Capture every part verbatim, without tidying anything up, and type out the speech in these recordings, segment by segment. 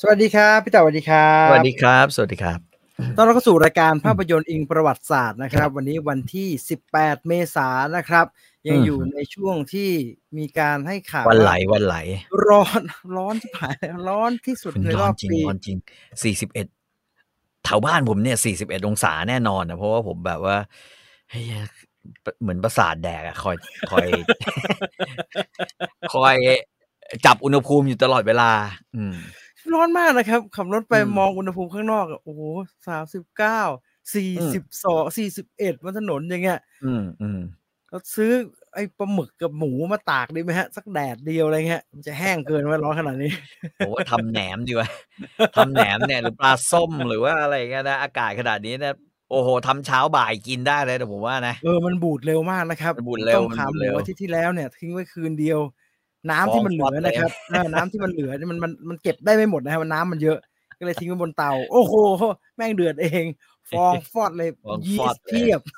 สวัสดีครับพี่เต่าสวัสดีครัสวัสบดีครับสวัสดีครับต้อนรับเข้าสู่รายการอืภาม พยนตร์อิงประวัติศาสตร์นะคครัรับบวันนี้วันที่สิบแปดเมษายนนะครับยังอยู่อือฮึในช่วงที่มีการให้ข่าววันไหว่าลวันไหลร้อนร้อนชิบหายร้อนที่สุดมันในร้อนจริงรอบปีร้อนจริงสี่สิบเอ็ดแถวบ้านผมเนี่ยสี่สิบเอ็ดองศาแน่นอนนะเพราะว่าผมแบบว่าเฮ้ยปเหมือนประสาทแดกอะคอยคอย คอยจับอุณหภูมิอยู่ตลอดเวลาอืมร้อนมากนะครับขับรถไปอืมมองอุณหภูมิข้างนอกอะโอ้โฮสามสิบเก้า สี่อืมสิบสองสี่สิบเอ็ดบนถนนอย่างเงี้ยอืมอืมเราซื้อไอ้ปลาหมึกกับหมูมาตากดีไหมครับสักแดดเดียวอะไรเงี้ยมันจะแห้งเกินไหมร้อนขนาดนี้ผมว่าทำแหนมดีกว่าทำแหนมเนี่ยหรือปลาส้มหรือว่าอะไรอย่างเงี้ยนะอากาศขนาดนี้นะโอ้โฮทำเช้าบ่ายกินได้เลยนะผมว่านะเออมันบูดเร็วมากนะครับมันบูดเร็วผมต้มขามันบูดเร็วหมูอาทิตย์ที่แล้วเนี่ยทิ้งไว้คืนเดียวน้ำฟองที่มันเหลืฟอดเลยอนะครับเออน้ำที่มันเหลือเนี่ยมันมันมันเก็บได้ไม่หมดนะครับน้ำมันเยอะก็เลยทิ้งไว้บนเตาโอ้โฮแม่งเดือดเองฟองฟอดเลยฟองฟยีอดเลยสต์เพียบ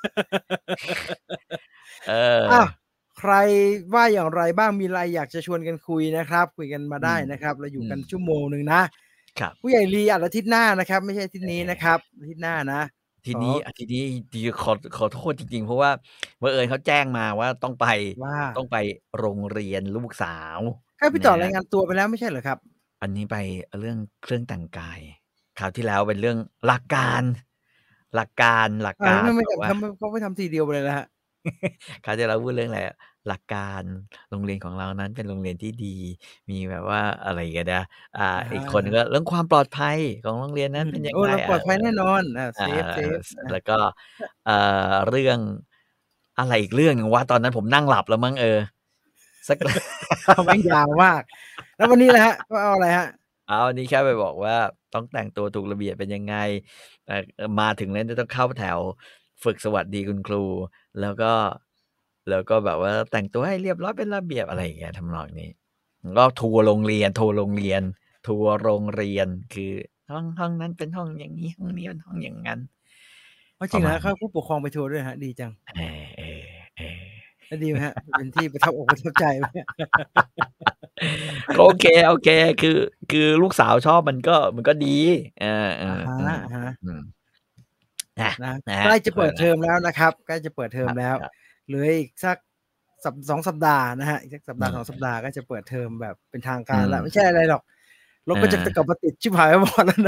เออ้าอวใครว่าอย่างไรบ้างมีอะไรอยากจะชวนกันคุยนะครับคุยกันมาอืมได้นะครับเราอยู่อืมกันชั่วโมงหนึ่งนะครับผู้ใหญ่ลีอัดอาทิตย์หน้านะครับไม่ใช่อาทิตย์นี้เอนะครับอาทิตย์หน้านะทีขอนี้อาทีนี้จริงๆขอขอโทษจริงๆเพราะว่าบังเอิญเขาแจ้งมาว่าต้องไปว่าต้องไปโรงเรียนลูกสาวให้พี่ต่อรายนะครับงานตัวไปแล้วไม่ใช่เหรอครับอันนี้ไปเรื่องเครื่องแต่งกายคราวที่แล้วเป็นเรื่องหลักการหลักการหลักอ้าวกาแล้วทำไมรแบบว่าทำไมเขาไม่ทำทีเดียวไปเลยล่ะครับคราวที่แล้วพูดเรื่องอะไรอะหลักการโรงเรียนของเรานั้นเป็นโรงเรียนที่ดีมีแบบว่าอะไรอย่างเงี้ยนะอ่าอะอีกคนก็ฮะเรื่องความปลอดภัยของโรงเรียนอืมนั้นเป็นยังไงอาโอ้เราปลอดภัยแน่นอนอาอ่าเซฟเซฟสอาแล้วก็เอ่อเรื่องอะไรอีกเรื่องหนึ่งวะตอนนั้นผมนั่งหลับแล้วมั้งเออสักอ้าวแม่งยาวมากแล้ววันนี้ล่ะครับว่าเอาอะไรครับอ้าวอันนี้แค่ไปบอกว่าต้องแต่งตัวถูกระเบียบเป็นยังไงเอ่อเอ่อมาถึงแล้วจะต้องเข้าแถวฝึกสวัสดีคุณครูแล้วก็แล้วก็แบบว่าแต่งตัวให้เรียบร้อยเป็นระเบียบอะไรอย่างเงี้ยทำนองนี้ก็ทัวร์โรงเรียนทัวร์โรงเรียนทัวร์โรงเรียนคือห้องห้องนั้นเป็นห้องอย่างงี้ห้องนี้เป็นห้องอย่างงั้นอ้าวจริงเหรอประมาณนี้ครับผู้ปกครองไปทัวร์ด้วยเหรอครับดีจังเออๆๆแล้วดีไหมครับเป็นที่ประทับอกประทับใจไหมก็โอเคโอเคคือคือลูกสาวชอบมันก็มันก็ดีเอออะฮะๆอืมอะฮะอืมนะนะนะคใกล้จะเปิดรับเทอมแล้วนะครับใกล้จะเปิดเทอครับมแล้วครับเหลืออีกสักสัปสองสัปดาห์นะครับอีกสักสัปอืดาห์สองสัปมดาห์ก็จะเปิดเทอมแบบเป็นทางอืการมแล้วไม่ใช่อะไรหรอกรถเอก็จะอจะกลับมาติดชิบหายไปหมดแล้วนะ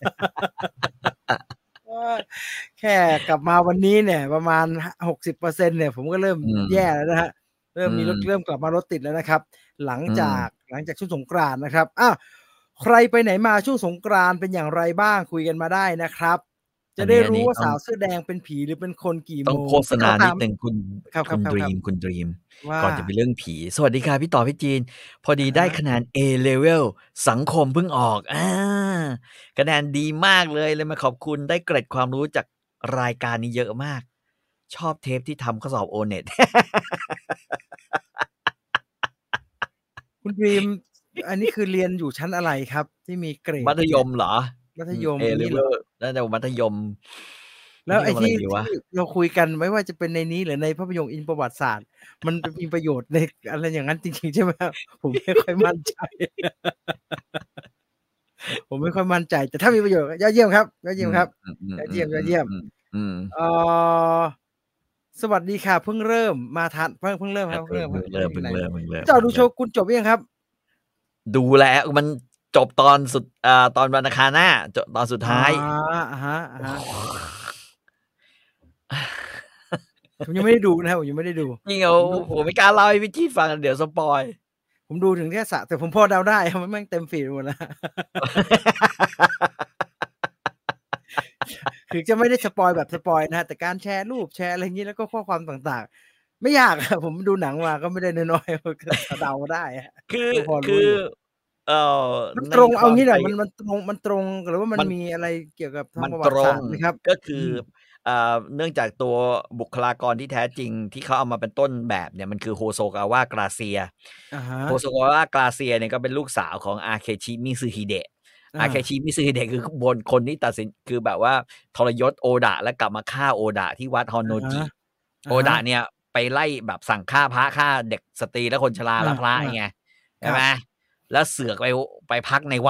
เออแค่กลับมาวันนี้เนี่ยประมาณหหกสิบเปอร์เซ็นต์เนี่ยผมก็เริ่มอืมแย่แล้วนะครับเริ่อืมมีรถเริ่มมกลับมารถติดแล้วนะครับหลังอืมจากหลังจากช่วงสงกรานต์นะครับอ้าวใครไปไหนมาช่วงสงกรานต์เป็นอย่างไรบ้างคุยกันมาได้นะครับอัจะได้นนี้อันนี้ต้องรู้ว่าสาวเสื้อแดงเป็นผีหรือเป็นคนกี่ต้องโมงโฆษณาพี่ต่อถามนิดหนึ่งคุณครับคุณดรีมๆคุณดรีมๆว่าก่อนจะไปเรื่องผีสวัสดีค่ะพี่ต่อพี่จีนพอดีอะฮะได้คะแนน A level สังคมเพิ่งออกอาคะแนนดีมากเลยเลยมาขอบคุณได้เกร็ดความรู้จากรายการนี้เยอะมากชอบเทปที่ทำข้อสอบ โอ เน็ตคุณดรีมอันนี้คือเรียนอยู่ชั้นอะไรครับที่มีเกรมัธยดเนี่ยมเหรอมัธอืมยม A อย่างงี้เหรอ level น่าจะมัธยมมัธยมอะไรแล้วไอ้ที่ที่ดีวะเราคุยกันไม่ว่าจะเป็นในนี้หรือในภาพยนตร์อิงประวัติศาสตร์มันจะมีประโยชน์ในอะไรอย่างงั้นจริงๆใช่ไหมครับผมไม่ค่อยมั่นใจผมไม่ค่อยมั่นใจแต่ถ้ามีประโยชน์ก็ยอดเยี่ยมครับยอดอืเยี่ยมมครับอืยอดเยี่ยมยอดเยี่ยมมๆๆๆๆอืมเอ่อสวัสดีค่ะเพิ่งเริ่มมาทันเพิ่งเพิ่งเริ่มอาครับเพิ่งเพิ่งเริ่มครับยังเพิ่งเริ่มไม่ถึงไหนเพิ่งเริ่มเพิ่งเริ่พี่ต่อดูโชมเพิ่งเริ่มกุนจบหรือยังครับดูแล้วมันจบตอนสุดอ่าตอนวันอังคารหน้าจบตอนสุดอ๋อท้ายอะฮโอ้ะโฮๆผมยังไม่ได้ดูนะครับผมยังไม่ได้ดูจริงเหรอผมดูผมผมไม่กล้าเล่าให้พี่จี้ฟังเดี๋ยวสปอยล์ผมดูถึงแค่สระแต่ผมพอเดาได้ครับมันแม่งเต็มฟีดไปหมดแล้ว คือจะไม่ได้สปอยล์แบบสปอยล์นะครับแต่การแชร์รูปแชร์อะไรงี้แล้วก็ข้อความต่างๆไม่ยากอะผมดูหนังมาก็ไม่ได้น้อยๆก็เดาได้อะคือก็พอคือรู้อยู่เอ่อมันในตรงความไปเอางี้ดีกว่ามันมันตรงมันตรงหรือว่ามันมันมีอะไรเกี่ยวกับทางมันประวัติศาตรงสตร์ไหมครับก็คืออืมอ่าเนื่องจากตัวบุคลากรที่แท้จริงที่เขาเอามาเป็นต้นแบบเนี่ยมันคือ Hosokawa Gracia อะฮะ Hosokawa Gracia เนี่ยก็เป็นลูกสาวของ Akechi Mitsuhide อา Akechi Mitsuhide คือบนคนที่ตัดสินคือแบบว่าทรยศโอดะและกลับมาฆ่าโอดะที่วัดอะฮะ Honnoji อะฮะโอดะเนี่ยไปไล่แบบสั่งฆ่าพระฆ่าเด็กสตรีและคนชราอาและพระอาไงครับใช่ไหมแล้วเสือกไปไปพักในวัด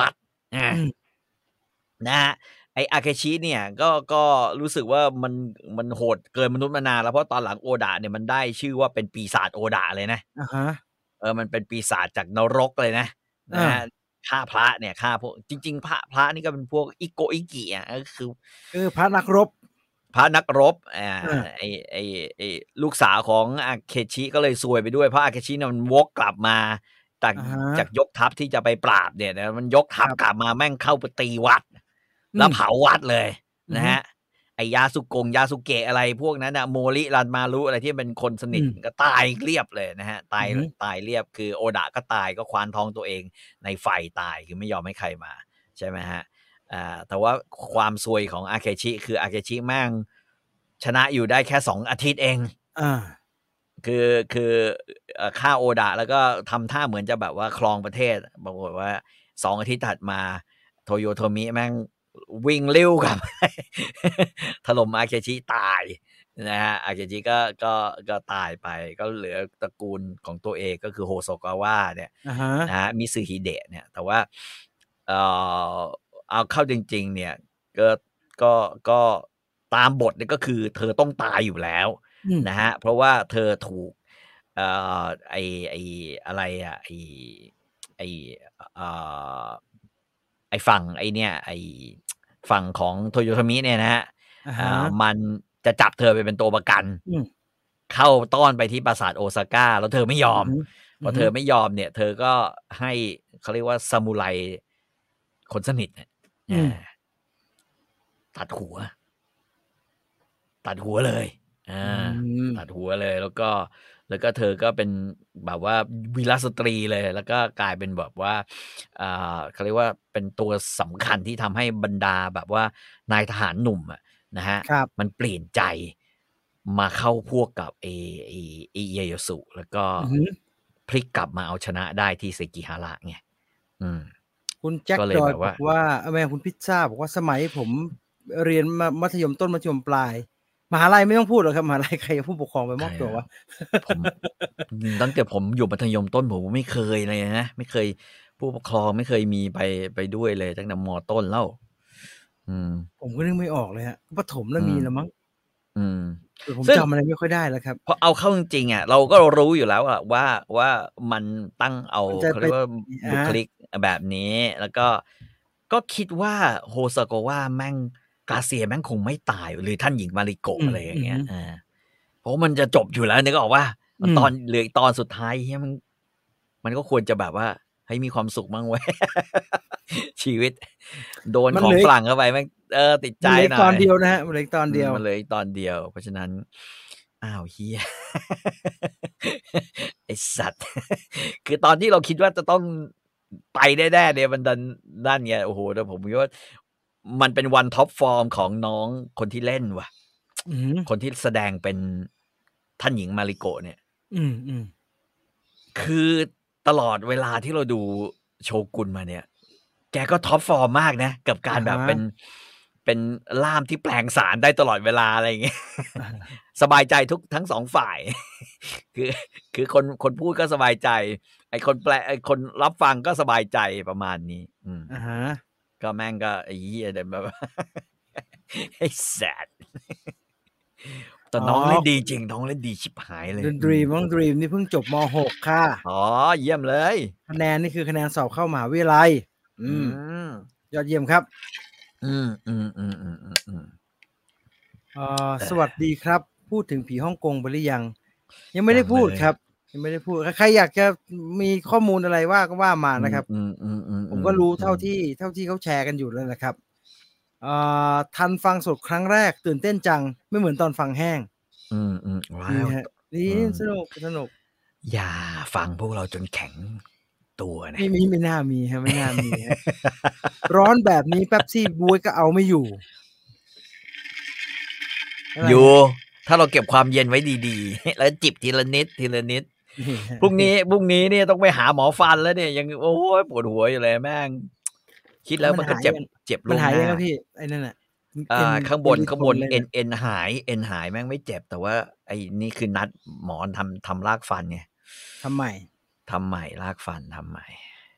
อาอืมนะฮะ ไอ้อาเคชิเนี่ย ก็ ก็รู้สึกว่ามัน มันโหดเกินมนุษย์มานานแล้ว เพราะตอนหลังโอดะเนี่ยมันได้ชื่อว่าเป็นปีศาจโอดะเลยนะอะฮะเออ มันเป็นปีศาจจากนรกเลยนะอนะฮะาฆ่าพระเนี่ย ฆ่าพวก จริง ๆ พระ พระนี่ก็เป็นพวกอิโกะอิกิอะ ก็คือคือพระนักรบพระนักรบ อ่าอาไอ้ ไอ้ ไอ้ลูกสาวของอาเคชิก็เลยซวยไปด้วย เพราะอาเคชิเนี่ยมันวกกลับมาจากอะฮจากะยกทัพที่จะไปปราบเนี่ยนะ มันยกทัพครับกลับมาแม่งเข้าไปตีวัดอืมแล้วเผาวัดเลยนอือะฮึครับ ไอ้ยาสุกง ยาสุเกะ อะไรพวกนั้นน่ะ โมริ รันมารุ อะไรที่เป็นคนสนิทอืมก็ตายเรียบเลยนะครับ ตอาืยอฮึตายเรียบ คือโอดะก็ตาย ก็คว้านท้องตัวเองในไฟตาย คือไม่ยอมให้ใครมา ใช่ไหมครับ อ่า แต่ว่าความซวยของอาเคชิ คืออาเคชิแม่งชนะอยู่ได้แค่ สอง อาทิตย์เองอาคือ คือ เอ่อ ฆ่าโอดะ แล้วก็ทำท่าเหมือนจะแบบว่าครองประเทศ ปรากฏว่า สอง อาทิตย์ถัดมา โทโยโทมิแม่งวิ่งลิ่ว กลับไป ถล่มอาเคชิตายนะครับ อาเคชิก็ ก็ ก็ตายไป ก็เหลือตระกูลของตัวเอง ก็คือ Hosokawa เนี่ยอะฮนะะครับ Mitsuhide เนี่ย แต่ว่า เอ่อ เอาเข้าจริง ๆ เนี่ย ก็ ก็ ก็ตามบทเนี่ย ก็คือเธอต้องตายอยู่แล้วอืมนะครับ เพราะว่าเธอถูก เอ่อ ไอ้ ไอ้ อะไรอะ ไอ้ ไอ้ เอ่อ ไอ้ฝั่งไอ้เนี่ย ไอ้ ฝั่งของโทโยโทมิเนี่ยนะครับอะฮอ่าะมันจะจับเธอไปเป็นตัวประกันอืมเข้าต้อนไปที่ปราสาทโอซาก้า แล้วเธอไม่ยอมอือฮึ อพือฮอเธึอไม่ยอมเนี่ย เธอก็ให้ เขาเรียกว่าซามูไรคนสนิทเนี่ยออืมา ตัดหัว ตัดหัวเลย ออืา ตมัดหัวเลย แล้วก็ แล้วก็เธอก็เป็นแบบว่าวีรสตรีเลย แล้วก็กลายเป็นแบบว่า อ่า เขาเรียกว่าเป็นตัวสำคัญที่ทำให้บรรดาแบบว่านายทหารหนุ่มอะนะครับครับมันเปลี่ยนใจมาเข้าพวกกับไอ้ ไอ้ ไอ้เอีเยสุ แล้วก็อือฮึพลิกกลับมาเอาชนะได้ที่ Sekihara ไง อืมคุณแจ็กค็เลดอยยแบบว่าบอกว่า เออ ไม่ คุณพิซซาบอกว่า สมัยผมเรียน ม มัธยมต้น มัธยมปลาย มหาลัยไม่ต้องพูดหรอกครับ มหาลัย ใครเอาผู้ปกครองไปใมครออบตัววะะผม อืม ตั้งแต่ผมอยู่มัธยมต้น ผมไม่เคยเลยนะ ไม่เคย ผู้ปกครองไม่เคยมีไป ไปด้วยเลยตั้งแต่ ม.ต้นแล้ว อืมผมก็นึกไม่ออกเลยครับ ประถมน่อืะมีมแล้วมั้งอืมแต่ผมซึ่จงำอะไรไม่ค่อยได้แล้วครับพอเอาเข้าจริง ๆ อะ เราก็รู้อยู่แล้วอะว่า ว่ามันตั้งเอามันจะไปเขาเรียกว่าอบุคาลิกแบบนี้ แล้วก็ ก็คิดว่า Hosokawa แม่ง Garcia แม่งคงไม่ตาย หรือท่านหญิง Mariko อือมะไรอย่อาืงเองี้ฮยึอา เพราะมันจะจบอยู่แล้ว นึกออกเปล่าอืมตอน เหลืออีกตอนสุดท้าย เหี้ย มัน มันก็ควรจะแบบว่า เฮ้ย มีความสุขบ้างเว้ย ชีวิต โดนมันเหลืออีกของฝรั่งเข้าไปแม่ง เออ ติดใมจันเหลืออีกหน่อยตอนเดียวนะครับ มันเหลืออีกตอนอืมเดียวมันเหลืออีกตอนเดียว เพราะฉะนั้น อ้าว เหี้ย ไอ้สัตว์ คือตอนที่เราคิดว่าจะต้องไปแน่ ๆ เนี่ย มันดันนั่นไง โอ้โฮ แต่ผมคิดว่า มันเป็นวันท็อปฟอร์มของน้องคนที่เล่นว่ะอือฮึคนที่แสดงเป็นท่านหญิง Mariko เนี่ยอืม ๆคือตลอดเวลาที่เราดูโชกุนมาเนี่ย แกก็ท็อปฟอร์มมากนะ กับกอาะฮรแบบเป็นะเป็นล่ามที่แปลงสารได้ตลอดเวลา อะไรอย่าง เงี้ยอะฮะสบายใจทุก ทั้ง สอง ฝ่าย คือ คือคน คนพูดก็สบายใจ ไอ้คนแปล ไอ้คนรับฟังก็สบายใจ ประมาณนี้ อืมอะฮะก็แม่งก็ ไอ้เหี้ย แต่แบบ ว่า ไอ้สัตว์ แต่อ๋อน้องเล่นดีจริง น้องเล่นดีชิบหายเลยดอืม Dream น้อง Dream นี่เพิ่งจบ ม. หก ค่ะอ๋อ เยี่ยมเลยคะแนนนี่คือคะแนนสอบเข้ามหาวิทยาลัย ออืืมมยอดเยี่ยมครับอืม อือ ๆ ๆ ๆ ๆเอ่อเอสวัสอดีครับ พูดถึงผีฮ่องกงไปหรือยัง? ยังไม่ยไดั้พูดครงเลยอับะยังไม่ได้พูด ใคร ๆ อยากจะ มีข้อมูลอะไรว่า ก็ว่ามาอืนะครับ ผมก็รู้เท่าม ๆ ๆ ๆ ๆที่ เท่าที่เขาแชร์กันอยู่นั่นแหละครับ อ่า ทันฟังสดครั้งแรก ตื่นเต้นจัง ไม่เหมือนตอนฟังแห้งอืม ๆ ว้ดีาวครับตดีอืมสนุก ๆอย่าฟังพวกเราจนแข็งตัวไนม่ะมี ไม่น่ามีครับ ไม่น่ามีครับ ร้อนแบบนี้เป๊ปซี่ บ๊วยก็เอาไม่อยู่ อะไรอยู่ครับ? ถ้าเราเก็บความเย็นไว้ดี ๆ แล้วจิบทีละนิด ทีละนิดนี่ครับพรุ่งนี้ พรุ่งนี้เนี่ยต้องไปหาหมอฟันแล้วเนี่ย ยัง โอ๊ย ปวดหัวอยู่เลยแม่ง คิดแล้มวันหมันก็ายเจ็บยัง? เจ็บมลั่นหายวงหน้ายังครับพี่? ไอ้นั่นน่ะอเ่อ็นา ข้างเบอ็นนรีข้างบนอะไรเอ็นน่ะเอ็นหาย เอ็นหายแม่งไม่เจ็บ แต่ว่าไอ้นี่คือนัดหมอทำ ทำรากฟันไงทำใหม่ทำใหม่ รากฟันทำใหม่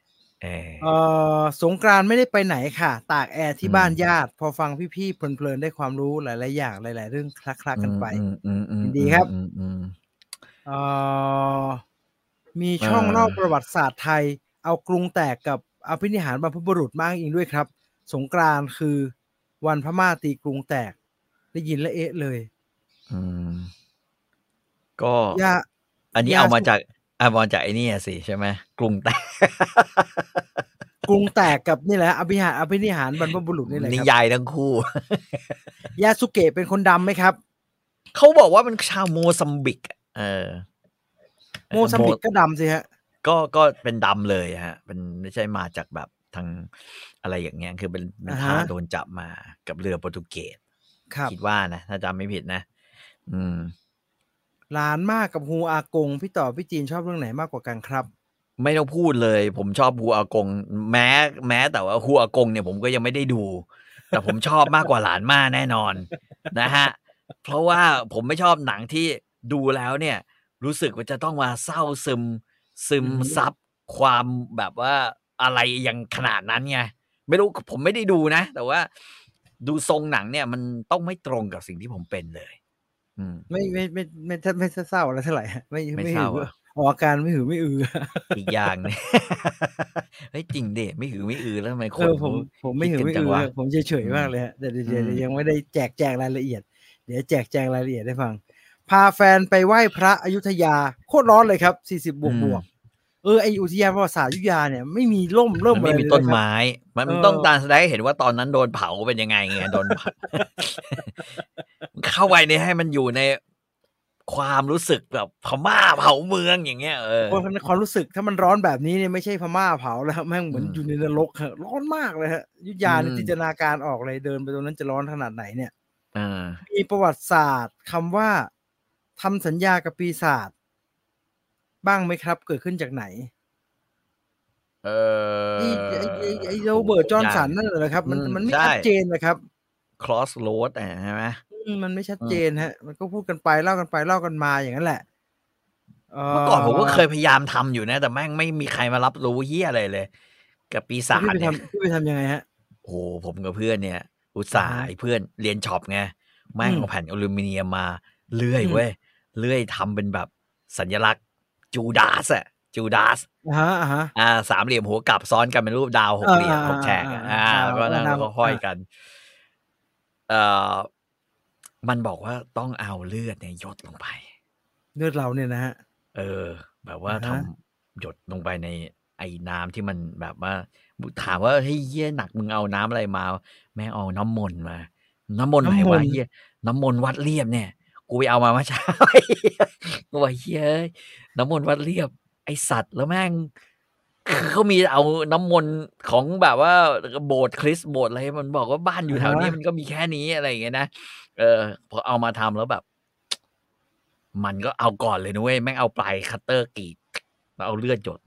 เออเอ่อ สงกรานต์ไม่ได้ไปไหนค่ะ ตากแอร์อที่ืบ้านมญาติ พอฟังพี่ ๆ เพลิน ๆ ได้ความรู้หลาย ๆ อย่าง หลาย ๆ เรื่องคละอืๆ กันไป ยินดีครับม ๆ ๆ ๆ ๆเอ่อ มีเช่องเล่าประออวัติศาสตร์ไทย เอากรุงแตกกับอภินิหารบรรพบุรุษมาอ้างอิงด้วยครับ สงกรานต์คือวันพม่าตีกรุงแตก ได้ยินแล้ว เอ๊ะ เลยอืม ก็ย่าอันนี้ย่เอาามาสุจาก เอามาจากไอ้นี่อะสิ ใช่ไหม กรุง แตกกรุงแตกกับนี่แหละครับ อภิหาร อภินิหารบรรพบุรุษนี่แหละนิครับยายทั้งคู่ยาสุเกะเป็นคนดำไหมครับ? เขาบอกว่าเป็นชาวโมซัมบิกอะ เออโมซัมบิกก็ดำสิครับก็ ก็เป็นดำเลยอะครับ เป็น ไม่ใช่มาจากแบบทาง อะไรอย่างเงี้ย คือเป็น เป็อนะทฮาะสโดนจับมากับเรือโปรตุเกสครับคิดว่านะ ถ้าจำไม่ผิดนะ อืมหลานมากกับฮูอากง พี่ต่อ พี่จีนชอบเรื่องไหนมากกว่ากันครับ? ไม่ต้องพูดเลย ผมชอบฮูอากง แม้ แม้แต่ว่าฮูอากงเนี่ยผมก็ยังไม่ได้ดู แต่ผมชอบมากกว่าหลานม่าแน่นอนนะครับ เพราะว่าผมไม่ชอบหนังที่ดูแล้วเนี่ย รู้สึกว่าจะต้องมาเศร้าซึม ซึมอือฮึซับความแบบว่าอะไรอย่างขนาดนั้นไง ไม่รู้ ผมไม่ได้ดูนะ แต่ว่าดูทรงหนังเนี่ยมันต้องไม่ตรงกับสิ่งที่ผมเป็นเลย อืมไม่ ไม่ ไม่ ไม่ ไม่เศร้า ๆ อะไรเท่าไรครับ ไม่ไม่ไม่เศรหื้าอเหรอ? ออกอาการไม่หือไม่อืออีกอย่างหนึ่ง เฮ้ย จริงดิ ไม่หือไม่อือ แล้วทำไมเออคนเผขาม ผมไคม่ิดกันจหือไม่อัืงวะ? อครับ ผมเฉย ๆอืมมากเลยครับ แต่เดี๋ยวอืมเดี๋ยวยังไม่ได้แจกแจงรายละเอียด เดี๋ยวแจกแจงรายละเอียดให้ฟัง พาแฟนไปไหว้พระอยุธยา โคตรร้อนเลยครับ สี่สิบอืบวกมๆ เออ ไอ้อุทยานประวัติศาสตร์อยุธยาเนี่ยไม่มีร่ม ร่มันไมมอะ่ไรเลยนมีต้นะครัไบม้ มันเออต้องการแสดงให้เห็นว่าตอนนั้นโดนเผาเป็นยังไงไง โดน เผา เข้าไปเนี่ยให้มันอยู่ในความรู้สึกแบบพม่าเผาเมือง อย่างเงี้ย เออคนในความรู้สึก ถ้ามันร้อนแบบนี้เนี่ยไม่ใช่พม่าเผาแล้วครับ แม่งเหอมืือนอยูม่ในนรกครับ ร้อนมากเลยครับ อยุธอืยานี่จินตมนาการออกเลย เดินไปตรงนั้นจะร้อนขนาดไหนเนี่ยเออมีประวัติศาสตร์คำว่า ทำสัญญากับปีศาจ บ้างไหมครับ เกิดขึ้นจากไหน? เอไอ้ ไอ้ ไอ้ ไอ้อ โอ้โฮ Robert ยาก Johnson นั่นเหรอครับอืมันมมันไมใ่ช่ชัดเจนน่ะครับ Crossroads อะ ใช่ไหม? อืม มันไม่ชัดอืมเจนครับ มันก็พูดกันไป เล่ากันไป เล่ากันมาอย่างงั้นแหละ เอ่เมื่อก่อนผมก็เคอยพยายามทำอยู่นะ แต่แม่งไม่มีใครมารับรู้เหี้ยอะไรเลย กับปีศแล้วาพี่ไจปเทนี่ยำ พี่ไปทำยังไงครับ? โอ้โฮ ผมกับเพื่อนเนี่ย อุตอสะ่าฮห์ะไอ้เพื่อนเรียนช็อปไง แมอื่งเอามแผ่นอลูมิเนียมมาเลื่อยอืมเว้ย เลื่อยทำเป็นแบบสัญลักษณ์ Judas อะ Judas อะฮะ ๆอา สามเหลี่ยมหัวกลับซ้อนกันเป็นรูปดาวหเออกเหลี่ยม หก แฉกอะ อาๆ ๆ ๆ ๆ ดาแลว้วก็เออนั่นดแาล้ววก็ห้ออยากัน เอ่อ มันบอกว่าต้องเอาเลือดเนี่ยหยดลงไปเลือดเราเนี่ยนะครับเออ แบบวอ่าะฮทะำหยดลงไปในไอ้น้ำที่มันแบบว่า มึ ถามว่า "เฮ้ย เหี้ย หนัก มึงเอาน้ำอะไรมา?" แม่งเอาน้ำมนต์มา "น้ำมนต์นไ้หนำมวะ?" นต "เ์หี้ย น้ำมนต์วัดเลียบเนี่ย กูไปเอามาเมื่อ เช้า" ไอ้เหี้ย กูบอก "เหี้ยเอ้ย น้ำมนต์วัดเลียบ ไอ้สัตว์" แล้วแม่ง คือเขามีเอาน้ำมนต์ของแบบว่า อ โบสถ์คริสต์ โบสถ์อะไร มันบอกว่าบ้านออยู่ะแถฮวนี้ะมันก็มีแค่นี้ อะไรอย่างเงี้ยนะ เออ พอเอามาทำแล้วแบบ มันก็เอาก่อนเลยนะเว้ย แม่งเอาปลายคัตเตอร์กรีด แล้วเอาเลือดหยด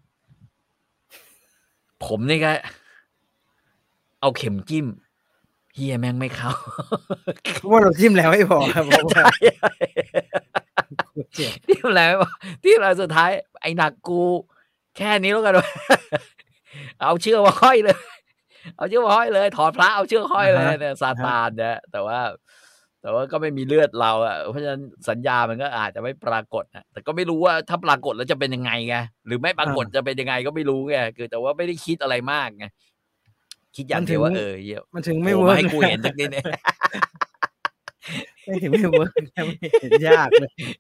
ผมนี่ก็ เอาเข็มจิ้ม เหี้ย แม่งไม่เข้าเพราะว่าเราทิ่มแล้วไม่พอครับ เพราะวใช่า่โคตรเจ็บทิ่มแล้วไม่พอ ทิ่มแล้วสุดท้าย ไอ้หนักกูแค่นี้แล้วกัน เอาเชือกมาห้อยเลย เอาเชือกมาห้อยเลย ถอดพระเอาเชือกห้ออยะเลฮยะเนี่ย ซาอะฮตะานเนี่ย แต่ว่า แต่ว่าก็ไม่มีเลือดเราอะ เพราะฉะนั้นสัญญามันก็อาจจะไม่ปรากฏอะ แต่ก็ไม่รู้ว่าถ้าปรากฏแล้วจะเป็นยังไงไง หรือไม่ปราอกฏาจะเป็นยังไงก็ไม่รู้ไง คือแต่ว่าไม่ได้คิดอะไรมากไง คิดอมย่ัางเดนถีึงยวว่า เออ เหี้ยมันถึงโไผมล่่เวิมรา์กให้ไงกูเห็นสักนิดหนึ่งไม่ถึง ไม่เวิร์ก ไม่เห็นยากเลย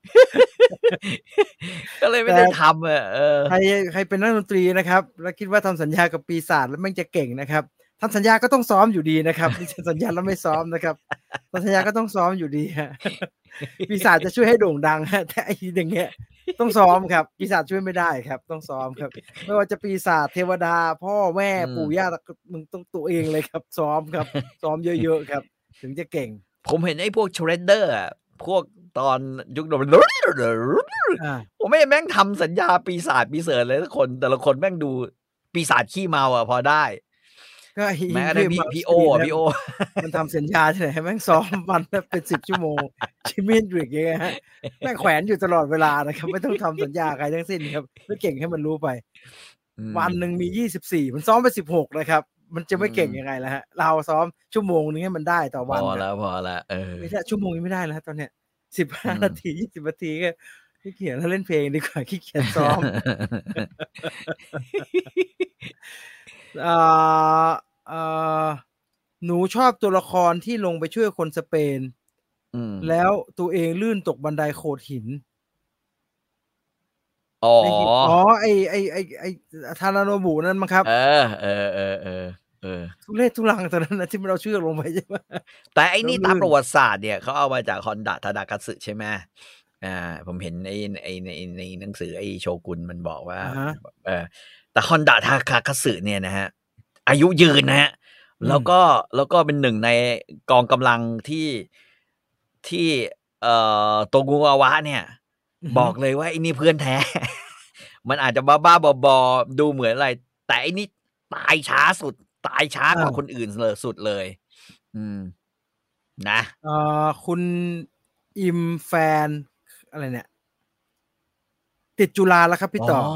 ก็เลยแไตม่่ได้ทำอะ เออใคร ใครเป็นนักดนตรีนะครับ แล้วคิดว่าทำสัญญากับปีศาจแล้วแม่งจะเก่งนะครับ ทำสัญญาก็ต้องซ้อมอยู่ดีนะครับ ไม่ใช่สัญญาแล้วไม่ซ้อมนะครับ ทำสัญญาก็ต้องซ้อมอยู่ดีครับ ปีศาจจะช่วยให้โด่งดังครับ แต่ไอ้อย่างเงี้ยต้องซ้อมครับ ปีศาจช่วยไม่ได้ครับ ต้องซ้อมครับ ไม่ว่าจะปีศาจ เทวดา พ่อแม่อืปู่มย่า ต ก มึงต้องตัวเองเลยครับ ซ้อมครับ ซ้อมเยอะ ๆ ครับ ถึงจะเก่งผมเห็นไอ้พวก Shredder อะ พวกตอนยุคอาผมไม่เห็นแม่งทำสัญญาปีศาจปีเสิร์ชเลยสักคน แต่ละคนแม่งดูปีศาจขี้เมาอะพอได้ก็ไอ้แม้กระทั่งพี่ พี่โอ้ Infamous อะนะพี่โอ้มันทำสัญญาที่ไหนให้แม่งซ้อมวันละเป็น สิบ ชั่วโมง Jimi Hendrix อย่างเงี้ยครับ แม่งแขวนอยู่ตลอดเวลานะครับ ไม่ต้องทำสัญญากับใครทั้งสิ้นครับ ก็เก่งให้มันรู้ไปวันหนึ่งมียี่สิบสี่มันซ้อมไปสิบหกนะครับมันจะไม่เก่งยังไงล่ะฮะเราซ้อมชั่วโมงนึงให้มันได้ต่อวันพอแล้วพอแล้วเออไม่ใช่ชั่วโมงนี้ไม่ได้แล้วตอนเนี้ยสิบห้านาทียี่สิบนาทีก็ขี้เกียจแล้วเล่นเพลงดีกว่าขี้เกียจซ้อมอ่าอ่าหนูชอบตัวละครที่ลงไปช่วยคนสเปนแล้วตัวเองลื่นตกบันไดโขดหินอ๋ออ๋อไอไอไอไอทาราโนบุนั่นมั้งครับเออเออเออเออเออทุเรศทุลังตอนนั้นนะที่มันเอาเชือกลงไปใช่ไหมแต่ไอ้นี่ตามประวัติศาสตร์เนี่ยเขาเอามาจากฮอนดะทาดาคัตสึใช่ไหมอ่าผมเห็นในในในในหนังสือไอโชกุนมันบอกว่าเออแต่ฮอนดะทาดาคัตสึเนี่ยนะฮะอายุยืนนะฮะแล้วก็แล้วก็เป็นหนึ่งในกองกำลังที่ที่เอ่อโตกุกาวะเนี่ยบอกเลยว่าไอ้นี่เพื่อนแท้ มันอาจจะบ้าๆบอๆดูเหมือนอะไรแต่ไอ้นี่ตายช้าสุดตายช้ากว่าคนอื่นเลยสุดเลย อืมนะเอ่อคุณอิมแฟนอะไรเนี่ยติดจุฬาแล้วครับพี่ต่อ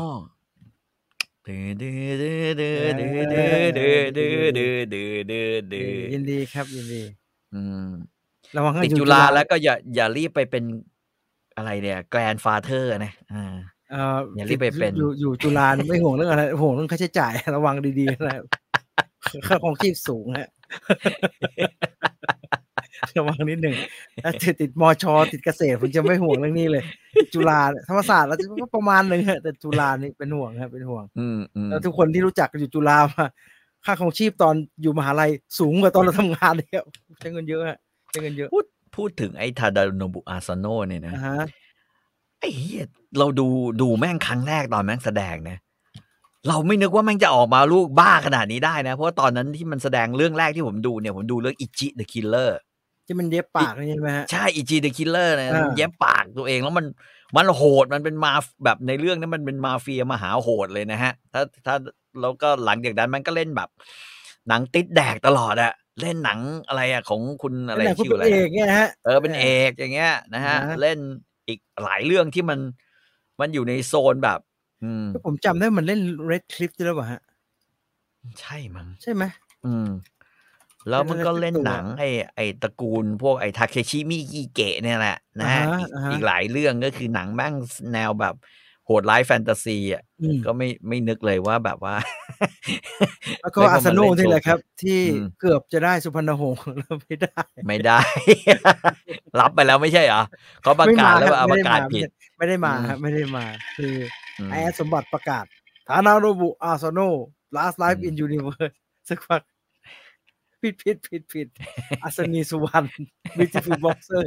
ยินดีครับยินดีอืมระวังติดจุฬาแล้วก็อย่าอย่ารีบไปเป็นอะไรเนี่ยแกรนด์ฟาเธอร์นะอ่าเอ่ออย่ารีบไปเป็นอยู่อยู่จุฬาไม่ห่วงเรื่องอะไรห่วงเรื่องค่าใช้จ่ายระวังดีๆนะค่าของชีพสูงฮะระวังนิดหนึ่งถ้าติดมชติดเกษตรผมจะไม่ห่วงเรื่องนี้เลยจุฬาธรรมศาสตร์เราจะประมาณนึงฮะแต่จุฬานี่เป็นห่วงครับเป็นห่วงแล้วทุกคนที่รู้จักอยู่จุฬามาค่าของชีพตอนอยู่มหาลัยสูงกว่าตอนเราทำงานเลยใช้เงินเยอะฮะใช้เงินเยอะพูดพูดถึงไอ้ทาดาโนบุอาซาโนะเนี่ยนะไอ้เหี้ยเราดูดูแม่งครั้งแรกตอนแม่งแสดงนะเราไม่นึกว่าแม่งจะออกมาลูกบ้าขนาดนี้ได้นะเพราะตอนนั้นที่มันแสดงเรื่องแรกที่ผมดูเนี่ยผมดูเรื่องอิจิ The Killer ที่มันเย็บปากใช่ไหมฮะใช่อิจิ The Killer เนี่ยเย็บปากตัวเองแล้วมันมันโหดมันเป็นมาแบบในเรื่องนั้นมันเป็นมาเฟียมหาโหดเลยนะฮะถ้าถ้าแล้วก็หลังจากนั้นมันก็เล่นแบบหนังติดแดกตลอดอะเล่นหนังอะไรอะของคุณอะไรชื่ออะไรเอกเนี่ยฮะเออเป็นเอกอย่างเงี้ยนะฮะเล่นอีกหลายเรื่องที่มันมันอยู่ในโซนแบบอืมผมจำได้มันเล่น Red Cliff ด้วยป่ะฮะใช่มั้งใช่ไหมอืมแล้วมันก็เล่นหนังไอ้ไอ้ตระกูลพวกไอ้ทาเคชิมิกิเกะเนี่ยแหละนะฮะอีกหลายเรื่องก็คือหนังแม่งแนวแบบโหดร้ายแฟนตาซีอ่ะก็ไม่ไม่นึกเลยว่าแบบว่าแล้วก็อาสนุนี่แหละครับที่เกือบจะได้สุพรรณหงษ์แล้วไม่ได้ไม่ได้รับไปแล้วไม่ใช่เหรอเขาประกาศแล้วว่าประกาศผิดไม่ได้มาครับไม่ได้มาคือไอ้สมบัติประกาศทานาโนบุอาซาโนะ last life in universe สักพักผิดผิดผิดผิดอัศนีสุวรรณ beautiful boxer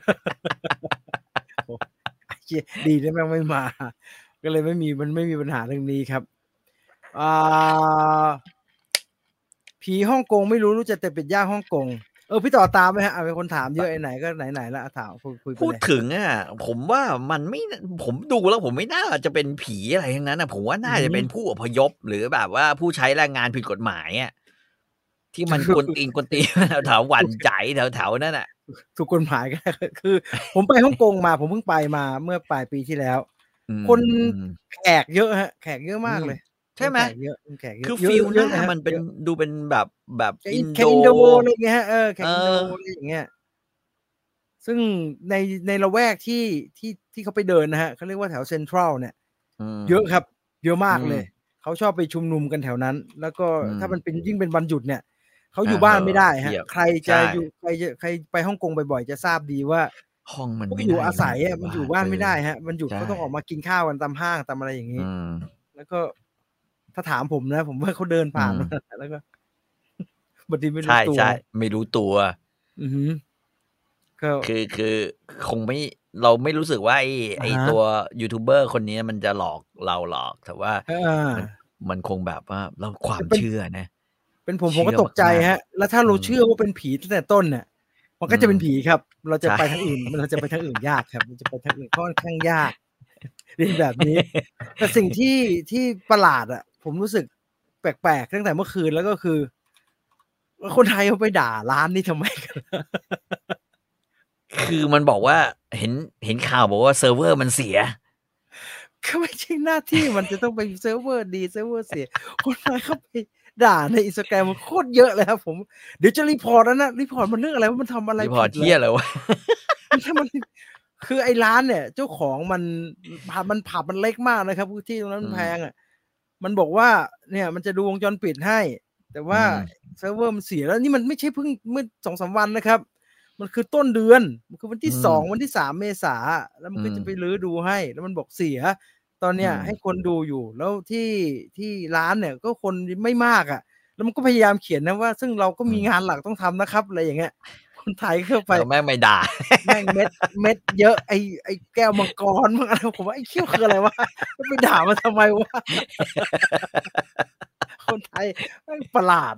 ดีนะแม่งไม่มาก็เลยไม่มีมันไม่มีปัญหาเรื่องนี้ครับอ่าผีฮ่องกงไม่รู้รู้จักแต่เป็ดย่างฮ่องกงเออพี่ต่อตามไหมฮะเป็นคนถามเยอะไอ้ไหนก็ไหนๆแล้วถามคุยพูดถึงอ่ะผมว่ามันไม่ผมดูแล้วผมไม่น่าจะเป็นผีอะไรทั้งนั้นนะผมว่าน่าจะเป็นผู้อพยพหรือแบบว่าผู้ใช้แรงงานผิดกฎหมายอ่ะที่มันกวนตีนกวนตีนแถวหวันใจแถวๆนั่นแหละถูกกฎหมายก็คือผมไปฮ่องกงมาผมเพิ่งไปมาเมื่อปลายปีที่แล้วคนแขกเยอะฮะแขกเยอะมากเลยใช่ไหมเยอะแขกเยอะคือฟิลหน้ามันเป็นดูเป็นแบบแบบอินโดอินโดอะไรเงี้ยเออแขกอินโดอะไรอย่างเงี้ยซึ่งในในละแวกที่ที่ที่เขาไปเดินนะฮะเขาเรียกว่าแถวเซ็นทรัลเนี่ยเยอะครับเยอะมากเลยเขาชอบไปชุมนุมกันแถวนั้นแล้วก็ถ้ามันเป็นยิ่งเป็นวันหยุดเนี่ยเขาอยู่บ้านไม่ได้ฮะใครจะอยู่ใครจะใครไปฮ่องกงบ่อยๆจะทราบดีว่าห้องมันไม่อยู่อาศัยอ่ะมันอยู่บ้านไม่ได้ฮะมันหยุดเขาต้องออกมากินข้าวกันตามห้างตามอะไรอย่างนี้แล้วก็ถ้าถามผมนะผมว่าเขาเดินผ่านแล้วก็บางทีไม่รู้ตัวใช่ๆไม่รู้ตัวอือฮึก็คือคือคงไม่เราไม่รู้สึกว่าไอ้ไอ้ตัวยูทูบเบอร์คนนี้มันจะหลอกเราหรอกแต่ว่ามันมันคงแบบว่าเราความเชื่อนะเป็นผมผมก็ตกใจฮะแล้วถ้าเราเชื่อว่าเป็นผีตั้งแต่ต้นเนี่ยมันก็จะเป็นผีครับเราจะไปทางอื่นเราจะไปทางอื่นยากครับมันจะไปทางอื่นค่อนข้างยากเรื่องแบบนี้แต่สิ่งที่ที่ประหลาดอ่ะผมรู้สึกแปลกๆตั้งแต่เมื่อคืนแล้วก็คือคนไทยเขาไปด่าร้านนี้ทำไมกันคือมันบอกว่าเห็นเห็นข่าวบอกว่าเซิร์ฟเวอร์มันเสียก็ไม่ใช่หน้าที่มันจะต้องไปเซิร์ฟเวอร์ดีเซิร์ฟเวอร์เสียคนมาเข้าไปด่าใน Instagram มันโคตรเยอะเลยครับผมเดี๋ยวจะรีพอร์ตแล้วนะรีพอร์ตมันเรื่องอะไรว่ามันทำอะไรรีพอผิร์ตดเหรเหี้ยออะไรวะถ้ามันคือไอ้ร้านเนี่ย เจ้าของมันผับมันผับมันเล็กมากนะครับพื้นที่ตรงนั้นอืมันมแพงอะมันบอกว่า เนี่ย มันจะดูวงจรปิดให้ แต่อืว่าม เซิร์ฟเวอร์มันเสียแล้วนี่มันไม่ใช่เพิ่งเมื่อ สองสาม วันนะครับ มันคือต้นเดือน มันคือวันอืที่ สองมวันที่ สาม เมษา แล้วมัอืนก็จะมไปรื้อดูให้ แล้วมันบอกเสีย ตอนเนี้ยอืมให้คนดูอยู่ แล้วที่ ที่ร้านเนี่ย ก็คนไม่มากอะ แล้วมันก็พยายามเขียนนะว่า ซึ่งเราก็มีอืมงานหลักต้องทำนะครับ อะไรอย่างเงี้ย คนไทยเข้าไปแล้วแม่งไม่ด่าแม่งเม็ด เม็ดเยอะ ไอ้ ไอ้แก้วมังกร มั่ง อะไร ผมว่าไอ้เหี้ยคืออะไรวะ แล้วไปด่ามันทำไมวะ คนไทยแม่งประหลาด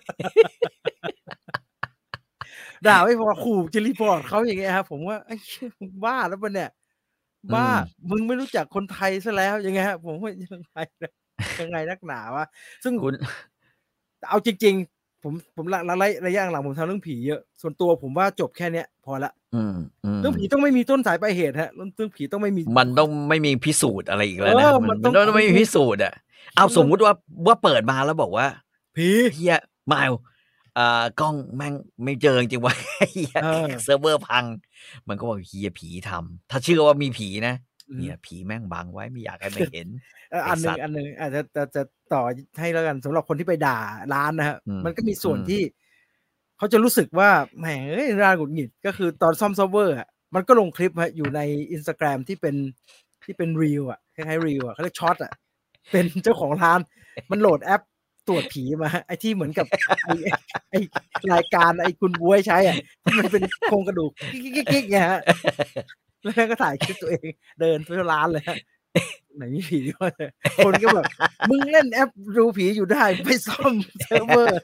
ด่าไม่พอขู่จะรีพอร์ตเขา อย่างเงี้ยครับ ผมว่า ไอ้เหี้ย มึงบ้าแล้วเปล่าเนี่ยอืบ้ามมึงไม่รู้จักคนไทยเสียแล้ว อย่างเงี้ยครับ ผมว่า ยังไงนะ ยังไงนักหนาวะ ซึ่งคุณเอาจริง ๆ ผม ผม ระ ระ ระยะหลัง ๆ ผมทำเรื่องผีเยอะ ส่วนตัวผมว่าจบแค่เนี้ยพอแล้วอืม อืเรื่องผีมต้องไม่มีต้นสายปลายเหตุครับ เรื่อง เรื่องผีต้องไม่มีมันต้องไม่มีพิสูจน์อะไรอีกเอแล้วนะอมันมันมตั้องนต้องไม่มีพิสูจน์อะ อ้าวมันสมมุติว่า ว่าเปิดมาแล้วบอกว่าผีเหี้ย Miles อ่า กล้องแม่งไม่เจอจริง ๆ ว่ะ ไอ้เหี้ยเออเซิร์ฟเวอร์พัง มันก็บอก เหี้ย ผีทำ ถ้าเชื่อว่ามีผีนะอือเนี่ยผีแม่งบังไว้ไม่อยากให้มันเห็นเออไอ้อันหนสึ่ังตว์อันหนึ่งอาจจะ จะ จะต่อให้แล้วกัน สำหรับคนที่ไปด่าร้านนะครับอืมมันก็มีสอื่วนมที่เขาจะรู้สึกว่า แหมเอ้ย น่าหงุดหงิด ก็คือตอนซ่อมเซิร์ฟเวอร์อะ มันก็ลงคลิปครับ อยู่ใน Instagram ที่เป็น ที่เป็น Reel อะ คล้ายๆ Reel อะ เขาเรียกช็อตอะ เป็นเจ้าของร้าน มันโหลดแอปตรวจผีมาครับ ไอ้ที่เหมือนกับ ไอ้ ไอ้ รายการไอ้คุณบ๊วยใช้อะ ที่มันเป็นโครงกระดูก กิ๊ก ๆ ๆ ๆ เงี้ยครับ แล้วแม่งก็ถ่ายคลิปตัวเองเดินไปทั่วร้านเลยครับ ไหนมีผีวะ คนก็แบบ มึงเล่นแอปดูผีอยู่ได้ ไปซ่อมเซิร์ฟเวอร์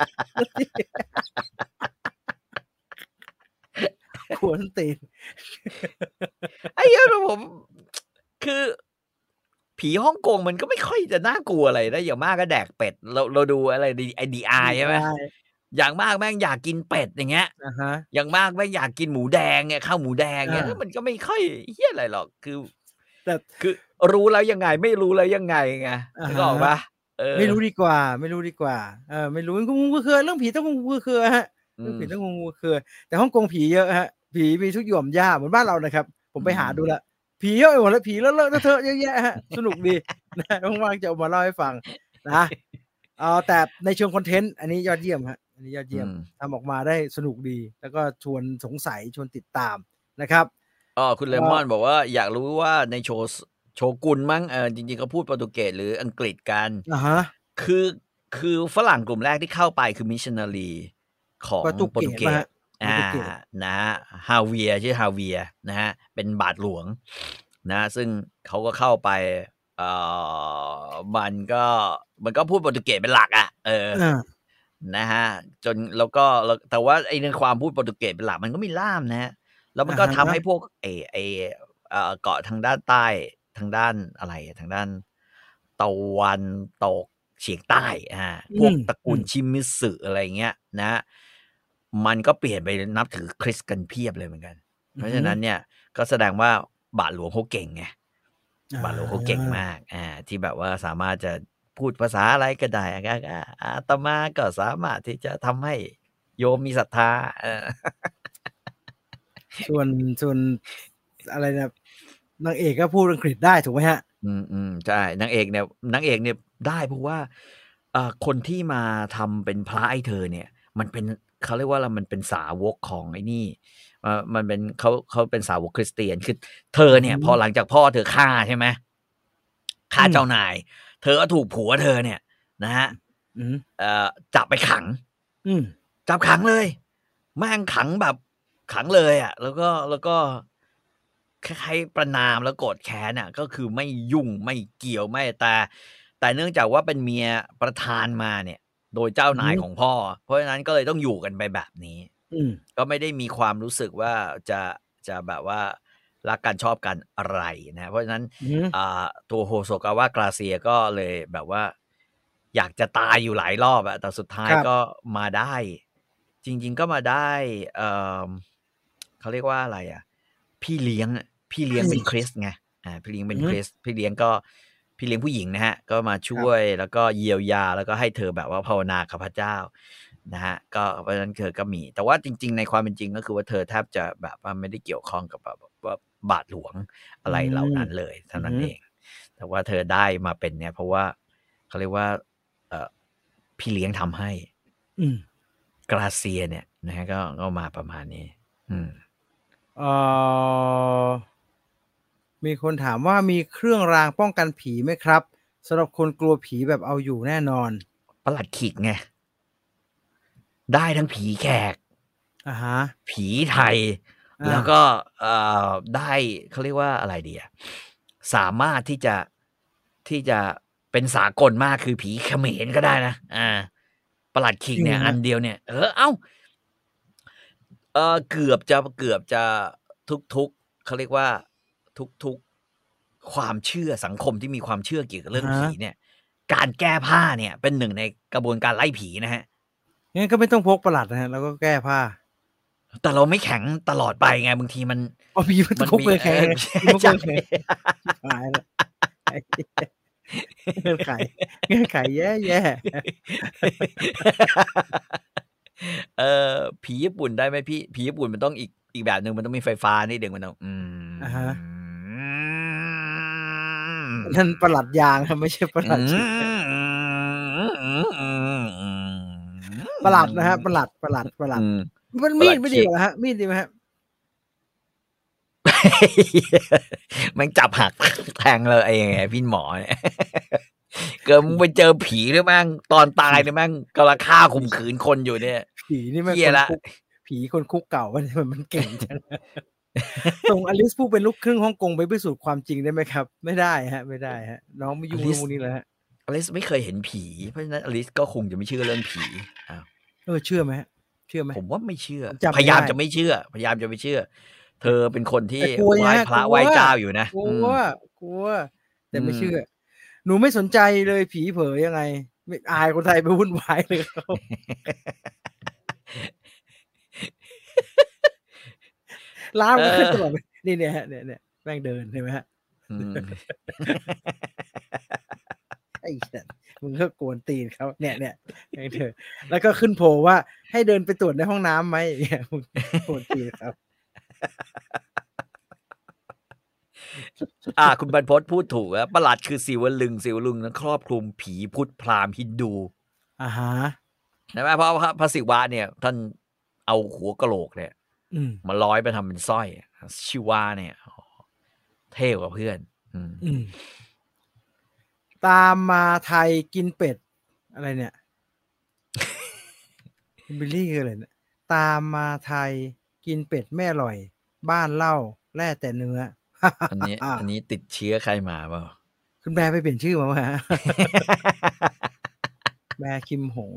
กวนตีนไอ้เหี้ย แล้วผม คือ ผีฮ่องกงมันก็ไม่ค่อยจะน่ากลัวอะไรนะ อย่างมากก็แดกเป็ด เรา เราดูอะไร D ไอ้ ดี อาร์ ใช่ไหมดี อาร์อย่างมากแม่งอยากกินเป็ด อย่างเงี้ยอะฮะอย่างมากแม่งอยากกินหมูแดงเนี่ย ข้าวหมูแดงเงี้ยอามันก็ไม่ค่อยเหี้ยอะไรหรอก คือแต่คือรู้แล้วยังไง ไม่รู้แล้วยังไงไงอะนึกฮะออกเปล่า? เออไม่รู้ดีกว่า ไม่รู้ดีกว่า เออ ไม่รู้ งู ๆ เครือ ๆ เรื่องผีต้องงู ๆ เครือ ๆ ครับอืเรื่องผีมต้องงู ๆ เครือ ๆ แต่ฮ่องกงผีเยอะครับ ผีมีทุกหย่อมหญ้าเหมือนบ้านเรานะครับ ผมอืไปหาดูมแล้ว ผีเยอะไปหมดเลย ผีเลอะ ๆ เทอะ ๆ เยอะแยะครับ สนุกดี นะ ว่าง ๆ จะเอามาเล่าให้ฟังนะ เอ่อ แต่ในเชิงคอนเทนต์ อันนี้ยอดเยี่ยมครับ อันนี้ยอดอืเยี่ยมมทำออกมาได้สนุกดี แล้วก็ชวนสงสัย ชวนติดตามนะครับอ้อ คุณเอ่อ Lemon บอกว่า อยากรู้ว่าในโช ส โชกุนมั้ง เออ จริง ๆ เขาพูดโปรตุเกสหรืออังกฤษกันอะฮะคือ คือฝรั่งกลุ่มแรกที่เข้าไปคือ Missionary ของโปรตุโปรตุเกสเกสเปล่าครับ? โปรอาตุเกสนะครับ Javier ชื่อ Javier นะครับ เป็นบาทหลวงนะ ซึ่งเขาก็เข้าไป เอ่อ มันก็ มันก็พูดโปรตุเกสเป็นหลักอะ เอออานะครับ จน แล้วก็ แล้ว แต่ว่าไอ้ในความพูดโปรตุเกสเป็นหลัก มันก็มีล่ามนะครับ แล้วมัอนะก็ทำให้ฮะพวกไอ้ ไอ้ เอ่อ เกาะทางด้านใต้ ทางด้านอะไรอะ ทางด้านตะวันตกเฉียงใต้ อาอืพวกมตระกูลอืมชิมิสึ อะไรอย่างเงี้ยนะ มันก็เปลี่ยนไปนับถือคริสต์กันเพียบเลยเหมือนกันอเืพราอะฮฉะึนั้นเนี่ย ก็แสดงว่าบาทหลวงเขาเก่งไงอาบาทหลวงเขาเก่งมาก อา ที่แบบว่าสามารถจะพูดภาษาอะไรก็ได้ อา อา อาตมาก็สามารถที่จะทำให้โยมมีศรัทธา เออส่วน ส่วน อะไรนะ นางเอกก็พูดอังกฤษได้ถูกไหมครับ? อืม ๆ ใช่ นางเอกเนี่ย นางเอกเนี่ยได้เพราะว่า อ่า คนที่มาทำเป็นพระให้เธอเนี่ย มันเป็น เขาเรียกว่าอะไร มันเป็นสาวกของไอ้นี่ เอ่อ มันเป็น เขา เขาเป็นสาวกคริสเตียน คือเธออือฮเนี่ยพึอหลังจากพ่อเธอฆ่าใช่ไหมอฆ่าืเจ้ามนาย เธอก็ถูกผัวเธอเนี่ยนะครับอือฮึเอ่อ จับไปขังอืมจับขังเลย แม่งขังแบบขังเลยอะ แล้วก็ แล้วก็ คล้าย ๆ ประณามแล้วโกรธแค้นอะ ก็คือไม่ยุ่ง ไม่เกี่ยว ไม่แต่ แต่เนื่องจากว่าเป็นเมียประธานมาเนี่ย โดยเจ้าอือฮนายึของพ่อ เพราะฉะนั้นก็เลยต้องอยู่กันไปแบบนี้อืมก็ไม่ได้มีความรู้สึกว่าจะ จะแบบว่ารักกันชอบกันอะไรนะ เพราะฉะนั้นอือฮึอ่า ตัว Hosokawa Glacier ก็เลยแบบว่าอยากจะตายอยู่หลายรอบอะ แต่สุดท้ายครับก็มาได้ จริง ๆ ก็มาได้ เอ่อ เขาเรียกว่าอะไรอะ พี่เลี้ยงอะ พี่เลี้ยงอืมเป็นคริสต์ไงอ่าพี่เลี้ยงเป็อืนอฮึคริสต์พี่เลี้ยงก็พี่เลี้ยงผู้หญิงนะฮะก็มาช่ครัวบยแล้วก็เยียวยาแล้วก็ให้เธอแบบว่าภาวนากับพระเจ้านะฮะก็เพราะฉะนั้นเธอก็มี แต่ว่าจริง ๆ ในความเป็นจริงก็คือว่าเธอแทบจะแบบว่าไม่ได้เกี่ยวข้องกับแบบว่าบาทหลวงอะอืไรเหล่าม นั้นเลยอเท่าอือนั้ฮึนเอง แต่ว่าเธอได้มาเป็นเนี่ย เพราะว่าเขาเรียกว่า เอ่อ พี่เลี้ยงทำให้อืม Gracia เนี่ยนะฮะ ก็ ก็มาประมาณนี้ อืมเอ่อ มีคนถามว่า มีเครื่องรางป้องกันผีไหมครับ? สำหรับคนกลัวผีแบบเอาอยู่แน่นอนประหลัดขิกไง ได้ทั้งผีแขกอะฮะผีไทยอแล้วาก็ เอ่อ ได้ เขาเรียกว่าอะไรดีอะ สามารถที่จะ ที่จะเป็นสากลมาก คือผีเขมรก็ได้นะ อา ประหลัดขิจริงกเนี่เหรอครยอับ? นเดียวเนี่ย เออ อ้าว เอ่อ เกือบจะ เกือบจะทุก ๆ เขาเรียกว่า ทุก ๆ ความเชื่อ สังคมที่มีความเชื่อเกี่ยวกับอเระื่องฮผีะเนี่ย การแก้ผ้าเนี่ยเป็นหนึ่งในกระบวนการไล่ผีนะครับงั้นก็ไม่ต้องพกประหลัดนะครับ เราก็แก้ผ้าแต่เราไม่แข็งตลอดไปไง บางทีมันอ๋อ ผีมันมจะันพกมีไปเแออข็งยังไง? ใช่ผีพกใชไป่แข็ง ชิบหายแล้ว ไอ้เหี้ย เงื่อนไข เงื่อนไขแย่ ๆเอ่อ ผีญี่ปุ่นได้ไหมพี่? ผีญี่ปุ่นมันต้องอีก อีกแบบหนึ่ง มันต้องมีไฟฟ้านิดหนึ่ง มันต้อง อือะฮะมนั่นประหลัดยางครับ ไม่ใช่ประอหลัดขิกครับ ประหลัดนะครับ ประหลัด ประหลัด ประหลัืดมมันมประหีลัดขดไม่ดีิกกว่าเหรอครับ มีดดีไหมครับ? แม่งจับหัก แทงเลยไอ้ ไอ้พี่หมอเนี่ย เกิดมึงไปเจอผีแล้วแม่งตอนตายเนี่ยแม่งกำลังฆ่าข่มขืนคนอยู่เนี่ยผีนี่เแมห่งี้ยแล้วคนคุก ผีคนคุกเก่า ทำไมมันเก่งจัง ส่งอลิซผู้เป็นลูกครึ่งฮ่องกงไปพิสูจน์ความจริงได้ไหมครับ ไม่ได้ครับ ไม่ได้ครับ น้องไม่ยุ่งเรื่องพวกนี้เลยครับอลิซไม่เคยเห็นผี เพราะฉะนั้นอลิซก็คงจะไม่เชื่อเรื่องผี อ้าวเออ เชื่อไหมครับ เชื่อไหม? ผมว่าไม่เชื่อผมจำไมพย่ายไาดม้จะไม่เชื่อ พยายามจะไม่เชื่อ เธอเป็นคนทแีต่่กลัวไหไวง้ครับพระกลัวไหว้เจ้าอยู่นะกลัอืวมกลัว แตอ่ืไม่เชื่อมหนูไม่สนใจเลยผีเผลอยังไง ไม่อายคนไทยไปวุ่นวายเลยกับเขา ร้านเมันก็ขึ้นตลอออดเลย นี่เนี่ยครับ เนี่ย ๆ แม่งเดิน เห็นไหมครับอืมไอ้สัตว์ มึงก็กวนตีนเขา เนี่ย ๆ ให้เธอ แล้วก็ขึ้นโพลว่า ให้เดินไปตรวจในห้องน้ำไหม อย่างเงี้ย มึงกวนตีนเขาอา คุณบรรพตพูดถูกแล้ว ประหลัดคือศิวลึง ศิวลึงนั้นครอบคลุมผี พุทธ พราหมณ์ ฮินดูอะฮะใช่ไหม เพราะว่าพระศิวะเนี่ยท่านเอาหัวกะโหลกเนี่ยอืมมาร้อยไปทำเป็นสร้อย ศิวะเนี่ย อ๋อ เท่กว่าเพื่อน อืมอืม ตามมาไทยกินเป็ด อะไรเนี่ย? คุณบิลลี่คืออะไรเนี่ย? ตามมาไทยกินเป็ดไม่อร่อย บ้านเหล้าแล่แต่เนื้ออันนี้ อันนี้ติดเชื้อใครมาเปล่า? คุณแบร์ไปเปลี่ยนชื่อมาเปล่าครับ? แบร์ คิมหง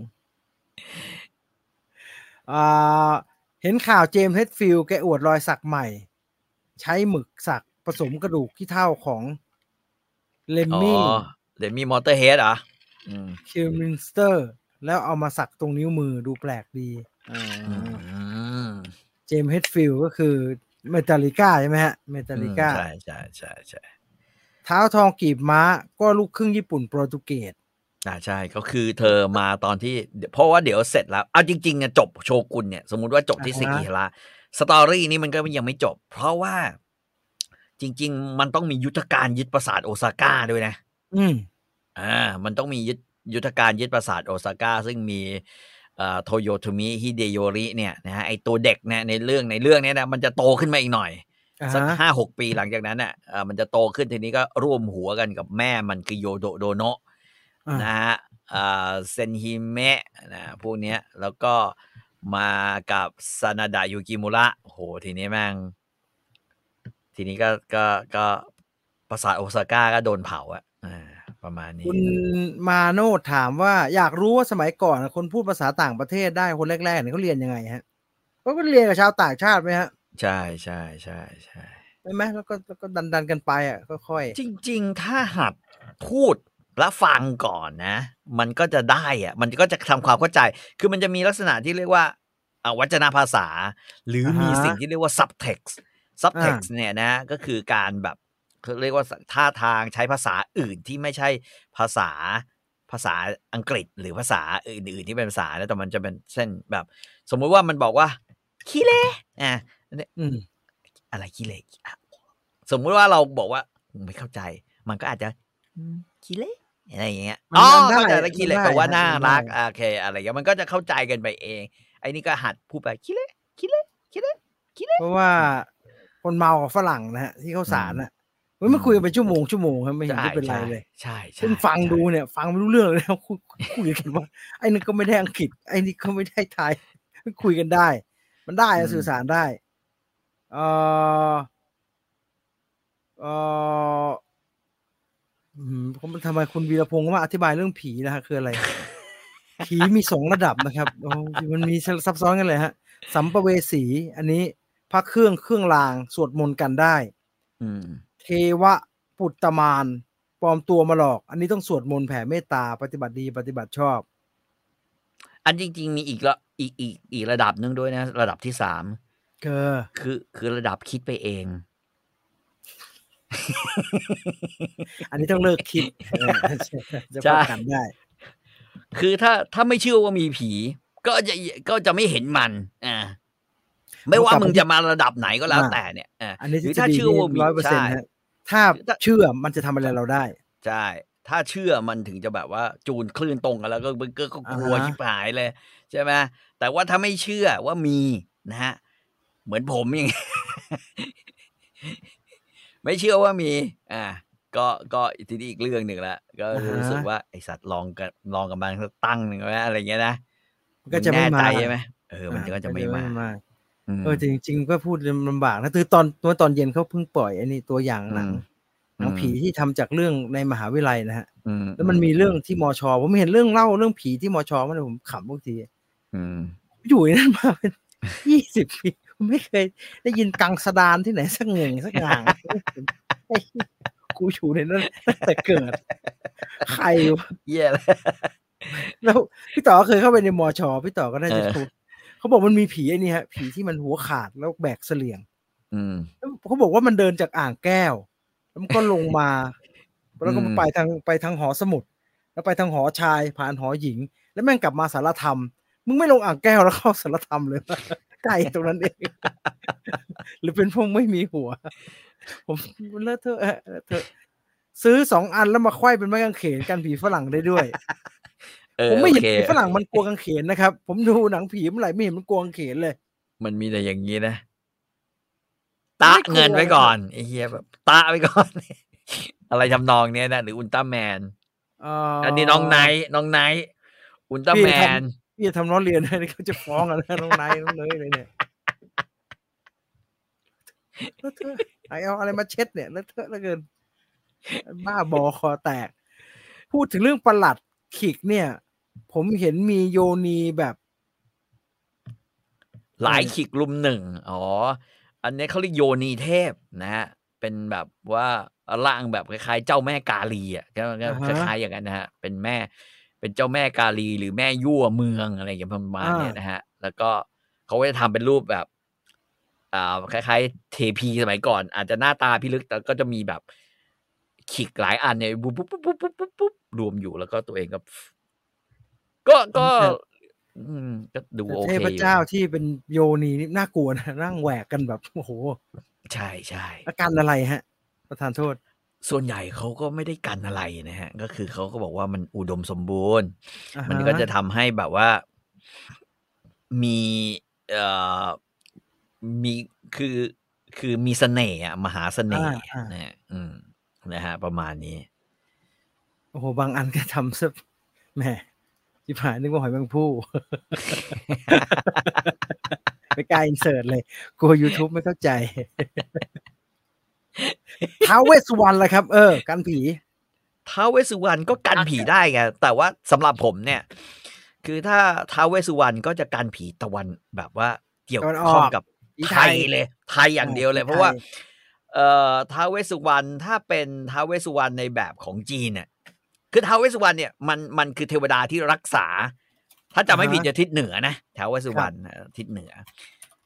อ่า เห็นข่าวเจมส์ Hetfield แกอวดรอยสักใหม่ ใช้หมึกสักผสมกระดูกขี้เถ้าของอ๋อ Lemmy Lemmy Motorhead เหรอ? อืม Kilmister แล้วเอามาสักตรงนิ้วมือดูแปลกดี อ๋อือมเจมส์ Hetfield ก็คือ Metallica ใช่ไหมครับ? อืม Metallica ใช่ ๆ ๆ ๆเท้าทองกีบม้า ก็ลูกครึ่งญี่ปุ่นโปรตุเกสอา ใช่ ก็คือเธอมาตอนที่ ด เพราะว่าเดี๋ยวเสร็จแล้ว เอาจริง ๆ อะจบโชกุนเนี่ย สมมุติว่าจบอะที่ฮะ Sekihara Story นี้มันก็ยังไม่จบ เพราะว่า จริง ๆ มันต้องมียุทธการยึดปราสาทโอซาก้าด้วยนะอืมอา มันต้องมียึด ยุทธการยึดปราสาทโอซาก้า ซึ่งมี เอ่อ Toyotomi Hideyori เนี่ยนะครับ ไอ้ตัวเด็กเนี่ยในเรื่อง ในเรื่องเนี้ยนะ มันจะโตขึ้นมาอีกหน่อยอะฮสักะห้าหก ปีหลังจากนั้นน่ะ เอ่อ มันจะโตขึ้น ทีนี้ก็ร่วมหัวกันกับแม่มันคือ Yodo Dono อนะาครับ อ่า Senhime นะ พวกเนี้ย แล้วก็มากับ Sanada Yukimura โอ้โฮ ทีนี้แม่ง ทีนี้ก็ ก็ ก็ปราสาทโอซาก้าก็โดนเผาอะ อา ประมาณนคีุ้ณมาโนดถามว่า อยากรู้ว่าสมัยก่อนอะคนพูดภาษาต่างประเทศได้คนแรก ๆ เนี่ยเขาเรียนยังไงครับ? เขาก็เรียนกับชาวต่างชาติไหมครับ? ใช่ ๆ ๆ ๆใช่ไหม? แล้วก็ แล้วก็ดัน ๆ กันไปอะ ค่อย ๆจริง ๆ ถ้าหัดพูดและฟังก่อนนะ มันก็จะได้อะ มันก็จะทำความเข้าใจ คือมันจะมีลักษณะที่เรียกว่า อ่า วจนภาษา หรืออะฮมีสิ่งะที่เรียกว่า Subtext อ Subtext าเนี่ยนะ ก็คือการแบบเขาเรียกว่าท่าทางใช้ภาษาอื่นที่ไม่ใช่ภาษาภาษาอังกฤษหรือภาษาอื่นๆที่เป็นภาษาแล้วแต่มันจะเป็นเช่นแบบสมมุติว่ามันบอกว่าขี้เละอ่ะอืมอะไรขี้เละสมมุติว่าเราบอกว่าไม่เข้าใจมันก็อาจจะขี้เละอะไรอย่างเงี้ยอ๋อเข้าใจแล้วขี้เละแปลว่าน่ารักโอเคอะไรอย่างเงี้ยมันก็จะเข้าใจกันไปเองไอ้นี่ก็หัดพูดไปขี้เละขี้เละขี้เละขี้เละเพราะว่าคนเมากับฝรั่งนะฮะที่เขาสารน่ะมันคุยกันเป็นชั่วโมงชั่วโมงครับไม่เห็นจะเป็นไรเลยใช่ใช่ซึ่งฟังดูเนี่ยฟังไม่รู้เรื่องเลยนะคุยกันว่าไอ้นี่ก็ไม่ได้อังกฤษไอ้นี่ก็ไม่ได้ไทยคุยกันได้มันได้สื่อสารได้เออเออทำไมคุณวีรพงศ์มาอธิบายเรื่องผีนะฮะคืออะไรผีมีสองระดับนะครับมันมีซับซ้อนกันเลยฮะสัมภเวสีอันนี้พระเครื่องเครื่องรางสวดมนต์กันได้เทวะปุตตมานปลอมตัวมาหลอกอันนี้ต้องสวดมนต์แผ่เมตตาปฏิบัติดีปฏิบัติชอบอันจริงๆมีอีกละอีกอีกอีกระดับนึงด้วยนะระดับที่สามคือคือคือระดับคิดไปเองอันนี้ต้องเลิกคิดจะป้องกันได้คือถ้าถ้าไม่เชื่อว่ามีผีก็จะก็จะไม่เห็นมันอ่าไม่ว่ามึงจะมาระดับไหนก็แล้วแต่เนี่ยอ่าหรือถ้าเชื่อว่ามีใช่ถ้าเชื่อมันจะทำอะไรเราได้ใช่ถ้าเชื่อมันถึงจะแบบว่าจูนคลื่นตรงกันแล้วก็มึงก็กลัวชิบหายเลยใช่ไหมแต่ว่าถ้าไม่เชื่อว่ามีนะฮะเหมือนผมอย่างไม่เชื่อว่ามีอ่าก็ก็ทีนี้อีกเรื่องหนึ่งละก็รู้สึกว่าไอสัตว์ลองกันลองกับมันตั้งหนึ่งอะไรอย่างเงี้ยนะมันก็จะไม่มาใช่ไหมเออมันก็จะไม่มาเออจริงๆก็พูดลำบากนะคือตอนเมื่อตอนเย็นเขาเพิ่งปล่อยไอ้นี่ตัวอย่างหนังหนังผีที่ทำจากเรื่องในมหาวิทยาลัยนะฮะแล้วมันมีเรื่องที่มช.ผมเห็นเรื่องเล่าเรื่องผีที่มช.มันผมขำทุกทีอยู่นั่นมาเป็นยี่สิบปีไม่เคยได้ยินกังสดานที่ไหนสักเงงสักอย่างกูอยู่ในนั้นตั้งแต่เกิดใครเหี้ยแล้วพี่ต่อเคยเข้าไปในมช.พี่ต่อก็น่าจะรู้เขาบอกมันมีผีไอ้นี่ฮะผีที่มันหัวขาดแล้วแบกเสลี่ยงเขาบอกว่ามันเดินจากอ่างแก้วแล้วมันก็ลงมาแล้วก็ไปทางไปทางหอสมุดแล้วไปทางหอชายผ่านหอหญิงแล้วแม่งกลับมาสารธรรมมึงไม่ลงอ่างแก้วแล้วเข้าสารธรรมเลยใกล้ตรงนั้นเองหรือเป็นพวกไม่มีหัวผมเลอะเทอะเถอะซื้อสองอันแล้วมาไขว้เป็นไม้กางเขนกันผีฝรั่งได้ด้วยผมไม่เห็นผีฝรั่งมันกลัวกางเขนนะครับผมดูหนังผีเมื่อไหร่ไม่เห็นมันกลัวกางเขนเลยมันมีแต่อย่างนี้นะตะเงินไว้ก่อนไอ้เหี้ยแบบตะไว้ก่อนอะไรทำนองเนี้ยนะหรืออุลตร้าแมนอันนี้น้องไนท์น้องไนท์อุลตร้าแมนพี่จะทำล้อเลียนให้เขาจะฟ้องกันแล้วน้องไนท์น้องเนยเลยเนี่ยแล้วเธอไอเอาอะไรมาเช็ดเนี่ยแล้วเธอแล้วเกินบ้าบอคอแตกพูดถึงเรื่องประหลัดขิกเนี่ยผมเห็นมีโยนีแบบหลายขิกลุมหนึ่งอ๋ออันนี้เขาเรียกโยนีเทพนะฮะเป็นแบบว่าร่างแบบคล้ายๆเจ้าแม่กาลีอ่ะก็คล้ายๆอย่างนั้นนะฮะเป็นแม่เป็นเจ้าแม่กาลีหรือแม่ยั่วเมืองอะไรอย่างเงี้ยประมาณนี้นะฮะแล้วก็เขาก็จะทำเป็นรูปแบบอ่าคล้ายๆเทพีสมัยก่อนอาจจะหน้าตาพิลึกแต่ก็จะมีแบบขิกหลายอันเนี่ยปุ๊บปุ๊บปุ๊บปุ๊บปุ๊บปุ๊บรวมอยู่แล้วก็ตัวเองก็ก็ก็อืมก็ดูโอเคเทพเจ้าที่เป็นโยนีนี่น่ากลัวนะนั่งแหวกกันแบบโอ้โหใช่ใช่อาการอะไรฮะประธานโทษส่วนใหญ่เขาก็ไม่ได้กันอะไรนะฮะก็คือเขาก็บอกว่ามันอุดมสมบูรณ์มันก็จะทำให้แบบว่ามีเอ่อมีคือคือมีเสน่ห์อ่ะมหาเสน่ห์นะฮะอืมนะฮะประมาณนี้โอ้โหบางอันก็ทำซะแหมจิบหายนึกว่าหอยแมงภู่ไม่กล้าอินเสิร์ตเลยกลัว YouTube ไม่เข้าใจท้าวเวสสุวรรณล่ะครับเออกันผีท้าวเวสสุวรรณก็กันผีได้ไงแต่ว่าสำหรับผมเนี่ยคือถ้าท้าวเวสสุวรรณก็จะกันผีตะวันแบบว่าเกี่ยวข้องกับไทยเลยไทยอย่างเดียวเลยเพราะว่าเอ่อท้าวเวสสุวรรณถ้าเป็นท้าวเวสสุวรรณในแบบของจีนเนี่ยคือท้าวเวสสุวรรณเนี่ยมันมันคือเทวดาที่รักษาถ้าจำไม่ผิดจะทิศเหนือนะท้าวเวสสุวรรณทิศเหนือ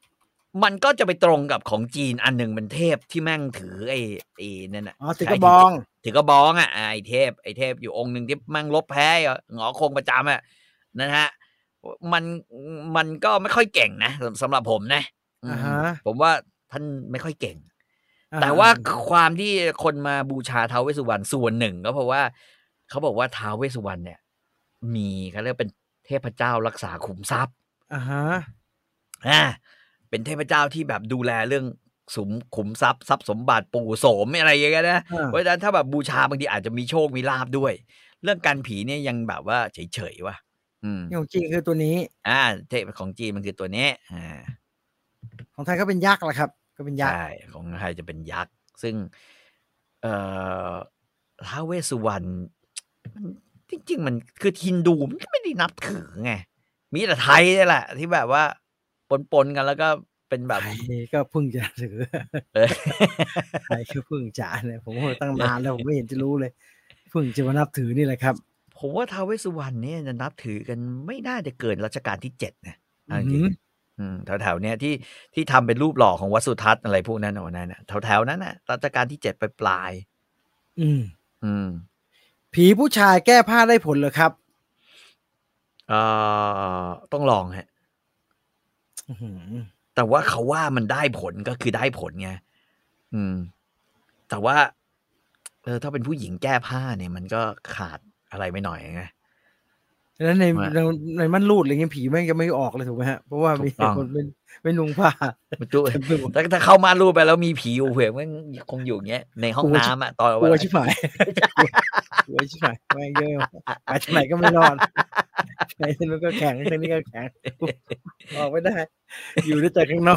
มันก็จะไปตรงกับของจีนอันหนึ่งเป็นเทพที่แม่งถือไอ้ไอ้นั่นน่ะอ๋อถือกระบองถือกระบองอ่ะไอ้เทพไอ้เทพอยู่องค์หนึ่งที่แม่งลบแพ้หงอคงประจำอ่ะนะฮะมันมันก็ไม่ค่อยเก่งนะสำหรับผมนะอ่าฮะผมว่าท่านไม่ค่อยเก่งอ่าแต่ว่าความที่คนมาบูชาท้าวเวสสุวรรณส่วนหนึ่งก็เพราะว่าเขาบอกว่าท้าวเวสสุวรรณเนี่ยมีเขาเรียกเป็นเทพเจ้ารักษาขุมทรัพย์อ่าฮะอ่าเป็นเทพเจ้าที่แบบดูแลเรื่องสุมขุมทรัพย์ทรัพย์สมบัติปู่โสมอะไรอย่างเงี้ยนะอ่าเพราะฉะนั้นถ้าแบบบูชาบางทีอาจจะมีโชคมีลาภด้วย เรื่องการผีเนี่ยยังแบบว่าเฉยๆว่ะอืมนี่ของจริงคือตัวนี้อ่าเทพของจีนมันคือตัวนี้อ่าของไทยก็เป็นยักษ์แหละครับ ก็เป็นยักษ์ใช่ของไทยจะเป็นยักษ์ซึ่งเอ่อท้าวเวสสุวรรณมันจริงๆมันคือฮินดูมันก็ไม่ได้นับถือไงมีแต่ไทยนี่แหละที่แบบว่าปนๆกันแล้วก็เป็นแบบไทยก็เพิ่งจะถือเออไทยก็เพิ่งจะเนี่ยผมว่าตั้งนานแล้วผมไม่เห็นจะรู้เลยเพิ่งจะมานับถือนี่แหละครับผมว่าท้าวเวสสุวรรณเนี่ยจะนับถือกันไม่น่าจะเกินรัชกาลที่เจ็ดนะอืเอาอจหืริงอๆอืมแถวๆเนี้ยที่ที่ทำเป็นรูปหล่อของวัดสุทัศน์อะไรพวกนั้นเอานั้นน่ะแถวๆนั้นน่ะรัชกาลที่เจ็ดปลายอืมๆอืมผีผู้ชายแก้ผ้าได้ผลเหรอครับเอ่อต้องลองฮะอื้อหือแต่ว่าเขาว่ามันได้ผลก็คือได้ผลไงอืม แต่ว่าเออถ้าเป็นผู้หญิงแก้ผ้าเนี่ยมันก็ขาดอะไรไปหน่อยไงฉะนั้นในว่าในในม่านรูดอะไรเงี้ยผีแม่งจะไม่ออกเลยถูกไหมฮะเพราะว่าถูมีกต้องคนไม่ไม่นุ่งผ้ามันตัวเต็มไปหมดถ้าถ้าเข้ามารูปไปแล้วมีผีอยู่เผื่อมันคงอยู่อย่างเงี้ยในห้องน้ำอ่ะตอนกลัววันชิบหายกลัวชิบหายแม่งเยอะไปทางไหนก็ไม่รอดไปทางนู้นก็แข็งทางนี้ก็แข็งออกไม่ได้ อยู่ได้แต่ข้างนอก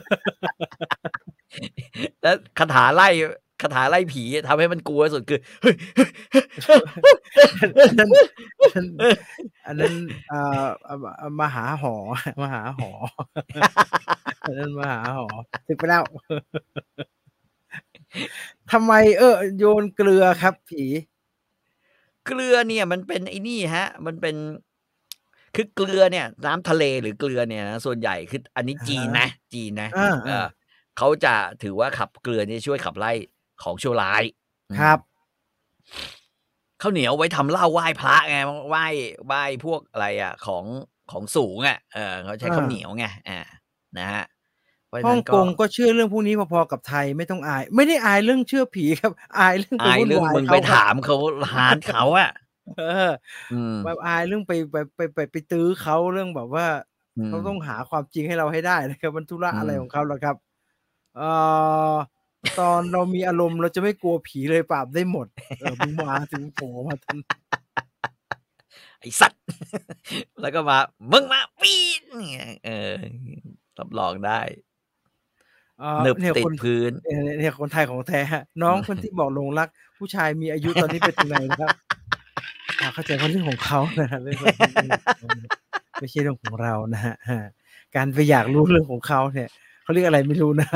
แล้วคาถาไล่คาถาไล่ผีทำให้มันกลัวที่สุดคือเฮ้ยอันนั้นอันนั้นอันนั้นเอ่อเอ่อมหาหอมหาหออันนั้นมหาหอถึกไปแล้ว ทำไมเออโยนเกลือครับผีเกลือเนี่ยมันเป็นไอ้นี่ฮะ มันเป็น คือเกลือเนี่ย น้ำทะเลหรือเกลือเนี่ยนะส่วนใหญ่คืออันนี้อ่าจีนนะ จีนนะอาเออๆเขาจะถือว่าขับเกลือเนี่ยช่วยขับไล่ของชั่วร้ายอืมครับข้าวเหนียวไว้ทำเหล้าไหว้พระไงไหว้ไหว้พวกอะไรอ่ะ ของของสูงอ่ะเออเขาใช้อาข้าวเหนียวไงอ่านะฮะเพราะฉะฮ่อนั้งนกก็งก็เชื่อเรื่องพวกนี้พอๆกับไทยไม่ต้องอาย ไม่ได้อายเรื่องเชื่อผีครับ อายเรื่องไปอายวุ่นเรื่องวายมึงเขไปครัถาบมเขาฮาร์ดเขาอะเอออืมแบบอายเรื่องไปไปไปไปไปตื้อเขาเรื่องแบบว่าอืเขาต้อมงหาความจริงให้เราให้ได้นะครับ มันธุระอือะไรขมองเขาล่ะครับ เอ่อ ตอนเรามีอารมณ์เราจะไม่กลัวผีเลยปราบได้หมด เออ มึงมาถึงโผล่มาทันไอ้สัตว์ แล้วก็มา มึงมาปี๊ดเงี้ย เออ รับรองได้เอ่อหนึบเนี่ยติคดนพื้นเนี่ย เนี่ยคนไทยของแท้ น้องคนที่บอกหลงรักผู้ชายมีอายุตอนนี้ไปถึงไหนแล้ว? อ่า เข้าใจว่าเรื่องของเขานะครับ เรื่องของ ไม่ใช่เรื่องของเรานะครับ อา การไปอยากรู้เรื่องของเขาเนี่ย เขาเรียกอะไรไม่รู้ นะ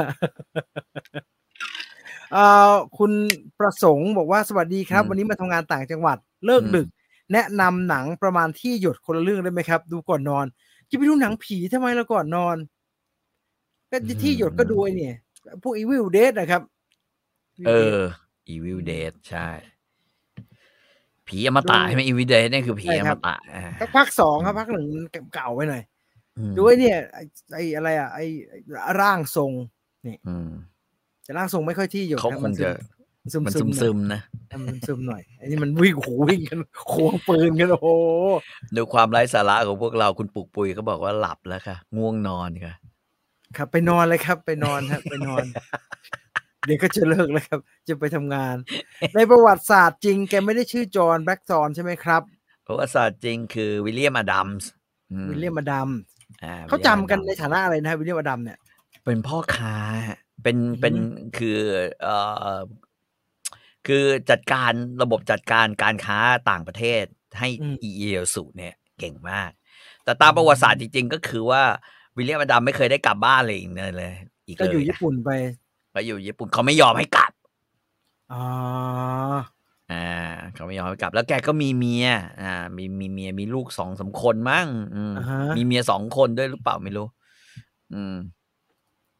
เอ่อ คุณประสงค์บอกว่า "สวัสดีคอืรับมวันนี้มาทำงานต่างจังหวัด เลิอืกดึกมแนะนำหนังประมาณที่หยดคนละเรื่องได้ไหมครับ? ดูก่อนนอน" จะไปดูหนังผีทำไมล่ะก่อนนอน? ก็อื้อทฮืที่หยดก็ดูไอ้อนี่ พวก Evil Dead อะครับเอ Evil Dead อ Evil อืม Dead ใช่ ผีอมดูตะ ใช่ไหม Evil Dead เนี่ยคือผีใช่ครอมับตะ อาสักภาค สองอืมครับ ภาค หนึ่ง มัน เก่า ๆ ไปหน่อยอืมดูไอ้เนี่ย ไอ้ ไอ้อะไรอะ ไอ้ ไอ้ ร่างทรง นี่อืมแต่ร่างทรงไม่ค่อยที่หยดเขาครับคมันงซึจะมมันซึม ๆ หน่ซึอยม ๆ นะอา มันซึม ๆ หน่อย อันนี้มันวิ่ง โอ้โฮ วิ่งกัน ควงปืนกัน โอ้โฮดูความไร้สาระของพวกเรา คุณปุกปุยเขาบอกว่าหลับแล้วค่ะ ง่วงนอนค่ะครับ ไปนอนเลยครับ ไปนอนครับ ไปนอน เดี๋ยวก็จะเลิกแล้วครับ จะไปทำงาน ในประวัติศาสตร์จริงแกไม่ได้ชื่อ John Blackthorne ใช่ไหมครับ? ประวัติศาสตร์จริงคือ William Adams อืม William Adams อาเขา William จำกันใน Adams ฐานะอะไรนะครับ William Adams เนี่ย? เป็นพ่อค้าครับ เป็นอือเป็นฮึคือ เอ่อ คือจัดการ ระบบจัดการการค้าต่างประเทศให้อืมอิเอียวสุเนี่ยเก่งมาก แต่ตามประวัติศาสตร์จริง ๆ ก็คือว่า William Adams ไม่เคยได้กลับบ้านเลยอีก เนย เลย อีกก็เลอยู่ยญี่นะปุ่นไปไปอยู่ญี่ปุ่น เขาไม่ยอมให้กลับอ๋ออา เขาไม่ยอมให้กลับ แล้วแกก็มีเมีย อ่า มี มีเมีย มีลูก สองสาม คนมั้ง อืมอะฮะมีเมีย สอง คนด้วยหรือเปล่าไม่รู้ อืม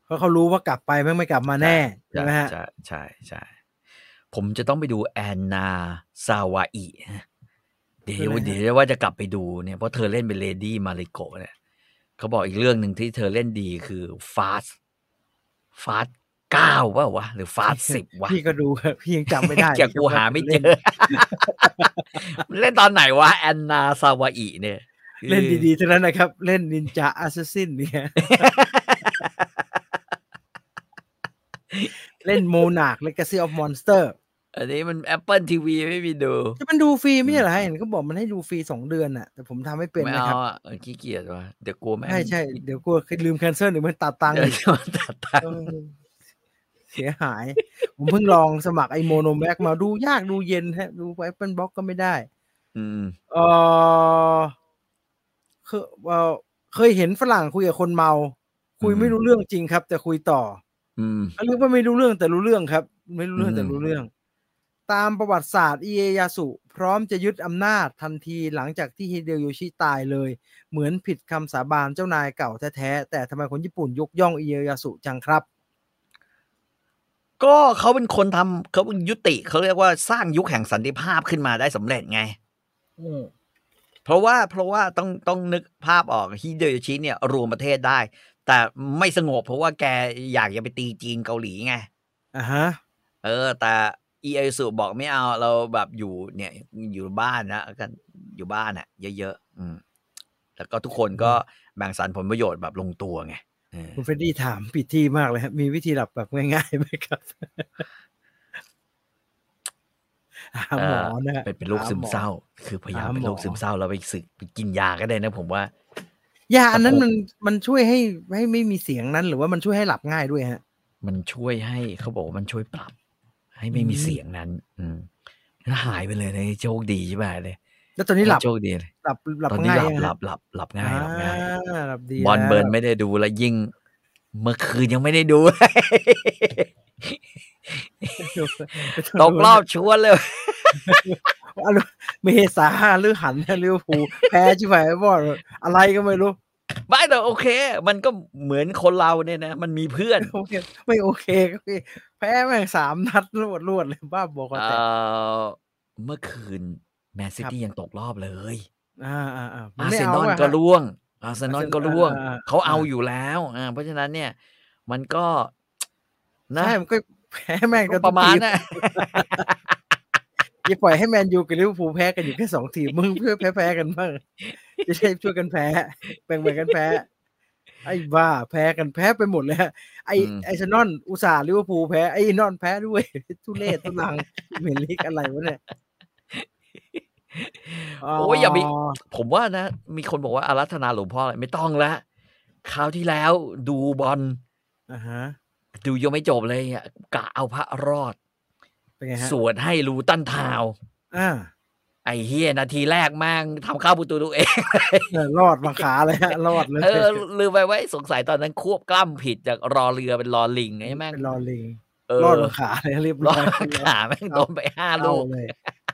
เพราะเขารู้ว่ากลับไปแม่งไม่กลับมาแน่ใช่ไหมฮะใช่ใช่ใช่ผมจะต้องไปดูแอนนาซาวาอิเดี๋ยวเดี๋ยวว่าจะกลับไปดูเนี่ยเพราะเธอเล่นเป็นเลดี้มาริโกะเนี่ยเขาบอกอีกเรื่องหนึ่งที่เธอเล่นดีคือฟาสฟาสเก้าว่าวะหรือฟาสสิบวะพี่ก็ดูพี่ยังจำไม่ได้แกกูหาไม่เจอ เล่นตอนไหนวะแอนนาซาวาอิเนี่ยเล่นดีๆเท่านั้นนะครับเล่นนินจาแอสซัสซินเนี่ยเล่นโมนาร์ค Legacy of Monster อันนี้มัน Apple ที วี ไม่มีดูจะมันดูฟรีไม่ใช่เหรอเห็นเขาบอกมันให้ดูฟรีสองเดือนน่ะแต่ผมทำไม่เป็นนะครับไม่เอาอ่ะขี้เกียจว่ะเดี๋ยวกลัวแม่งใช่ๆเดี๋ยวกลัวลืมแคนเซิลหรือมันตัดตังค์อีกตัดตังค์เสียหายผมเพิ่งลองสมัครไอ้โมโนแม็กมาดูยากดูเย็นฮะดู Apple Box ก็ไม่ได้อืมเออคือเออเคยเห็นฝรั่งคุยกับคนเมาคุยไม่รู้เรื่องจริงครับแต่คุยต่ออืมเรียกว่าไม่รู้เรื่องแต่รู้เรื่องครับไม่รู้เรื่องแต่รู้เรื่องตามประวัติศาสตร์อิเอยาสุพร้อมจะยึดอำนาจทันทีหลังจากที่ฮิเดโยชิตายเลยเหมือนผิดคำสาบานเจ้านายเก่าแท้ๆแต่ทำไมคนญี่ปุ่นยกย่องอิเอยาสุจังครับก็เขาเป็นคนทำเขาเป็นยุติเขาเรียกว่าสร้างยุคแห่งสันติภาพขึ้นมาได้สำเร็จไงเพราะว่าเพราะว่าต้องต้องนึกภาพออกฮิเดโยชิเนี่ยรวมประเทศได้แต่ไม่สงบเพราะว่าแกอยากจะไปตีจีนเกาหลีไงอ่าฮะเออแต่อีเอสุบอกไม่เอาเราแบบอยู่เนี่ยอยู่บ้านนะกันอยู่บ้านอ่ะเยอะๆอืมแล้วก็ทุกคนก็แบ่งสรรผลประโยชน์แบบลงตัวไงคุณเฟรดดี้ถามผิดที่มากเลยครับมีวิธีหลับแบบง่ายๆไหมครับหาหมอนะฮะเป็นโรคซึมเศร้าคือพยายามเป็นโรคซึมเศร้าแล้วไปสึกไปกินยาก็ได้นะผมว่ายาอันนั้นมันมันช่วยให้ให้ไม่มีเสียงนั้นหรือว่ามันช่วยให้หลับง่ายด้วยฮะมันช่วยให้เขาบอกว่ามันช่วยปรับให้ไม่มีเสียงนั้นอืมแล้วหายไปเลยนะโชคดีใช่ไหมเลยแล้วตอนนี้หลับโชคดีเลยหลับหลับตอนนี้หลับหลับหลับหลับง่ายหลับง่ายบอลเบิร์นไม่ได้ดูแล้วยิ่งเมื่อคืนยังไม่ได้ดูตกรอบชวนเลยเมษาหรือหันลิเวอร์พูลแพ้ชิบหายบอลอะไรก็ไม่รู้ไม่แต่โอเคมันก็เหมือนคนเราเนี่ยนะมันมีเพื่อนไม่โอเคก็คือแพ้แม่งสามนัดรวดรวดเลยบ้าบอกว่าแต่เมื่อคืนแมนซิตี้ยังตกรอบเลยอ่าอ่าอ่าอาร์เซนอลก็ร่วงอาร์เซนอลก็ร่วงเขาเอาอยู่แล้วอ่าเพราะฉะนั้นเนี่ยมันก็นะใช่มันก็แพ้แม่งกันประมาณน่ะอย่าปล่อยให้แมนยูกับลิเวอร์พูลแพ้กันอยู่แค่สองทีมมึงเพื่อแพ้แพ้กันบ้างจะใช่ช่วยกันแพ้แบ่งแบ่งกันแพ้ไอ้บ้าแพ้กันแพ้ไปหมดเลยไอ้ไอซ์นอนอุตส่าห์ลิเวอร์พูลแพ้ไอ้นอนแพ้ด้วยทุเรศทุลังเมลิกอะไรวะเนี่ยโอ้ยอย่ามีผมว่านะมีคนบอกว่าอารัธนาหลวงพ่ออะไรไม่ต้องละคราวที่แล้วดูบอลอ่าฮะดูยังไม่จบเลยอ่ะกะเอาพระรอดเป็นไงฮะสวดให้รูตันทาวอ่าไอ้เฮียนาทีแรกแม่งทำเข้าประตูตัวเองรอดมาขาเลยฮะรอดเลยเออลืมไปไว้สงสัยตอนนั้นควบกล้ำผิดจากรอเรือเป็นรอลิงไงแม่งเป็นรอลิงรอดมาขาเลยเรียบร้อยขาแม่งโดนไปห้าลูกเลย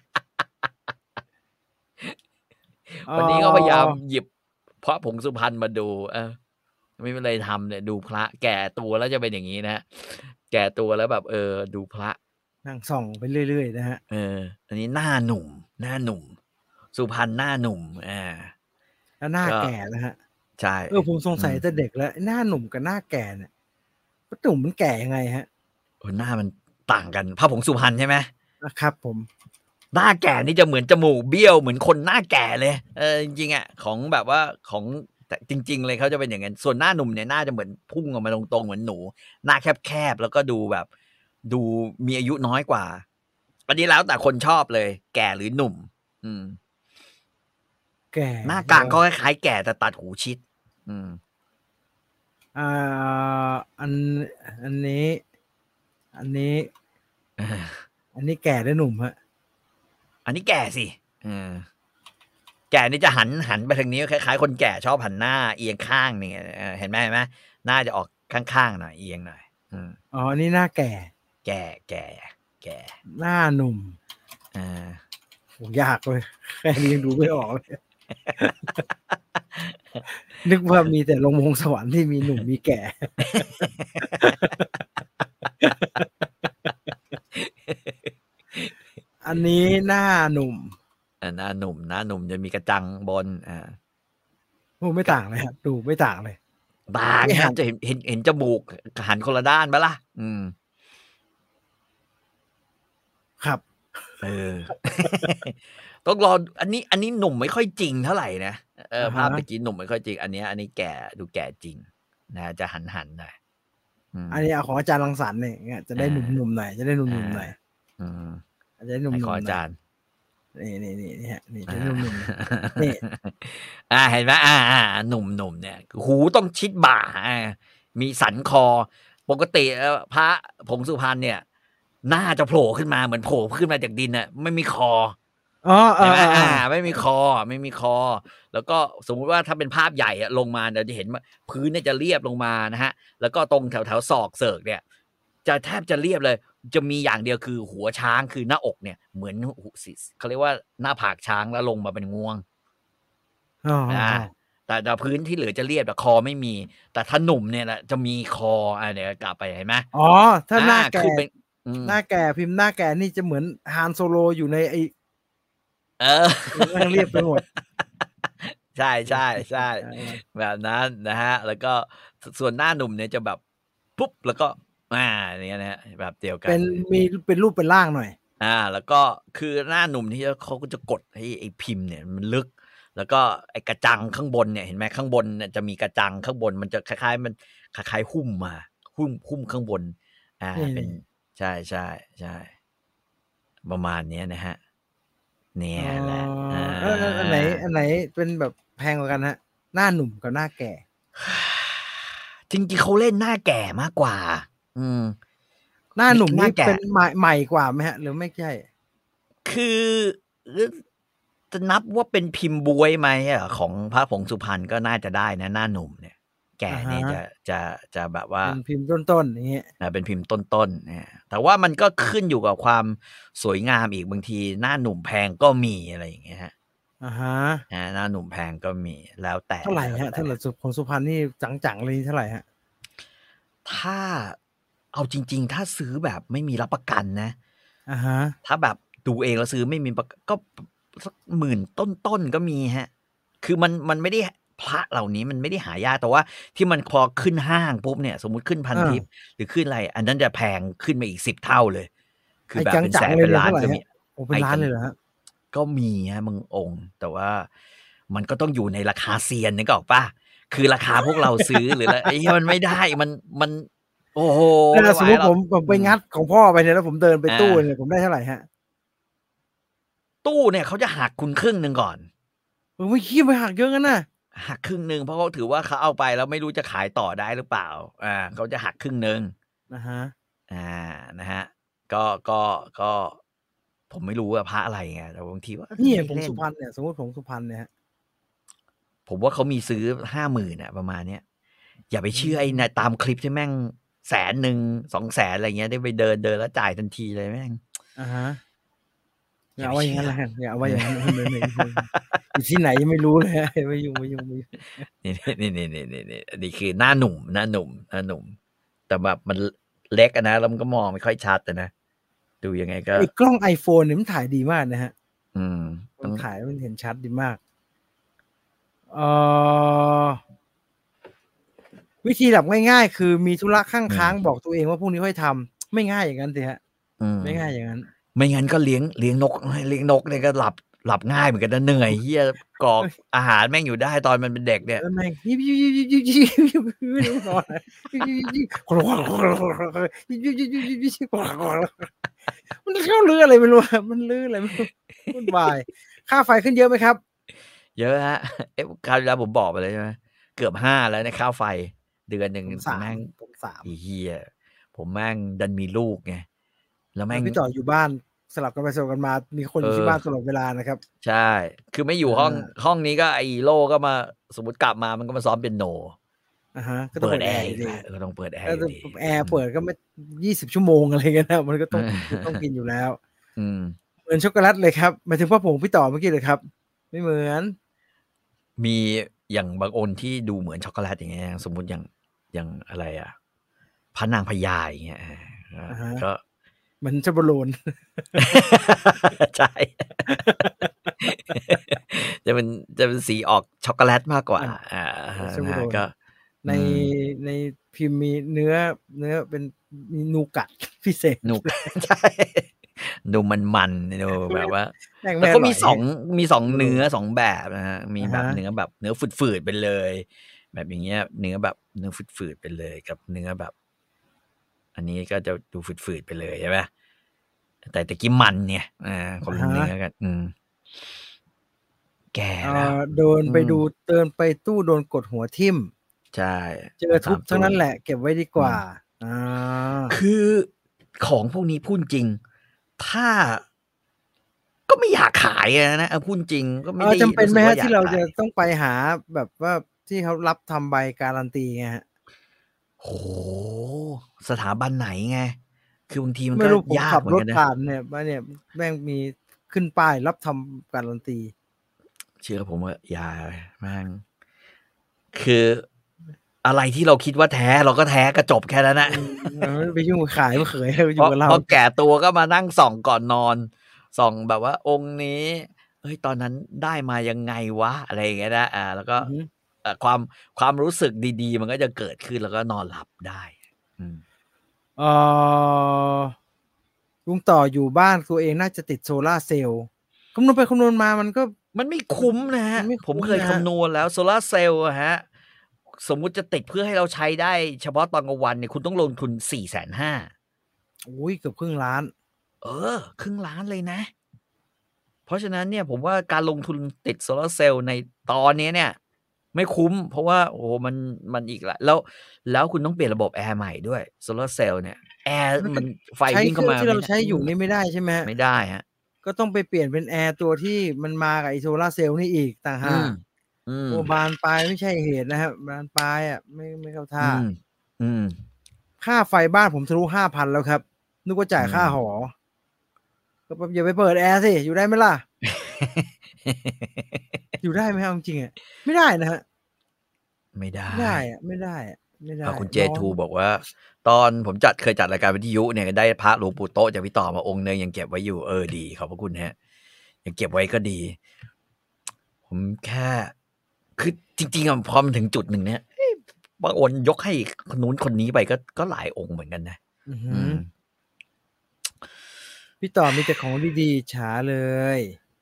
วันนี้ก็พยายามหยิบพระผงสุพรรณมาดูเออไม่เป็นไรทำเนี่ยดูพระแก่ตัวแล้วจะเป็นอย่างนี้นะแก่ตัวแล้วแบบเออดูพระนั่งส่องไปเรื่อยๆนะฮะเอออันนี้หน้าหนุ่มหน้าหนุ่มสุพรรณหน้าหนุ่มอ่าแล้วหน้าแก่นะฮะใช่เออผมสงสัยแต่เด็กแล้วหน้าหนุ่มกับหน้าแก่เนี่ยหนุ่มมันแก่ยังไงฮะโอ้หน้ามันต่างกันพระผงสุพรรณใช่ไหมนะครับผมหน้าแก่นี่จะเหมือนจมูกเบี้ยวเหมือนคนหน้าแก่เลยเออจริงๆอ่ะของแบบว่าของแต่จริงๆเลยเขาจะเป็นอย่างนั้นส่วนหน้าหนุ่มเนี่ยหน้าจะเหมือนพุ่งออกมาตรงๆเหมือนหนูหน้าแคบๆแล้วก็ดูแบบดูมีอายุน้อยกว่าอันนี้แล้วแต่คนชอบเลยแก่หรือหนุ่มอืมแก่หน้ากลางก็คล้ายๆแก่แต่ตัดหูชิดอืมอ่าอันอันนี้อันนี้อันนี้แก่หรือหนุ่มฮะอันนี้แก่สิเออแก่นี่จะหันหันไปทางนี้คล้ายๆคนแก่ชอบหันหน้าเอียงข้างนี่เห็นไหมเห็นไหมหน้าจะออกข้างๆหน่อยเอียงหน่อยอ๋ออันนี้หน้าแก่แก่แก่แก่หน้าหนุ่มอ่าโหยากเลยแค่นี้ยังดูไม่ออกเลยนึกว่ามีแต่ลงวงสวรรค์ที่มีหนุ่มมีแก่ อันนี้หน้าหนุ่มอ่าหน้าหนุ่มหน้าหนุ่มจะมีกระจังบนอ่าโอ้ไม่ต่างเลยครับดูไม่ต่างเลยต่างไม่คหัรับนจะเห็นเห็นเห็นจมูกหันคนละด้านปะล่ะอืมครับเออ ต้องรออันนี้ อันนี้หนุ่มไม่ค่อยจริงเท่าไหร่นะเอออะภาพฮะตะกี้หนุ่มไม่ค่อยจริง อันเนี้ยอันนี้แก่ดูแก่จริงนะจะหันๆหน่อยอืมอันนี้เอาของอาจารย์รังสรรค์เนี่ยจะได้อาหนุ่มๆหน่อยจะได้หนุ่มๆหน่อยอืมอาจจะได้หนุ่ไหนมๆขอหอาน่จาอยรย์นี่ ๆ ๆ นี่ครับนี่อาจะหนุ่มๆ นี่อาเห็นไหมอาๆหนุ่มๆเนี่ยหูต้องชิดบ่าอามีสันคอ ปกติแล้วพระผงสุพรรณเนี่ยหน้าจะโผล่ขึ้นมาเหมือนโผล่ขึ้นมาจากดินน่ะไม่มีคออ๋อเห็นไหมเออาอๆไม่มีคอไม่มีคอ แล้วก็สมมุติว่าถ้าเป็นภาพใหญ่อะลงมาเราจะเห็นว่าพื้นเนี่ยจะเรียบลงมานะฮะแล้วก็ตรงแถวๆศอกเสิร์กเนี่ยจะแทบจะเรียบเลยจะมีอย่างเดียวคือหัวช้างคือหน้าอกเนี่ยเหมือนหูสิเขาเรียกว่าหน้าผากช้างแล้วลงมาเป็นงวงๆอ๋ออาๆ ๆแต่แต่พื้นที่เหลือจะเรียบแต่คอไม่มี แต่ถ้าหนุ่มเนี่ยแหละจะมีคออาเดี๋ยวกลับไปเห็นไหมอ๋อ ถ้าหน้าอาแก่คือเป็นอืมหน้าแก่พิมพ์หน้าแก่นี่จะเหมือน Han Solo อยู่ในไอ้เออแม่งเรียบไปหมดใช่ ๆเออๆ แบบนั้นนะครับแล้วก็สส่วนหน้าหนุ่มเนี่ยจะแบบปุ๊บแล้วก็อาอย่างเงี้ยนะครับแบบเดียวกัเป็น นมีเป็นรูปเป็นร่างหน่อยอาแล้วก็คือหน้าหนุ่มที่เขาก็จะกดให้ไอ้พิมพ์เนี่ยมันลึก แล้วก็ไอ้กระจังข้างบนเนี่ยเห็นไหมข้างบนเนี่ยจะมีกระจังข้างบนมันจะคล้ายๆมันคล้ายๆหุ้มมาหุ้มหุ้มข้างบนอานี่เป็นใช่ๆๆประมาณเนี้ยนะครับเนี่อ๋ยอแหละอาแล้วแล้วอันไหนอันไหนเป็นแบบแพงกว่ากันครับหน้าหนุ่มกับหน้าแก่จริงๆเขาเล่นหน้าแก่มากกว่า อืมหน้าหนุ่มหนี่น้าแก่เป็นใหม่ใหม่กว่าไหมครับหรือไม่ใช่คืออจะนับว่าเป็นพิมพ์บ๊วยไหมอะของพระผงสุพรรณก็น่าจะได้นะหน้าหนุ่มเนี่ย แก่อะฮะเนี่ยจะจะจะแบบว่าเป็นพิมพ์ต้นๆอย่างงี้อ่าเป็นพิมพ์ต้นๆเนี่ยแต่ว่ามันก็ขึ้นอยู่กับความสวยงามอีกบางทีหน้าหนุ่มแพงก็มีอะไรอย่างเงี้ยครับอะฮะอาหน้าหนุ่มแพงก็มีแล้วแต่เท่าไรแล้วครับแต่ถ้าเกิดสุของสุพรรณนี่จังๆเลยเท่าไรครับ? ถ้าเอาจริง ๆ ถ้าซื้อแบบไม่มีรับประกันนะอะฮะถ้าแบบดูเองแล้วซื้อไม่มีประ ก็สัก หมื่น ต้น ๆ ก็มีครับ คือมันมันไม่ได้ พระเหล่านี้มันไม่ได้หายาก แต่ว่าที่มันพอขึ้นห้างปุ๊บเนี่ย สมมุติขึ้นพันทิปเออหรือขึ้นอะไร อันนั้นจะแพงขึ้นมาอีก สิบ เท่าเลย คือไอ้แบบเป็นจัแสงนๆ เลเป็ยนเนี่ยล้าเท่าน ไรก็คมีรับ? โอ้ เป็นไอ้ล้าจันงเลยเหรอครับ? ก็มีครับบางองค์ แต่ว่ามันก็ต้องอยู่ในราคาเซียน นึกออกเปล่า? คือราคาพวกเราซื้อ หรืออะไร ไอ้เหี้ย มันไม่ได้ มัน มัน โอ้โฮเอไม่ไหสมมุติวหรผอกม ผมไปอืมงัดของพ่อไปเนี่ย แล้วผมเดินไปอตู้าเนี่ย ผมได้เท่าไรครับ? ตู้เนี่ยเขาจะหักคุณครึ่งหนึ่งก่อนโอ้โฮ เหี้ย ทำไมหักเยอะงั้นน่ะ? หักครึ่งหนึ่ง เพราะเขาถือว่าเขาเอาไปแล้วไม่รู้จะขายต่อได้หรือเปล่า อา เขาจะหักครึ่งหนึ่งอะฮะอา นะครับ ก็ ก็ ก็ ผมไม่รู้ว่าพระอะไรไง แต่บางทีว่า เออนี่ไม่ผงเล่นสุพรรณเนี่ย สมมุติผงสุพรรณเนี่ยครับผมว่าเขามีซื้อ ห้าหมื่น อะ ประมาณเนี้ย อย่าไปอืเชื่อไอ้เนี่ยมตามคลิปที่แม่ง แสนหนึ่ง สองแสน อะไรเงี้ย ที่ไปเดิน เดินแล้วจ่ายทันทีเลยแม่งอะฮะ อออย่าาไปว่าอเย่าชงื่องั้นแล้วกัน อย่าว่าอย่างงั้น อยู่ที่ไหนยังไม่รู้เลย ไม่ยุ่ง ๆ ๆนี่ ๆ ๆ ๆ ๆ อันนี้คือหน้าหนุ่ม หน้าหนุ่ม หน้าหนุ่ม แต่แบบมัน ล เล็กอะนะ แล้วมันก็มองไม่ค่อยชัดอะนะ ดูยังไงก็ไอ้กล้อง iPhone เนี่ยมันถ่ายดีมากนะครับอืมมตั้นองถ่ายแล้วมันเห็นชัดดีมาก เอ่อ วิธีดับง่าย ๆ คือมีธุระข้างอืค้างมบอกตัวเองว่าพรุ่งนี้ค่อยทำ ไม่ง่ายอย่างงั้นสิครับอืมไม่ง่ายอย่างงั้นไม่งั้นก็เลี้ยง เลี้ยงนก ให้เลี้ยงนกเนี่ยก็หลับ หลับง่ายเหมือนกันนะ เหนื่อยเหี้ย กรอกอาหารแม่งอยู่ได้ตอนมันเป็นเด็กเนี่ยแล้วแม่ง ไม่รู้นอนอะไร มันเข้ารื้ออะไรไม่รู้ครับ มันรื้ออะไรไม่รู้ วุ่นวาย ค่าไฟขึ้นเยอะไหมครับ? เยอะครับ เอ๊ะ คราวที่แล้วผมบอกไปแล้วใช่ไหม เกือบ ห้า แล้วเนี่ยค่าไฟ เดือนหนึ่งผม สาแม่มงผม สามไอ้เหี้ย ผมแม่งดันมีลูกไง แล้วแเอม่องพี่ต่ออยู่บ้านสลับกันไปสลับกันมา มีคนเอยู่ที่บ้านออตลอดเวลานะครับใช่ คือไม่อยู่ห้องอาห้องนี้ก็ไอ้โล่ก็มา สมมุติกลับมามันก็มาซ้อมเปียโนอะฮะ ก็เต้ปองิเปิดแอร์อดแอร์อยู่ีกดีแล้ว ก็ต้องเปิดแอแรล้์วอยูถ้่าดีแอร์อืมเปิดก็ไม่ ยี่สิบ ชั่วโมง อะไรอย่างเงี้ยนะ มันก็ต้อง ต้องกินอยู่แล้วอืมเหมือนช็อกโกแลตเลยครับ หมายถึงพระผงพี่ต่อเมื่อกี้เหรอครับ? ไม่เหมือนมีอย่างบางองค์ที่ดูเหมือนช็อกโกแลตอย่างเงี้ยสมมุติอย่างอย่างอะไรอ่ะพระนางพญาอย่างเงี้ยก็เหมือนชโบโลนใช่ จะเป็นจะเป็นสีออกช็อกโกแลตมากกว่าอ่านะก็ในในพิมพ์มีเนื้อเนื้อเป็นมีนูกัดพิเศษนูใช่ดูมันมันดูแบบว่าแล้วก็มีสองมีสองเนื้อสองแบบนะฮะมีแบบเนื้อแบบเนื้อฝืดๆไปเลยแบบอย่างเงี้ยเนื้อแบบเนื้อฝืดๆไปเลยกับเนื้อแบบอันนี้ก็จะดูฝืดๆไปเลยใช่ไหมแต่ตะกี้มันเนี่ยอ่าคนละเนื้อกันอืมแก่แล้วโดนไปดูเดินไปตู้โดนกดหัวทิ่มใช่เจอทุบทั้งนั้นแหละเก็บไว้ดีกว่าอ่าคือของพวกนี้พูดจริงถ้าก็ไม่อยากขายนะพูดจริงก็ไม่ได้จำเป็นไหมฮะที่เราจะต้องไปหาแบบว่าที่เขารับทำใบการันตีไงฮะโหสถาบันไหนไงคือบางทีมันก็ยากเหมือนกันนะขับรถผ่านเนี่ยมาเนี่ยแม่งมีขึ้นป้ายรับทำการันตีเชื่อผมว่าอย่าแม่งคืออะไรที่เราคิดว่าแท้เราก็แท้ก็จบแค่นั้นนะไปยุ่งขายไม่เคยอยู่กับเราพอแก่ตัวก็มานั่งส่องก่อนนอนส่องแบบว่าองค์นี้เฮ้ยตอนนั้นได้มายังไงวะอะไรอย่างเงี้ยนะอ่าแล้วก็ความความรู้สึกดีๆมันก็จะเกิดขึ้นแล้วก็นอนหลับได้อืมเออลุงต่ออยู่บ้านตัวเองน่าจะติดโซล่าเซลล์คำนวณไปคำนวณมามันก็มันไม่คุ้มนะฮะผมเคยคำนวณแล้วโซล่าเซลล์อะฮะสมมุติจะติดเพื่อให้เราใช้ได้เฉพาะตอนกลางวันเนี่ยคุณต้องลงทุน สี่แสนห้าโอ้ยเกือบครึ่งล้านเออครึ่งล้านเลยนะเพราะฉะนั้นเนี่ยผมว่าการลงทุนติดโซลาร์เซลล์ในตอนนี้เนี่ยไม่คุ้มเพราะว่าโอ้มันมันอีกละแล้วแล้วคุณต้องเปลี่ยนระบบแอร์ใหม่ด้วยโซลาร์เซลล์เนี่ยแอร์มันไฟวิ่งเข้ามาที่เราใช้อยู่นี่ไม่ได้ใช่ไหมไม่ได้ฮะก็ต้องไปเปลี่ยนเป็นแอร์ตัวที่มันมากับไอโซล่าเซลล์นี่อีกต่างหากโอ้บานปลายไม่ใช่เหตุนะครับบานปลายอ่ะไม่ไม่เข้าท่าอืมค่าไฟบ้านผมทะลุห้าพันแล้วครับนึกว่าจ่ายค่าหอก็อย่าไปเปิดแอร์สิอยู่ได้ไหมล่ะ อยู่ได้ไหมครับจริงๆอ่ะไม่ได้นะฮะไม่ได้ไม่ได้อ่ะไม่ได้อ่ะไม่ได้คุณเจทูบอกว่าตอนผมจัดเคยจัดรายการวิทยุเนี่ยได้พระหลวงปู่โตจากพี่ต่อมาองค์นึงยังเก็บไว้อยู่เออดีขอบพระคุณฮะยังเก็บไว้ก็ดีผมแค่คือจริงๆอ่ะพอมันถึงจุดหนึ่งเนี่ยบางองค์ยกให้คนนู้นคนนี้ไปก็ก็หลายองค์เหมือนกันนะพี่ต่อมีแต่ของดีๆช้าเลย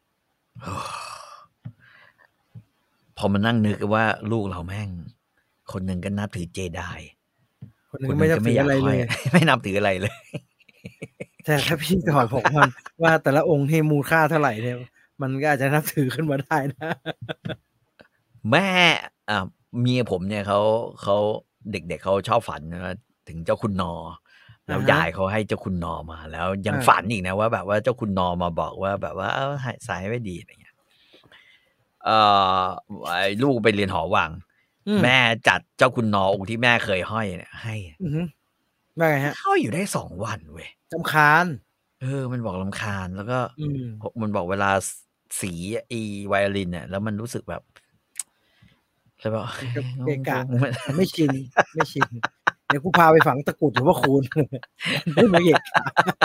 พอมานั่งนึกว่าลูกเราแม่งคนหนึ่งก็นับถือเจไดคนนึงไม่นับถืออะไรเลยไม่นับถืออะไรเลยแต่ถ้าพี่ต่อบอกว่าว่าแต่ละองค์ให้มูลค่าเท่าไหร่เนี่ยมันก็อาจจะนับถือขึ้นมาได้นะแม่อ่าเมียผมเนี่ยเขาเขาเด็กๆเขาชอบฝันนะถึงเจ้าคุณนอแล้วยายเขาให้เจ้าคุณนอมาแล้วยังฝันอีกนะว่าแบบว่าเจ้าคุณนอมาบอกว่าแบบว่าเออสายไม่ดีอะไรเงี้ยเอ่อไอ้ลูกไปเรียนหอวังแม่จัดเจ้าคุณนอองค์ที่แม่เคยห้อยเนี่ยให้ว่าไงฮะห้อยอยู่ได้สองวันเว้ยรำคาญเออมันบอกรำคาญแล้วก็มันบอกเวลาสีอีไวโอลินเนี่ยแล้วมันรู้สึกแบบแล้วแบบเกะกะไม่ชินไม่ชินเดี๋ยวกูพาไปฝังตะกุดหรือว่าคูณไม่มาเกะกะ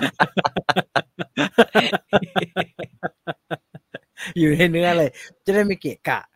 อยู่ในเนื้อเลยจะได้ไม่เกะกะ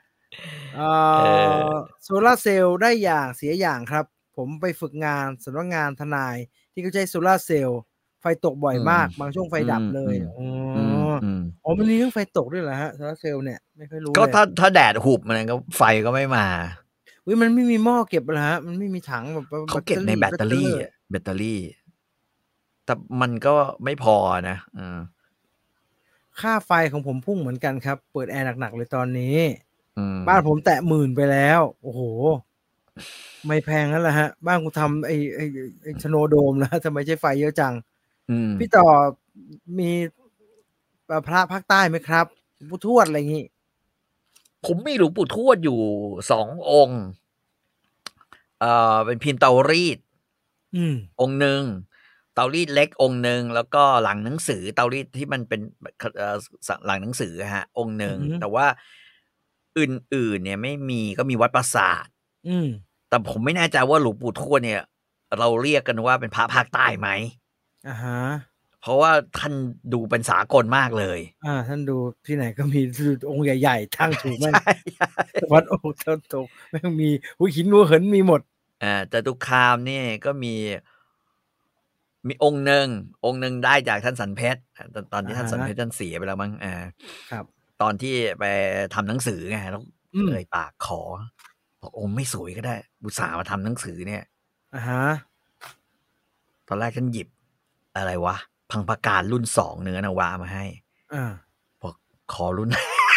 โซล่าเซลล์ได้อย่างเสียอย่างครับผมไปฝึกงานสำนักงานทนายที่เขาใช้โซล่าเซลล์ไฟตกบ่อยมากบางช่วงไฟดับเลยอ๋ออ๋อมันมีเรื่องไฟตกด้วยเหรอฮะโซล่าเซลล์เนี่ยไม่ค่อยรู้ก็ถ้าถ้าแดดหุบมันก็ไฟก็ไม่มาอุ้ยมันไม่มีหม้อเก็บเหรอฮะมันไม่มีถังแบบเขาเก็บในแบตเตอรี่แบตเตอรี่แต่มันก็ไม่พอนะค่าไฟของผมพุ่งเหมือนกันครับเปิดแอร์หนักๆเลยตอนนี้บ้านผมแตะหมื่นไปแล้วโอ้โหไม่แพงนั่นแหละฮะบ้านกูทำไอ้ไอ้ไอ้ชโนโดมแล้วทำไมใช้ไฟเยอะจังพี่ต่อมีพระภาคใต้ไหมครับปู่ทวดอะไรอย่างงี้ผมมีหลวงปู่ทวดอยู่สององค์เอ่อเป็นพิมพ์เตารีดองค์หนึ่งเตารีดเล็กองค์หนึ่งแล้วก็หลังหนังสือเตารีดที่มันเป็นหลังหนังสือฮะองค์หนึ่งแต่ว่าอื่นๆเนี่ยไม่มีก็มีวัดปราสาทอืมแต่ผมไม่แน่ใจว่าหลวงปู่ทวดเนี่ย เราเรียกกันว่าเป็นพระภาคใต้ไหมอะฮะเพราะว่าท่านดูเป็นสากลมากเลยอา ท่านดูที่ไหนก็มีคือองค์ใหญ่ ๆ ตั้งถูกไหมใช่วัดโอ่งท่านโต แม่งมี อุ๊ย หินหัวเหินมีหมดอ่า จตุคามนี่ก็มี มีองค์หนึ่ง องค์หนึ่งได้จากท่านสันเพชร ตอน ตอนอที่ะท่านฮสันเพะชรท่านเสียไปแล้วมั้ง อาครับตอนที่ไปทำหนังสือไง แล้วอืมเอ่ยปากขอ บอกองค์ไม่สวยก็ได้ อุตส่าห์มาทำหนังสือเนี่ยอะฮะตอนแรกท่านหยิบ อะไรวะ พังพการ รุ่น สอง เนื้อนวะมาให้อาบอกขอรุ่น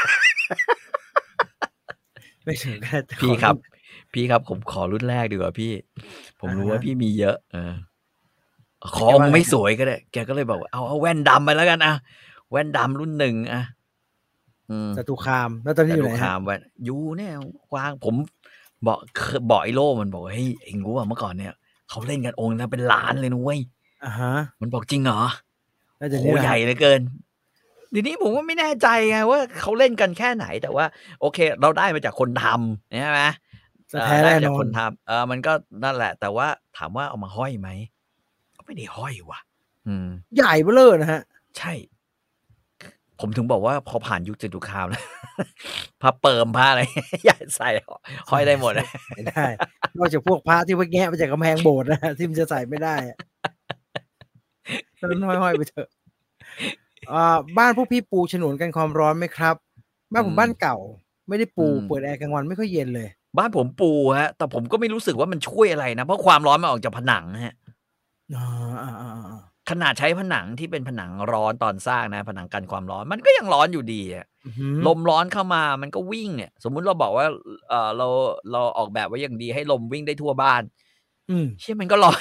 ไม่ถึงก็ได้ แต่พี่ขอครัรุ่บ พี่ครับผมขอรุ่นแรกดีกว่าพี่ ผมอะรู้ฮว่าะพี่มีเยอะ เออ ขอแกว่องคา์ไงไม่ครสับ? วยก็ได้ แกก็เลยบอกว่า เอา เอาแว่นดำไปแล้วกันอะ แว่นดำรุ่น หนึ่ง อะ อืมจตุคาม แล้วตอนนี้จตอยู่ไุหนคครัาบ? มแว่น อยู่เนี่ย วาง ผมบอก เค บอกไอ้โล่มันบอกว่า "เฮ้ย เอ็งรู้เปล่าเมื่อก่อนเนี่ย เขาเล่นกันองค์ละเป็นล้านเลยนะเว้ย" อะฮะมันบอก "จริงเหรอ?" แล้วเโดอี้โนี้ฮล่ะใหญครั่บ? เหลือเกิน เดี๋ยวนี้ผมก็ไม่แน่ใจไงว่าเขาเล่นกันแค่ไหน แต่ว่าโอเค เราได้มาจากคนทำ ใช่ไหมจเะอ่แทอ้ได้แน่นอนมาจากคนทำ เออ มันก็นั่นแหละ แต่ว่าถามว่าเอามาห้อยไหม ก็ไม่ได้ห้อยว่ะ อืมใหญ่เบ้อเร่อนะครับใช่ ผมถึงบอกว่าพอผ่านยุคจตุคาม แล้ว พระเปิ่ม พระอะไร อยากใส่ใหส่้อยได้หมดใส่ ใส่ได้ นอกจากพวกพระที่ว่าแงะมาจากกำแพงโบสถ์ นะครับ ที่มันจะใส่ไม่ได้อะ อันนั้นห้อย ๆ ไปเถอะ อ่า บ้านพวกพี่ปูฉนวนกันความร้อนไหมครับ? บ้านผมบ้านอืมเก่า ไม่ได้อปืู เปิดมแอร์กลางวันไม่ค่อยเย็นเลยบ้านผมปูครับ แต่ผมก็ไม่รู้สึกว่ามันช่วยอะไรนะ เพราะความร้อนมันออกจากผนังครับอ๋อ อา ๆ ๆ ๆขนาดใช้ผนังที่เป็นผนังร้อนตอนสร้างนะ ผนังกันความร้อน มันก็ยังร้อนอยู่ดีอะอือฮึลมร้อนเข้ามามันก็วิ่งอะ สมมุติเราบอกว่า เอ่อ เรา เราออกแบบไว้อย่างดีให้ลมวิ่งได้ทั่วบ้านอืมเชี่ย มันก็ ร้อน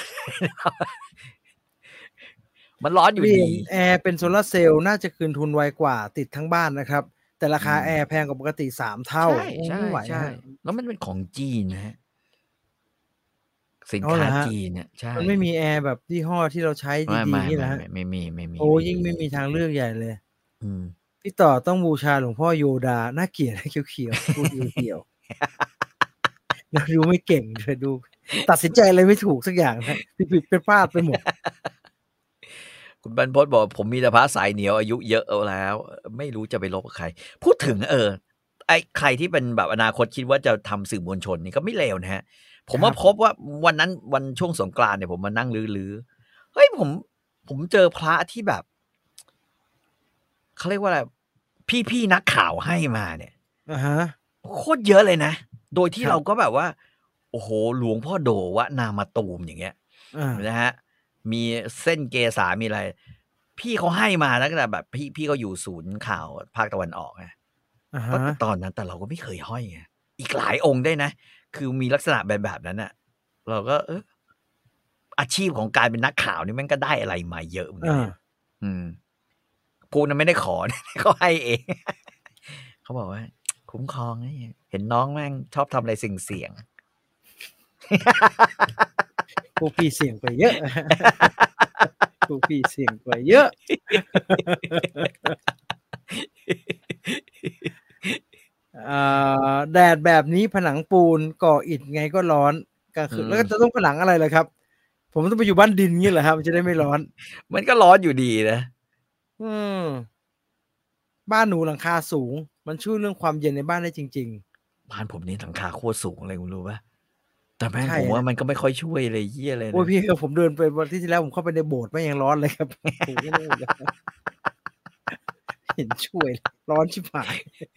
มันร้อนเอปยู่ลี่ดยนีแอร์เป็นโซลาร์เซลล์น่าจะคืนทุนไวกว่าติดทั้งบ้านนะครับ แต่ราอืคาแอมร์แพงกว่าปกติ สาม เท่าใโอ้ชไม่ไหว่ครับๆ ๆ แล้วมันเป็นของจีนนะครับ สินอ๋อคเ้หราอครับ? จีนน่ะ ใช่มันไม่มีแอร์แบบยี่ห้อที่เราใช้ไม่ดี ๆ งี้เหรอครับ? ๆ ๆ ๆ ไม่มีโอ้ ยิ่งไม่มีทางเลือกใหญ่เลยอืมพี่ต่อต้องบูชาหลวงพ่อโยดา น่าเกลียด เขียว ๆ พูดเหี่ยว ๆ แล้วดูไม่เก่งด้วย ดูตัดสินใจอะไรไม่ถูกสักอย่างครับ ผิด ๆ พลาด ๆ ไปหมดคุณบรรพตบอก "ผมมีแต่พระสายเหนียวอายุเยอะเอาแล้ว ไม่รู้จะไปรบกับใคร" พูดถึง เอ่อ ไอ้ใครที่เป็นแบบอนาคตคิดว่าจะทำสื่อมวลชนนี่ก็ไม่เลวนะครับ ผมมครัาบพบว่าวันนั้น วันช่วงสงกรานต์เนี่ยผมมานั่งรื้อ ๆ เฮ้ย ผม ผมเจอพระที่แบบ เขาเรียกว่าอะไร พี่ ๆ นักข่าวให้มาเนี่ยอะฮะโคตรเยอะเลยนะ โดยที่ครเัราบก็แบบว่า โอ้โฮ หลวงพ่อโด่ วนามาตูม อย่างเงี้ยอานะครับ มีเส้นเกษา มีอะไร พี่เขาให้มาตั้งแต่แบบพี่ พี่เขาอยู่ศูนย์ข่าวภาคตะวันออกไงอะฮตั้งแต่ะตอนนั้น แต่เราก็ไม่เคยห้อยไง อีกหลายองค์ด้วยนะ คือมีลักษณะแบบ แบบนั้นน่ะ เราก็ เออ อาชีพของการเป็นนักข่าวนี่แม่งก็ได้อะไรมาเยอะเหมือนอกันนะาอืม กูน่ะไม่ได้ขอ นะ เขาให้เอง เขาบอกว่า คุ้มครองนะเนี่ย เห็นน้องแม่งชอบทำอะไรเสี่ยง ๆพวกพี่เสี่ยงกว่าเยอะ พวกพี่เสี่ยงกว่าเยอะ อ่า แดดแบบนี้ผนังปูน ก่ออิฐไงก็ร้อน กลางอืคืน แล้วก็มจะต้องผนังอะไรล่ะครับ ผมต้องไปอยู่บ้านดินงี้เหรอครับ มันจะได้ไม่ร้อน? มันก็ร้อนอยู่ดีนะอืม บ้านหนูหลังคาสูง มันช่วยเรื่องความเย็นในบ้านได้จริง ๆบ้านผมนี่หลังคาโคตรสูงเลย คุณรู้เปล่า แต่แม่ใชง่ครผมว่าับมันก็ไม่ค่อยช่วยเลย เหี้ยอะไรโอ๊นยะพี่ ผมเดินไปวันอาทิตย์ที่แล้ว ผมเข้าไปในโบสถ์แม่งยังร้อนเลยครับ ผมก็นู่นเลย ไม่เห็นช่วย ร้อนชิบหาย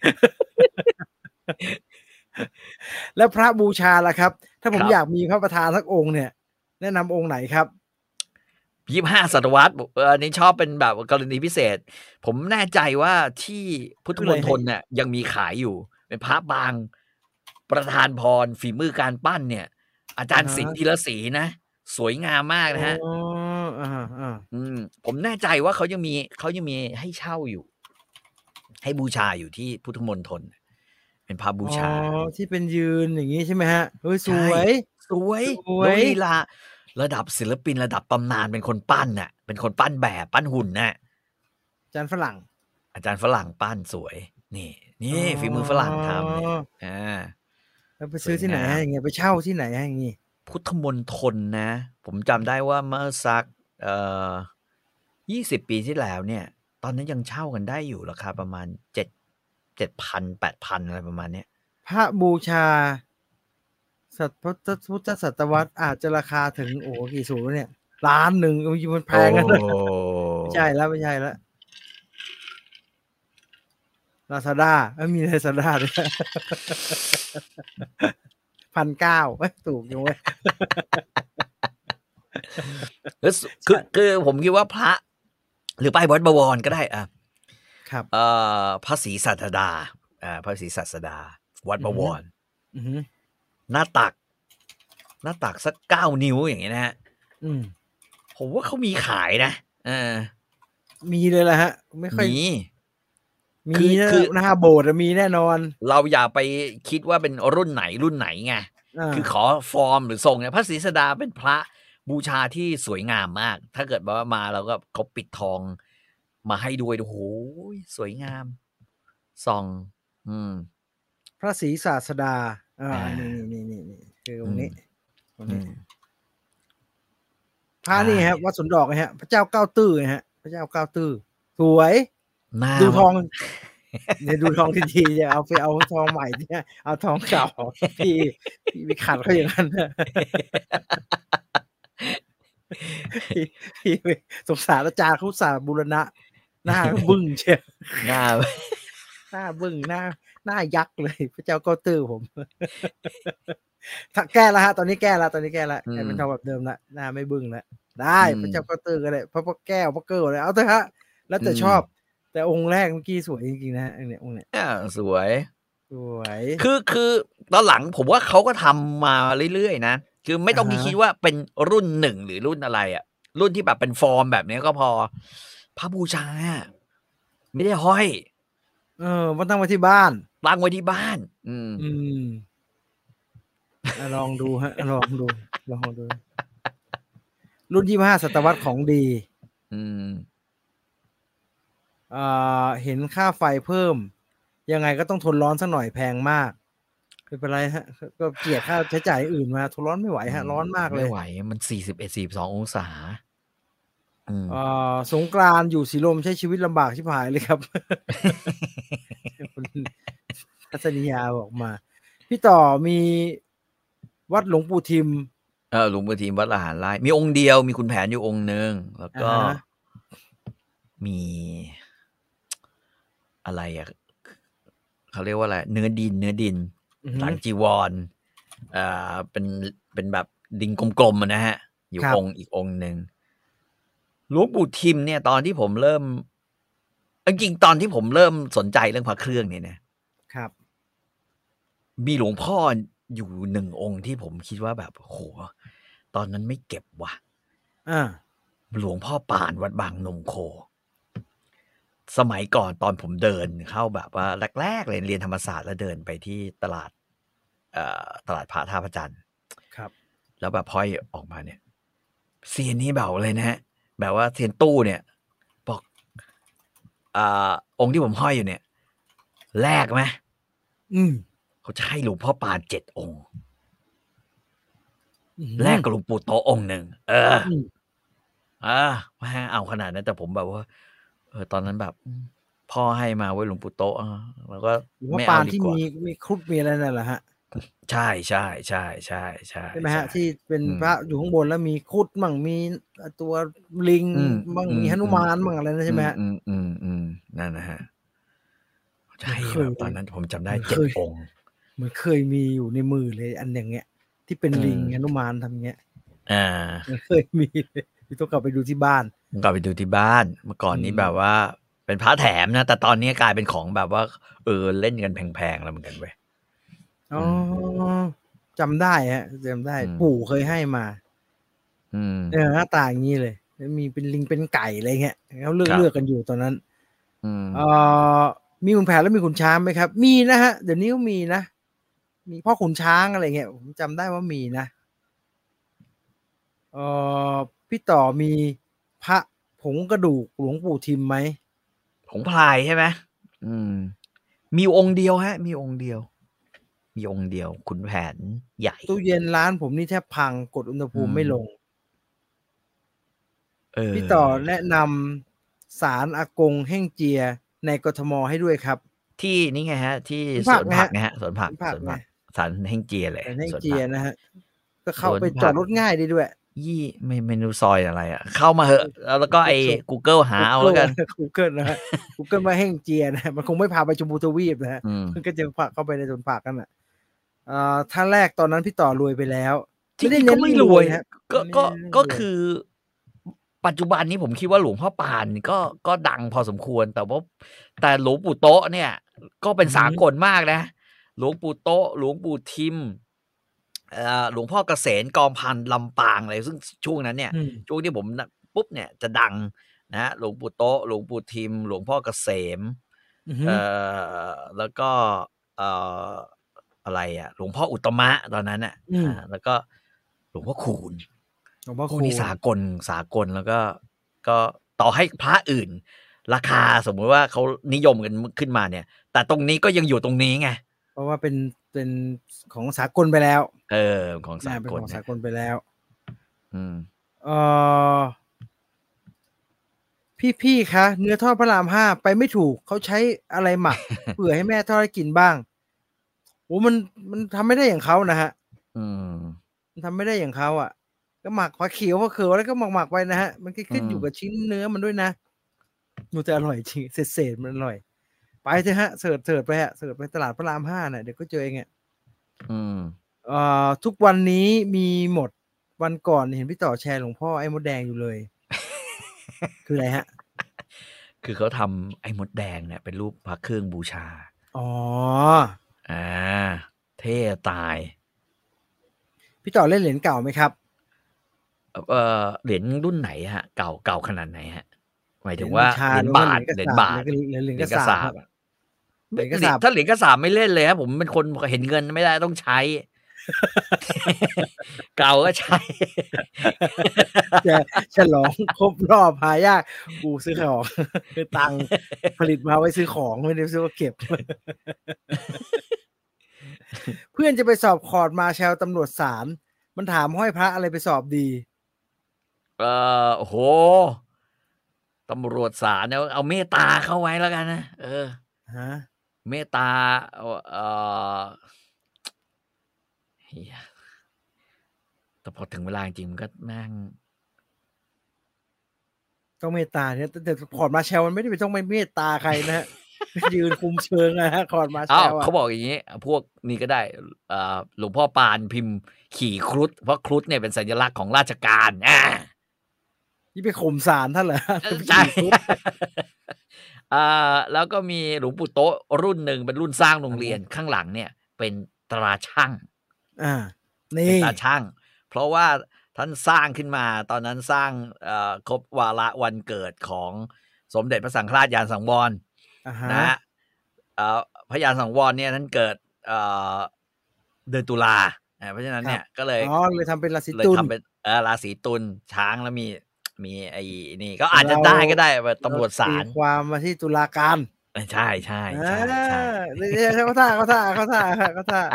แล้วพระบูชาล่ะครับ ถ้าผครับมอยากมีพระประธานสักองค์เนี่ย แนะนำองค์ไหนครับ? ยี่สิบห้า ศตวรรษ บ เออ อันนี้ชอบเป็นแบบกรณีพิเศษ ผมแน่ใจว่าที่พุทธก็เลยใหมณฑ้ลเนี่ยยังมีขายอยู่ เป็นพระปาง ประทานพร ฝีมือการปั้นเนี่ย อาจอาะฮรย์ศิลป์ะธีรศรีนะ สวยงามมากอ๋อนะครับอา ๆอืม ผมแน่ใจว่าเขายังมี เขายังมีให้เช่าอยู่ ให้บูชาอยู่ที่พุทธมณฑล เป็นพระบอู๋อชาที่เป็นยืนอย่างงี้ใช่ไหมครับ? เฮ้ย สใช่วยสวยสวแล้วยลีลาระดับศิลปินระดับตำนานเป็นคนปั้นน่ะ เป็นคนปั้นแบบ ปั้นหุ่นน่ะอาจารย์ฝรั่งอาจารย์ฝรั่งปั้นสวยนี่อ๋นี่ฝีมือฝรั่งทำเนี่ยออาแล้วไปสวยซื้อที่ไหนงาฮะมอย่างเงี้ย ไปเช่าที่ไหนฮะ อย่างงี้? พุทธมณฑลนะ ผมจำได้ว่าเมื่อสัก เอ่อ ยี่สิบ ปีที่แล้วเนี่ย ตอนนั้นยังเช่ากันได้อยู่ราคาประมาณ เจ็ด เจ็ดพัน แปดพัน อะไรประมาณเนี้ยพระบูชา ศต พุทธ พุทธศตวรรษอาจจะราคาถึง โอ้โฮ กี่สูงแล้วเนี่ย ล้าน หนึ่ง โอ้ ย มันแพโอ้ง นะ ไม่ใช่แล้ว ไม่ใช่แล้ว Lazada เออ มี Lazada ด้วย พันเก้า เฮ้ย ถูกจังเว้ยแล้ว สใคชือ่คือผมคิดว่าพระ หรือไปวัดบวรก็ได้อะครับเอ่อ พระศรีสัสดา อ่า พระศรีสัสดา วัดบอือฮึวรอือฮึหน้าตัก หน้าตักสัก เก้า นิ้ว อย่างงี้นะครับอืมผมว่าเขามีขายนะ เออมีเลยแหละครับ ไม่ค่มอยีมคีือนะคือหน้าโบสถ์อะมีแน่นอนเราอย่าไปคิดว่าเป็นรุ่นไหน รุ่นไหนไงอคือขาอฟอร์มหรือทรงเนี่ย พระศรีสัสดาเป็นพระบูชาที่สวยงามมาก ถ้าเกิดว่ามาแล้วก็เขาปิดทองมาให้ด้วย โอ้โฮ สวยงาม ส่อง อืมพระศรีศาสดา อาอานี่ ๆ ๆ ๆ คือออืมงค์นี้ องค์นี้อืมพระใชนี่ไงครับ่วัดสวนดอกไงครับ พระเจ้าเก้าตื้อไงครับ พระเจ้าเก้าตื้อ สวยหน้าดูมทอง เนี่ยดูทองที ๆ อย่าเอาไปเอาทองใหม่สิครับ เอาทองเก่า พี่ พี่ไปขัดเขาอย่างนั้นน่ะ พี่ พี่ไป สงสารอาจารย์เขาอุตส่าห์บูรณะ หน้าก็บึ้งเชียวหน้าหน้าบึ้ง หน้า หน้ายักษ์เลย พระเจ้าเก้าตื้อผม ถ แก้แล้วครับ ตอนนี้แก้แล้ว ตอนนี้แก้แล้วอืกลายเป็นทองมแบบเดิมแล้ว หน้าไม่บึ้งแล้ว ได้อืพระเจ้ามเก้าตื้อก็ได้ พระ พระแก้ว พระเกิ้ลอะไร เอาเถอะครับ แล้วอืแต่ชอบมแต่องค์แรกเมื่อกี้สวยจริง ๆ นะครับ ไอ้เนี่ย องค์เนี้ยอา สวยสวยคือ คือตอนหลังผมว่าเขาก็ทำมาเรื่อย ๆ นะ คือไม่อต้ะฮองมีคิดะว่าเป็นรุ่น หนึ่ง หรือรุ่นอะไรอะ รุ่นที่แบบเป็นฟอร์มแบบนี้ก็พอ พระบูชาอะไม่ได้ห้อยเออ มาตั้งไว้ที่บ้านตั้งไว้ที่บ้าน อืมอืม อา ลองดูครับ ลองดู ลองดู รุ่น ยี่สิบห้า ศตวรรษของดีอืมอ่า เห็นค่าไฟเพิ่ม ยังไงก็ต้องทนร้อนสักหน่อย แพงมาก ไม่เป็นไรครับ ก็ ก็เจียดค่าใช้จ่ายอย่างอื่นมา ทนร้อนไม่ไหวอืครับมร้อนมากไมเล่ยไหว มัน สี่สิบเอ็ดสี่สิบสอง องศา อืมอ่า สงกรานต์อยู่ศรีลมใช้ชีวิตลำบากชิบหายเลยครับ คุณ ทัศนียาบอกมา พี่ต่อมีวัดหลวงปู่ทิมเออ หลวงปู่ทิม วัดละหารไร่ มีองค์เดียว มีคุณแผนอยู่องค์หนึ่ง แล้วอกะ็ฮะมี อะไรอะ เขาเรียกว่าอะไร เนื้อดิน เนื้อดินอือฮึหลังจีวร อ่า เป็น เป็นแบบดินกลม ๆ อะนะครับ อยู่ครับองค์ อีกองค์หนึ่ง หลวงปู่ทิมเนี่ย ตอนที่ผมเริ่ม เอาจริง ๆ ตอนที่ผมเริ่มสนใจเรื่องพระเครื่องเนี่ยนะครับมีหลวงพ่ออยู่ หนึ่ง องค์ที่ผมคิดว่าแบบ โอ้โฮ ตอนนั้นไม่เก็บว่ะอาหลวงพ่อปาน วัดบางนมโค สมัยก่อนตอนผมเดินเข้าแบบว่าแรก ๆ เลย เรียนธรรมศาสตร์ แล้วเดินไปที่ตลาด เอ่อ ตลาดพระท่าพระจันทร์ครับแล้วแบบห้อยออกมาเนี่ย เซียนนี่แบบเลยนะครับ แบบว่าเซียนตู้เนี่ยบอก อ่า องค์ที่ผมห้อยอยู่เนี่ย แลกไหม? อืมเขาจะให้หลวงพ่อปาน เจ็ด องค์อื้อฮแลือกกับหลวงปู่โต๊ะองค์หนึ่ง เอออืมอา แม่เอาขนาดนั้น แต่ผมแบบว่า เออ ตอนนั้นแบบ อืม พ่อให้มาเว้ยหลวงปู่โต๊ะ อา เราก็หลวงพ่ไอปม่เอาานที่มีดีกว่ามีครุฑ มีอะไรนั่นเหรอครับ? ใช่ ๆ ๆใช่ไหมๆครับ ที่เป็นๆ อืมพระอยู่ข้างบน แล้วมีครุฑมั่ง มี อ่า ตัวลิงอืมมั่งอืมีหนุมมานมั่ง อะไรนั่นๆใอชื่ไหมครับ? ม ๆ ๆ ๆ นั่นนะครับ เขาจะเหมืใอหน้เคยแบบตอนนั้นผมจำไเดห้มือนเเจค็ดยองค์เหมือนเคยมีอยู่ในมือเลยอันอย่างเงี้ย ที่เป็นอืลิงหมนุมานทำอย่างเงี้ยอาเหมือนเคยมีเลย เดี๋ยวต้องกลับไปดูที่บ้านต้องกลับไปดูที่บ้าน เมื่อก่ออืนนี้แบบมว่าเป็นพระแถมนะ แต่ตอนนี้กลายเป็นของแบบว่า เออ เล่นกันแพง ๆ แล้วเหมือนกันเว้ยอ๋ออืมจำได้ครับ จำได้อืมปู่เคยให้มาอืเออมหน้าตาอย่างงี้เลย แล้วมีเป็นลิงเป็นไก่ อะไรเงี้ย เขาเครลัืบอก ๆ กันอยู่ตอนนั้นอืเอ่มอ มีขุนแผนแล้วมีขุนช้างไหมครับ? มีนะครับ เดี๋ยวนี้ก็มีนะ มีพ่อขุนช้าง อะไรอย่างเงี้ย ผมจำได้ว่ามีนะ เอ่อ พี่ต่อมีพระผงกระดูกหลวงปู่ทิมไหม? ผงพลายใช่ไหม? อืมมีองค์เดียวฮะ มีองค์เดียว มีองค์เดียวขุนแผนใหญ่ตู้เย็นร้านผมนี่แทบพังกดอุณหภูมิไม่ลงเออพี่ต่อแนะนำศาลอากงเฮ่งเจียในกทมให้ด้วยครับที่นี่ไงฮะ ที่สสวนวนผัผักกไงฮะ สวนผักสวนผักสวนผักไงศาลเฮ่งเจียเลยศาลเฮ่งสวนเจีผัยกนะฮะ ก็เข้าสวนไปผักจอดรถง่ายได้ด้วยยี่ ไม่ ไม่รู้ซอยอะไรอะ เข้ามาเหอะ แล้วแล้วก็ไอ้ กูเกิลหาเอาแล้วกันกูเกิล นะฮะ กูเกิลว่าเฮ่งเจียนะ มันคงไม่พาไปชมพูทวีปนะฮะอืมมันก็จะพาเข้าไปในสวนผักนั่นน่ะ อ่า ท่านแรกตอนนั้นพี่ต่อรวยไปแล้วจไม่ได้ริง ๆเน้ก็นไม่รรววย ยครับก็ไม่ก็ได้เน้นก็รวยคือ ปัจจุบันนี้ผมคิดว่าหลวงพ่อปานก็ ก็ดังพอสมควร แต่ว่า แต่หลวงปู่โต๊ะเนี่ย ก็เป็อืนอฮึสากลมากนะ หลวงปู่โต๊ะ หลวงปู่ทิม เอ่อ หลวงพ่อเกษม กองพันลำปางอะไร ซึ่งช่วงนั้นเนี่ยอืมช่วงที่ผม น ปุ๊บเนี่ยจะดังนะครับ หลวงปู่โต๊ะ หลวงปู่ทิม หลวงพ่อเกษมอือฮึเอ่อ แล้วก็ เอ่อ อะไรอะ หลวงพ่ออุตตมะตอนนั้นน่ะอืมอา แล้วก็หลวงพ่อคูณหลวงพ่อพวกคูนี้ณสากล สากล แล้วก็ ก็ต่อให้พระอื่น ราคาสมมุติว่าเขานิยมกัน ม ขึ้นมาเนี่ย แต่ตรงนี้ก็ยังอยู่ตรงนี้ไงเพราะว่าเป็น เป็นของสากลไปแล้วเออ ของสาอา เป็นกลของคสากลไปแล้วอืมเอ่อ พี่ ๆ คะ เนื้อทอดพระราม ห้า ไปไม่ถูก เขาใช้อะไรหมัก เผื่อให้แม่ทอดให้กินบ้าง โอ้โฮ มัน มันทำไม่ได้อย่างเขานะครับอืมมันทำไม่ได้อย่างเขาอะ ก็หมักผักเขียวผักเขยวอะไรก็หมัก ๆ ไปนะครับ มันก็อืขึ้นอยู่มกับชิ้นเนื้อมันด้วยนะ โอ้ แต่อร่อยจริง เศษ ๆ มันอร่อย ไปเถอะครับ เสิร์ช ๆ ไปอะ เสิร์ชไปตลาดพระราม ห้า น่ะ เดี๋ยวก็เจอเองอะอืมเอ่อ ทุกวันนี้มีหมด วันก่อนเห็นพี่ต่อแชร์หลวงพ่อไอ้มดแดงอยู่เลย คืออะไรครับ? คือเขาทำไอ้มดแดงเนี่ยเป็นรูปพระเครื่องบูชาอ๋ออา เท่จะตายพี่ต่อเล่นเหรียญเก่าไหมครับ? อ เอ่อ เหรียญรุ่นไหนครับ? เก่า เก่าขนาดไหนครับ? หมายเหรถีึยญงว่าบูชาเหรียญหรือบว่าาเหรีทยญกเหรียญษาปบาหรืทอ หรือเหรียญเหรียญกกษาษาปครัปบ? อะเหไรีม่ยญกเหรียษาญปถ้าเหรียญกษาปไม่เล่นเลยครับ ผมเป็นคนเห็นเงินไม่ได้ต้องใช้ เก่าก็ ใช้จะ ฉลองครบรอบหายาก กูซื้อของ คือตังค์ผลิตมาไว้ซื้อของ ไม่ได้ซื้อมาเก็บ เพื่อนจะไปสอบคอร์ตมาร์แชลตำรวจศาล มันถามห้อยพระอะไรไปสอบดี? เอ่อ โอ้โฮ ตำรวจศาลเนี่ย เอาเมตตาเข้าไว้แล้วกันนะ เออฮะเมตตา เอ่อ เอ่อ เหี้ย แต่พอถึงเวลาจริง ๆ มันก็แม่งต้องเมตตาเนี่ย แต่ แต่คอร์ตมาร์แชลมันไม่ได้ไปต้องไปเมตตาใครนะครับ ยืนคุมเชิงอะครับ คอร์ตมาร์แชอ้าวลอเขาะบอกอย่างงี้ พวกนี้ก็ได้ เอ่อ หลวงพ่อปานพิมพ์ขี่ครุฑ เพราะครุฑเนี่ยเป็นสัญลักษณ์ของราชการ อานี่ไปข่มศาลท่านเหรอเออไปใช่ขี่ครุฑอ่า แล้วก็มีหลวงปู่โต๊ะรุ่นหนึ่งเป็นรุ่นสร้างโรอะงเรียนฮะข้างหลังเนี่ยเป็นตราชั่งอา นเป็นี่ตาชั่ง เพราะว่าท่านสร้างขึ้นมา ตอนนั้นสร้าง เอ่อ ครบวาระวันเกิดของสมเด็จพระสังฆราชยานสังวรอะฮนะครัะบ เอ่อ พระยานสังวรเนี่ยท่านเกิด เอ่อ เดือนตุลา อา เพราะฉะนั้นครเนัีบ่ยก็เลยอ๋อ เลยทำเป็นราศีเลยตุลทำเป็น เออ ราศีตุล ช้างแล้วมี มีไอ้นี่ ก็อาจเรจะาได้ก็ได้แบบเตราำรวจศตีาลความมาที่ตุลาการเออ ใช่อาๆ ๆ ๆนี่ ๆ เข้าท่า เข้าท่า เข้าท่าครับ เข้าท่า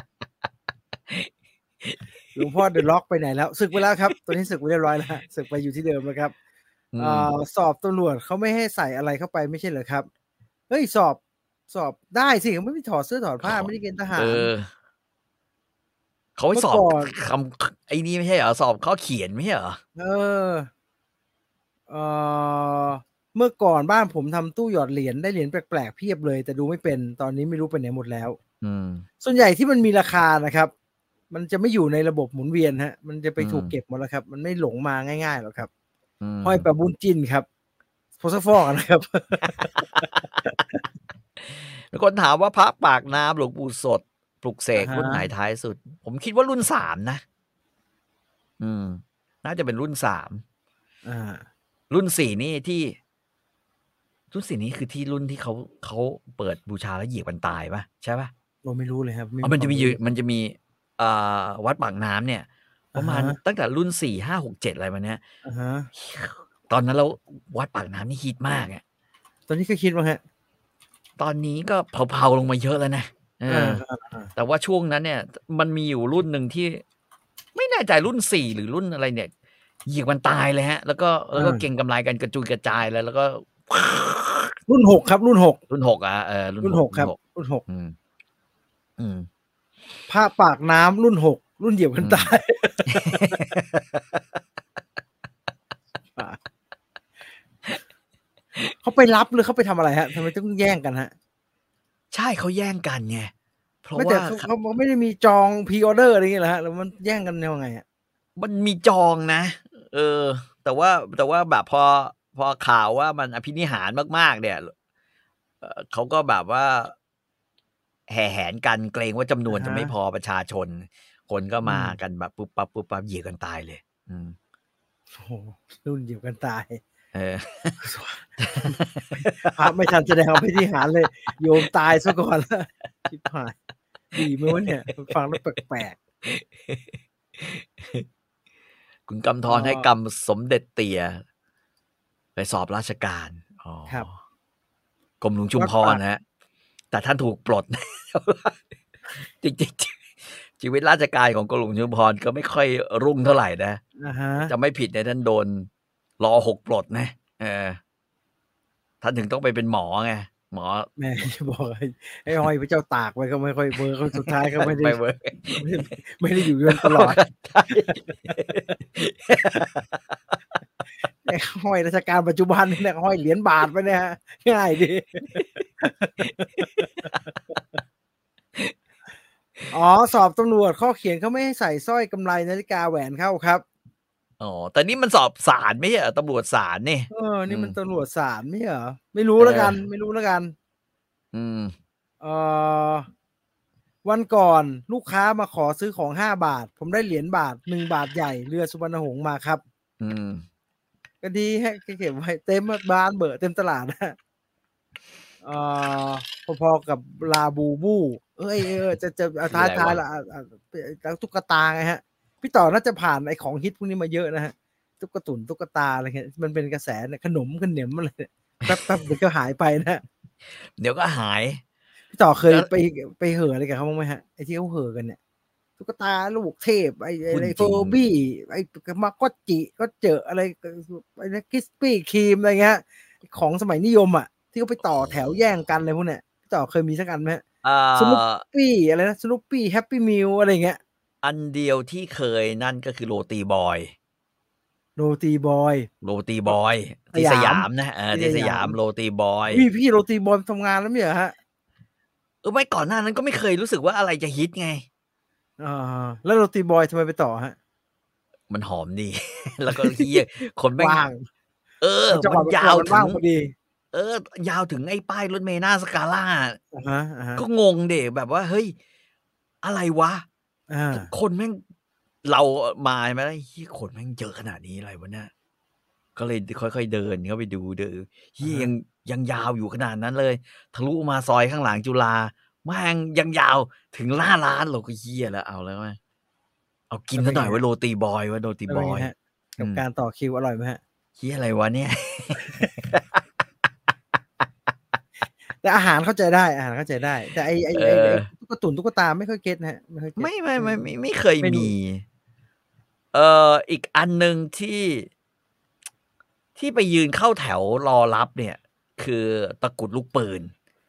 หลวงพ่อ The Rock ไปไหนแล้ว? สึกไปแล้วครับ ตอนนี้สึกไปเรียบร้อยแล้วครับ สึกไปอยู่ที่เดิมแล้วครับอือ่ามสอบตำรวจเขาไม่ให้ใส่อะไรเข้าไปไม่ใช่เหรอครับ? เฮ้ย สอบ สอบได้สิ เขาไม่ได้ถอดเสื้อถอดผ้าขอไม่ได้เกณฑ์ทหาเอรอ เขาให้เมื่อสอบก่อนคำ ไอ้นี่ไม่ใช่เหรอ? สอบข้อเขียนไม่ใช่เหรอ? เออ เอ่อ เมื่อก่อนบ้านผมทำตู้หยอดเหรียญ ได้เหรียญแปลก ๆ เพียบเลย แต่ดูไม่เป็น ตอนนี้ไม่รู้ไปไหนหมดแล้วอืมส่วนใหญ่ที่มันมีราคานะครับ มันจะไม่อยู่ในระบบหมุนเวียนครับ มันจะไปอืถูกเก็มบหมดแล้วครับ มันไม่หลงมาง่าย ๆ หรอกครับอืห้อยปมลาบุญจิ้นครับ ทศฟอกอะนะครับมีคนถามว่าพระปากน้ำหลวงปู่สดปลุกเสอะฮกรุ่นไหนะท้ายสุด? ผมคิดว่ารุ่น สาม นะ อืม น่าจะเป็นรุ่น สามอารุ่น สี่ นี่ที่ รุ่น สี่ นี่คือที่รุ่นที่เขา เขาเปิดบูชาแล้วเหยียบกันตายเปล่า? ใช่เปล่า? โอ้ ไม่รู้เลยครับ ไม่อ๋อมีมันควาจะมมีรูอยู่้มันจะมี อ่า วัดปากน้ำเนี่ย ปอระะมฮาณะตั้งแต่รุ่น สี่ ห้า หก เจ็ด อะไรมาเนี้ยอะฮะตอนนั้นแล้ววัดปากน้ำนี่ฮิตมากอะตอนนี้ก็คิดว่าครับ? ตอนนี้ก็เผาๆลงมาเยอะแล้วนะเออาอๆ ๆแต่ว่าช่วงนั้นเนี่ย มันมีอยู่รุ่นหนึ่งที่ ไม่แน่ใจรุ่น สี่ หรือรุ่นอะไรเนี่ย เหยียบกันตายเลยครับ แล้วก็อแล้วก็เก็างกำไรกันกระจุยกระจายเลย แล้วก็รุ่น หก ครับ รุ่น หกรุ่น หก เหรอครับ? เออ รุ่นรุ่นหกหกรุค่รนับหกรุ่น หกอืม อืมพระปากน้ำรุ่น หก รุ่นเหยียบกันอืมตาย อา เขาไปรับหรือเขาไปทำอะไรครับ? ทำไมต้องแย่งกันครับ? ใช่ เขาแย่งกันไง เพราไมะ่วแต่่าเขาขเขา เขาไม่ได้มีจอง Pre-order อะไรอย่างงี้เหรอครับ หรือมันแย่งกันแนวไหนอะ? มันมีจองนะ เออ แต่ว่า แต่ว่าแบบพอ พอข่าวว่ามันอภินิหารมาก ๆ เนี่ย เอ่อ เขาก็แบบว่า แห่แหนกัน เกรงว่าจำนอวะนฮจะไม่พะอประชาชน คนก็อืมามกันแบบปุ๊บปั๊บ ๆ เหยียบกันตายเลย อืมโอ้โฮ รุ่นเหยียบกันตายเออพระไม่ทันแสดงอภินิหารเลย โยมตายเสียก่อนแล้ว ชิบหาย ดีไหมวะเนี่ย ฟังแล้วแปลก ๆคุณกำธเรให้กออำสมเด็จเตี่ย ไปสอบราชการ อ๋อครับกรมหลวงชุวมัดพปรากครับ แต่ท่านถูกปลด จริง ๆ ชีวิตราชการของกรมหลวงชุมพรก็ไม่ค่อยรุ่งเท่าไรนะอะฮถ้าจะะไม่ผิดเนี่ยท่านโดน ร. หก ปลดนะ เออ ท่านถึงต้องไปเป็นหมอไง หมอแหม จะบอกให้ ให้ห้อยพระเจ้าตากไว้ก็ไม่ค่อยเวิร์ก สุดท้ายก็ไม่ได้ไม่เวิร์กไม่ได้ ไม่ได้อยู่จนตลอดใช่ไอ้ห้อยราชการปัจจุบันเนี่ย ห้อยเหรียญบาทไปเนี่ยครับ ง่ายดี อ๋อ สอบตำรวจ ข้อเขียนเขาไม่ให้ใส่สร้อย กำไล นาฬิกา แหวนเข้าครับอ๋อ แต่นี่มันสอบศาลไม่ใช่เหรอ? ตำรวจศาลนี่เออ นี่อืมมันตำรวจศาลไม่ใช่เหรอ? ไม่รู้แล้วกันเออไม่รู้แล้วกันอืมเอ่อ วันก่อนลูกค้ามาขอซื้อของ ห้า บาท ผมได้เหรียญบาท หนึ่ง บาทใหญ่ เรือสุวรรณหงส์มาครับอืมก็ดีครับ ก็เก็บไว้ เต็มอะ บานเบอะเต็มตลาด ครับ เอ่อ พอ ๆ กับ Labubu เอ๊ย เออ จะ จะ อะคทืออะไร้าวยะ? ๆ แล้ว อะ อะ เอ่อ แล้วตุ๊กตาไงครับ พี่ต่อน่าจะผ่านไอ้ของฮิตพวกนี้มาเยอะนะครับ ตุ๊กตุ่น ตุ๊กตา อะไรเงี้ย มันเป็นกระแสเนี่ย ขนมขเหน็ม อะไรเนี่ย แป๊บ ๆ เดี๋ยวก็หายไปนะครับเดี๋ยวก็หายพี่ต่อเคแลย้วไป ไปเห่ออะไรกับเขาบ้างไหมครับ? ไอ้ที่เขาเห่อกันเนี่ย ตุ๊กตาลูกเทพ ไอ้ ไอ้พูดไรจริง Furby ไอ้ Tamagotchi ก็เจอะ อะไร ก อะไรนะ Krispy Kreme อะไรเงี้ย ของสมัยนิยมอะ ที่เขาไปต่อแถวแย่งกัน อะไรพวกเนี้ย พี่ต่อเคยมีสักอันไหมครับ? เอ่อ Snoopy อะไรนะ Snoopy Happy Meal อะไรอย่างเงี้ยอันเดียวที่เคยนั่นก็คือโรตีบอยโรตีบอยโรตีกบ็อยสยที่สามยามนะ เออที่ที่สยสยาามมโรตีบอยอุ๊ย พี่โรตีบอยทำงานแล้วไม่ใช่เหรอครับ? เออ ไม่ ก่อนหน้านั้นก็ไม่เคยรู้สึกว่าอะไรจะฮิตไงอา แล้วโรตีบอยทำไมไปต่อครับ? มันหอมดี แล้วก็เหี้ย คนแม่งว่างเอออ๋อ จังหวมัะนยจังาหวะวถมันวึ่างงพอดีเออ ยาวถึงไอ้ป้ายรถเมล์หน้า Scala อะอะฮะก็ๆงงดิ แบบว่า เฮ้ย อะไรวะอคาคนแม่ง เรามาใช่ไหม เหี้ย คนแม่งเยอะขนาดนี้ อะไรวะเนี่ย ก็เลย ด ค่อย ๆ เดินเข้าไปดู เดอ เอฮีะ่ยฮยัะง ยังยาวอยู่ขนาดนั้นเลย ทะลุมาซอยข้างหลังจุฬา แม่งยังยาวถึงหน้าร้าน เราก็เหี้ยแล้ว เอาแล้วเว้ย เอากิแลน้วเซป็ะนไหนง่อยเว้ครับ? ย โรตีบอยเว้ย โรตีแล้วเป็นไงบอยครับ? อกัืบมการต่อคิวอร่อยไหมครับ? เหี้ยอะไรวะเนี่ยแต่อาหารเข้าใจได้ อาหารเข้าใจได้ แต่ไอ้ ไอ้เไอ้ ไอ้ออตุ๊กตุ่น ตุ๊กตาไม่ค่อยเก็ตนะครับ ไม่ค่อยเก็ไมต่เออๆ ๆ ไม่ ไม่เคยเมนูมี เอ่อ อีกอันหนึ่งที่ ที่ไปยืนเข้าแถวรอรับเนี่ย คือตะกรุดลูกปืน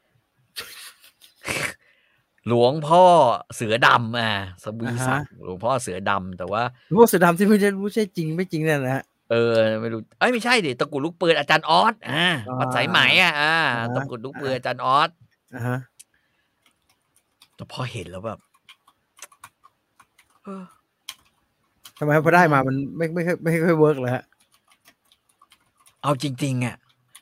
หลวงพ่อเสือดำ อา ทอวะีฮศักะดิ์ หลวงพ่อเสือดำ แต่ว่าหลวงพ่อเสือดำที่ไม่ใช่ ไม่ใช่จริงไม่จริงเนี่ยนะเออ ไม่รู้ เอ๊ย ไม่ใช่สิ ตะกรุดลูกปืนอาจารย์ออส อาอ๋อวัดสายไหมอะ อาอะฮตะะกรุดลูกอปืนาอาจารย์ออสอะฮะแต่พอเห็นแล้วแบบ เออทำไมครับ พอได้มามันไม่ ไม่ค่อย ไม่ค่อยเวิร์กเหรอครับ? เอาจริง ๆ อะ